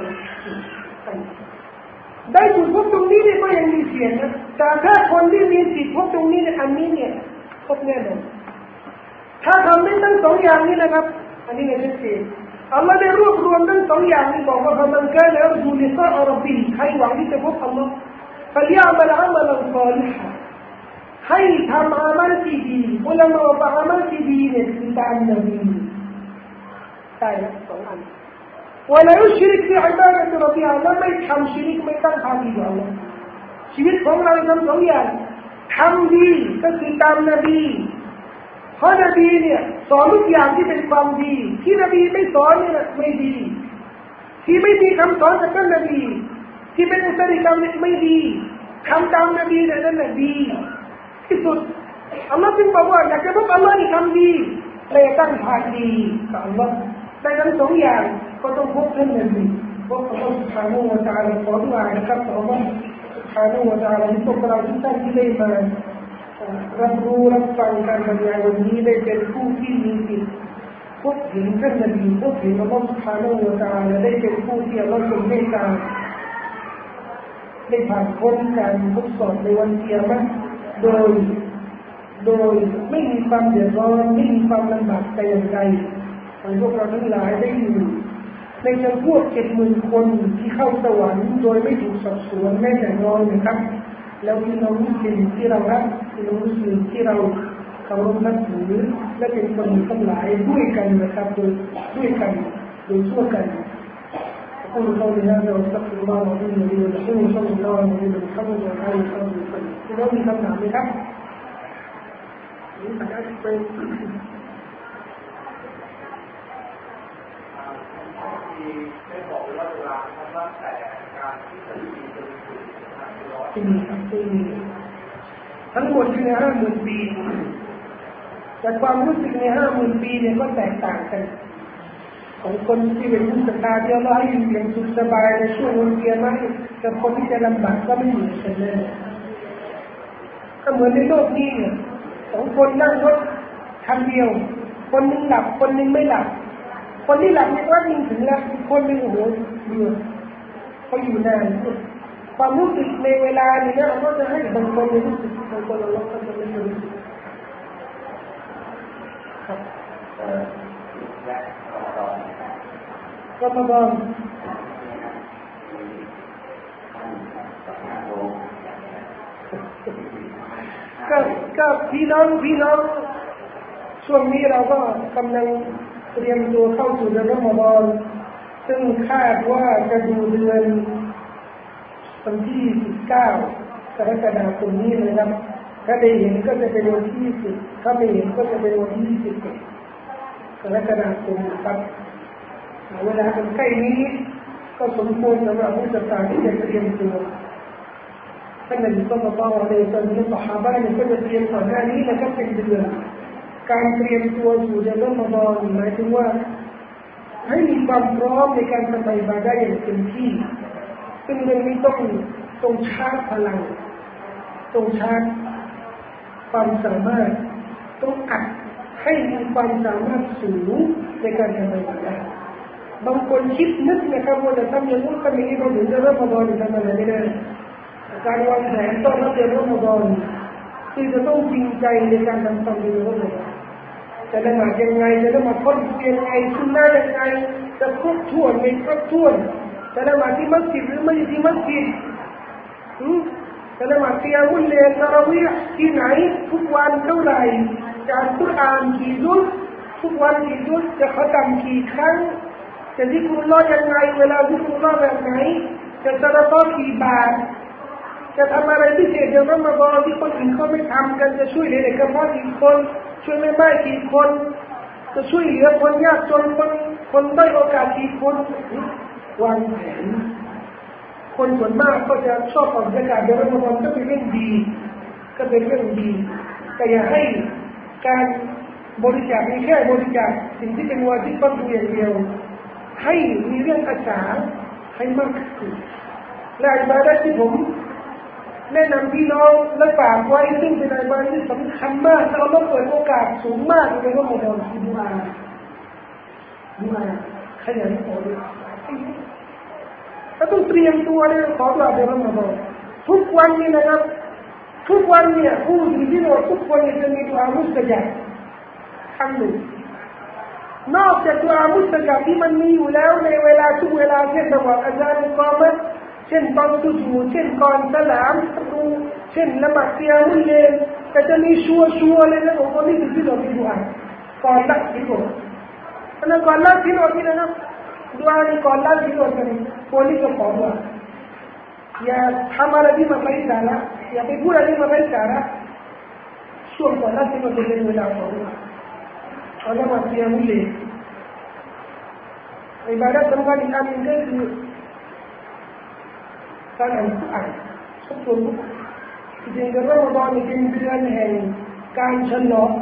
ได้จุดพบตรงนี้เนี่ยก็ยังมีเสี่ยงนะแต่ถ้าคนที่มีสิทธิ์พบตรงนี้เนี่ยอันนี้เนี่ยพบแน่นอนถ้าทำได้ทั้ง2 อย่างนี้นะครับอันนี้เนี่ยชัดเจนอัลลอฮ์ได้รวบรวมทั้ง2 อย่างนี้บอกว่ามันกานยรจูลิกาอัลลอฮีใครหวังที่จะพบอัลลอฮ์فليعمل عملا صالحا ให้ทำอามัลที่ดีอุลามะบอกอามัลที่ดีเนี่ยคือตามนบีใช่แล้ว2 อันولا يشرك في عبادة ربه และไม่ทำชิริกไม่ตั้งภาคีกับอัลลอฮ์ชีวิตของเราทำ2 อย่างทำดีก็คือตามนบีเพราะนบีเนี่ยสอนทุกอย่างที่เป็นความดีที่นบีไม่สอนเนี่ยไม่ดีที่ไม่มีคำสอนจากท่านนบีที่เป็นอุตริกรรมไม่ดีทำตามนบีเนี่ยนั่นแหละดีที่สุดอัลลอฮ์จึงบอกว่าอยากจะพบอัลลอฮ์ที่ทำดีเลยตั้งภาคีกับอัลลอฮ์ได้ทั้ง2 อย่างก็ต้องพบท่านนบีพบอัลลอฮ์ سبحانه และ تعالى ขอดุอานะครับต่ออัลลอฮ์ سبحانه และ تعالى ที่พวกเราทุกท่านที่ได้มารับรู้รับฟังการบรรยายวันนี้ได้เป็นผู้ที่มีสิทธิ์พบเห็นท่านนบีพบเห็นอัลลอฮ์ سبحانه และ تعالى ได้เป็นผู้ที่อัลลอฮ์ทรงเมตตาได้ผ่านพ้นการทดสอบในวันกิยามะห์โดยไม่มีความเดือดร้อนไม่มีความลำบากแต่อย่างใดให้พวกเราทั้งหลายได้อยู่ในจำพวก70,000 คนที่เข้าสวรรค์โดยไม่ถูกสอบสวนแม้แต่น้อยนะครับแล้วพี่น้องมุสลิมที่เรารักพี่น้องมุสลิมที่เราเคารพนับถือและเป็นคนทั้งหลายด้วยกันนะครับด้วยกันโดยทั่วกันأقول قولي هذا وأستغفر الله العظيم لي ولكم وصلى الله على نبينا محمد وعلى آله وصحبه وسلم. พี่น้องมีคำถามไหมครับนี่ขออนุญาตไป
ที่ได้บอกว่าเวลาครับว่าแต่
ที่มีครับที่มีทั้งหมดคือ50,000 ปีแต่ความรู้สึกใน50,000 ปีเนี่ยก็แตกต่างกันของคนที่เป็นผู้ศรัทธาที่อัลเลาะห์ให้อยู่อย่างสุขสบายในช่วงวันเกียรติกับคนที่จะลำบากก็ไม่เหมือนกันเลยก็เหมือนในโลกนี้เนี่ย2 คนนั่งรถคันเดียวคนนึงหลับคนนึงไม่หลับคนที่หลับเนี่ยว่ายิงถึงแล้วคนนึงโอ้โหเบื่อเขาอยู่นานความรู้สึกในเวลานี้เนี่ยเราจะให้บางคนรู้สึกบางคนเราก็จะไม่รู้สึกครับรอมฎอนก็พี่น้องช่วงนี้เราก็กำลังเตรียมตัวเข้าสู่เดือนรอมฎอนซึ่งคาดว่าจะดูเดือนวันที่19 กรกฎาคมนี้เลยครับถ้าได้เห็นก็จะเป็นวันที่20ถ้าไม่เห็นก็จะเป็นวันที่21 กรกฎาคมครับเวลาเป็นใกล้นี้ก็สมควรสำหรับผู้ศรัทธาที่จะเตรียมตัวท่านนบีศ็อลลัลลอฮุอะลัยฮิวะซัลลัมและซอฮาบะห์เนี่ยก็จะเตรียมก่อนหน้านี้นะครับเป็นเดือนการเตรียมตัวสู่เดือนรอมฎอนหมายถึงว่าให้มีความพร้อมในการทำอิบาดะห์อย่างเต็มที่ซึ่งเรื่องนี้ต้องชาร์จพลังต้องชาร์จความสามารถต้องอัดให้มีความสามารถสูงในการทำอิบาดะห์บางคนคิดนึกนะครับว่าจะทำอย่างนู้นทำอย่างนี้พอถึงเดือนรอมฎอนทำอะไรไม่ได้การวางแผนต้อนรับเดือนรอมฎอนคือจะต้องจริงใจในการทำความดีของเราจะละหมาดยังไงจะละหมาดคนยังไงสุนนะยังไงจะครบถ้วนไม่ครบถ้วนจะละหมาดที่มัสยิดหรือไม่ที่มัสยิดจะละหมาดเตียมุลเลตะเราะวีห์ที่ไหนทุกวันเท่าไหร่จะอ่านกุรอานกี่จุดทุกวันกี่จุดจะขตมกี่ครั้งจะซิกรุลลอฮ์ยังไงเวลาซิกรุลลอฮ์แบบไหนจะซะดะกอฮ์กี่บาทจะทำอะไรพิเศษเดี๋ยวรอมฎอนที่คนอื่นเขาไม่ทำกันจะช่วยเหลือเด็กกำพร้ากี่คนช่วยแม่บ้านกี่คนจะช่วยเหลือคนยากจนคนด้อยโอกาสกี่คนวางแผนคนส่วนมากก็จะชอบออกบรรยากาศเดือนรอมฎอนก็เป็นเรื่องดีก็เป็นเรื่องดีแต่อย่าให้การบริจาคมีแค่บริจาคสิ่งที่เป็นวาญิบต้องดูอย่างเดียวให้มีเรื่องอาสาให้มากขึ้นและอิบาดะห์ที่ผมแนะนำพี่น้องและฝากไว้ซึ่งเป็นอิบาดะห์ที่สำคัญมากและเราต้องเปิดโอกาสสูงมากในรอมฎอนคือดุอาขยันขอดุอาแล้วต้องเตรียมตัวเลยขอดุอาในรอมฎอนทุกวันนี้นะครับทุกวันเนี่ยผู้ที่เราทุกคนจะมีดุอามุสตะญาบครั้งหนึ่งนอกจากดุอามุสตะญาบที่มันมีอยู่แล้วในเวลาทุกเวลาเช่นระหว่างอาซานอิกอามะห์เช่นตอนสุญูดเช่นก่อนสลามดูเช่นละหมาดเตียมุลเลลก็จะมีชัวร์เลยนะโอ้โหนี่คือที่เรามีดุอาก่อนละที่เราอันนั้นก่อนละที่เราที่นะครับดุอานี่ก่อนละที่เราจะคนที่จะขอดุอาอย่าทำอะไรที่มันไร้สาระอย่าไปพูดอะไรที่มันไร้สาระช่วงก่อนละที่เราจะเป็นเวลาของดุอาเอาละหมาดเตียมุลเลลอิบาดะห์สำคัญอีกอันหนึ่งก็คือการอ่านกุรอานทบทวนกุรอานจริงๆรอมฎอนเป็นเดือนแห่งการเฉลิม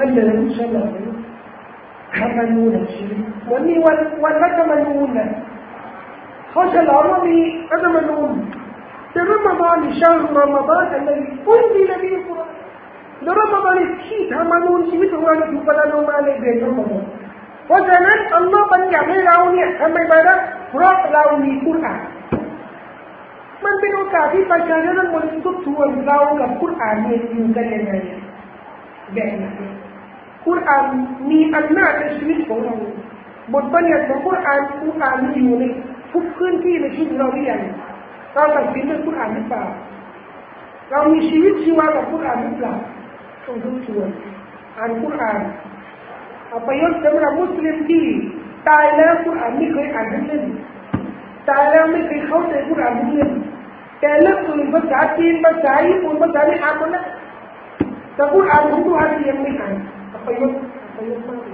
ธรรมนูญแห่งชีวิตเหมือนมีวันรัฐธรรมนูญน่ะเขาฉลองว่ามีรัฐธรรมนูญแต่รอมฎอนชาห์รอมฎอนالذي أنزل فيه القرآنแล้วรอมฎอนที่ธรรมนูญชีวิตของเราถูกประทานลงมาในเดือนรอมฎอนเพราะฉะนั้นอัลลอฮ์บัญญัติให้เราเนี่ยทำไมมาได้เพราะเรามีกุรอานมันเป็นโอกาสที่ประชาชนทั้งหมดทบทวนเรากับกุรอานเนี่ยอยู่กันยังไงแบบไหนกุรอานมีอำนาจในชีวิตของเราบทบัญญัติของกุรอานมีอยู่ในทุกพื้นที่ในชีวิตเราหรือยังเราตัดสินด้วยกุรอานหรือเปล่าเรามีชีวิตชีวากับกุรอานหรือเปล่าต้องทบทวนอ่านกุรอานเอาประโยชน์สำหรับมุสลิมที่ตายแล้วกุรอานไม่เคยอ่านทั้งเล่มตายแล้วไม่เคยเข้าใจกุรอานทั้งเล่มแต่เรื่องอื่นภาษาจีนภาษาญี่ปุ่นภาษาที่อ่านหมดแล้วแต่กุรอานของตัวที่ยังไม่อ่านประโยชน์มาก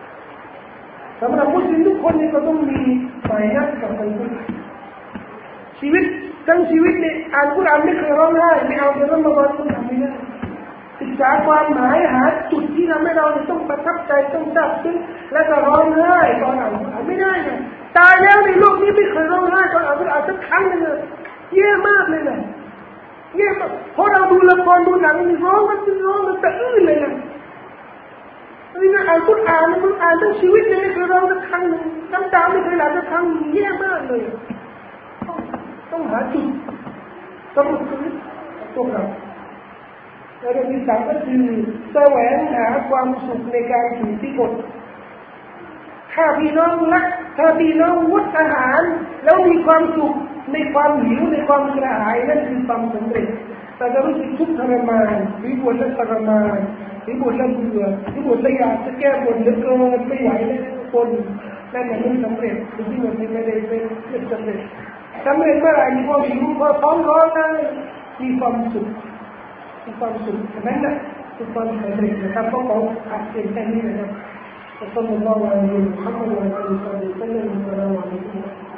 สำหรับมุสลิมทุกคนนี่ก็ต้องมีหมายนัดกับกุรอานชีวิตทั้งชีวิตเนี่ยอ่านกุรอานไม่เคยร้องไห้ไม่เอาแต่รอมฎอนคุณทำไม่ได้ศึกษาความหมายหาจุดที่ทำให้เราต้องประทับใจต้องซาบซึ้งและก็ร้องไห้ตอนอ่านกุรอานไม่ได้นะตายแล้วในโลกนี้ไม่เคยร้องไห้ตอนอ่านกุรอานสักครั้งนึงเลยแย่มากเลยนะแย่มากพอเราดูละครดูหนังนี่ร้องมันตะอื้นเลยนะนี่นะอ่านกุรอานมันอ่านทั้งชีวิตเลยไม่เคยร้องสักครั้งนึงน้ำตาไม่เคยไหลสักครั้งแย่มากเลยต้องหาจุดสรุปชีวิตพวกเราและเรื่องที่สามก็คือแสวงหาความสุขในการถือศีลถ้าพี่น้องรักถ้าพี่น้องงดอาหารแล้วมีความสุขในความหิวในความกระหายนั่นคือความสำเร็จแต่จะรู้สึกทุกข์ทรมานวิบัติและทรมานวิบัติและเบื่อวิบัติและอยากจะแก้บนเหลือเกินไม่ไหวแล้วคนนั่นไม่สำเร็จคือที่มันไม่ได้เป็นสำเร็จสำเร็จเมื่อไหร่มีความหิวพอท้องร้องได้มีความสุขนั้นแหละคือความสำเร็จนะครับเพราะเขาอาจเป็นแค่นี้นะครับ وصلى الله على محمد وعلى اله وصحبه وسلم والسلام عليكم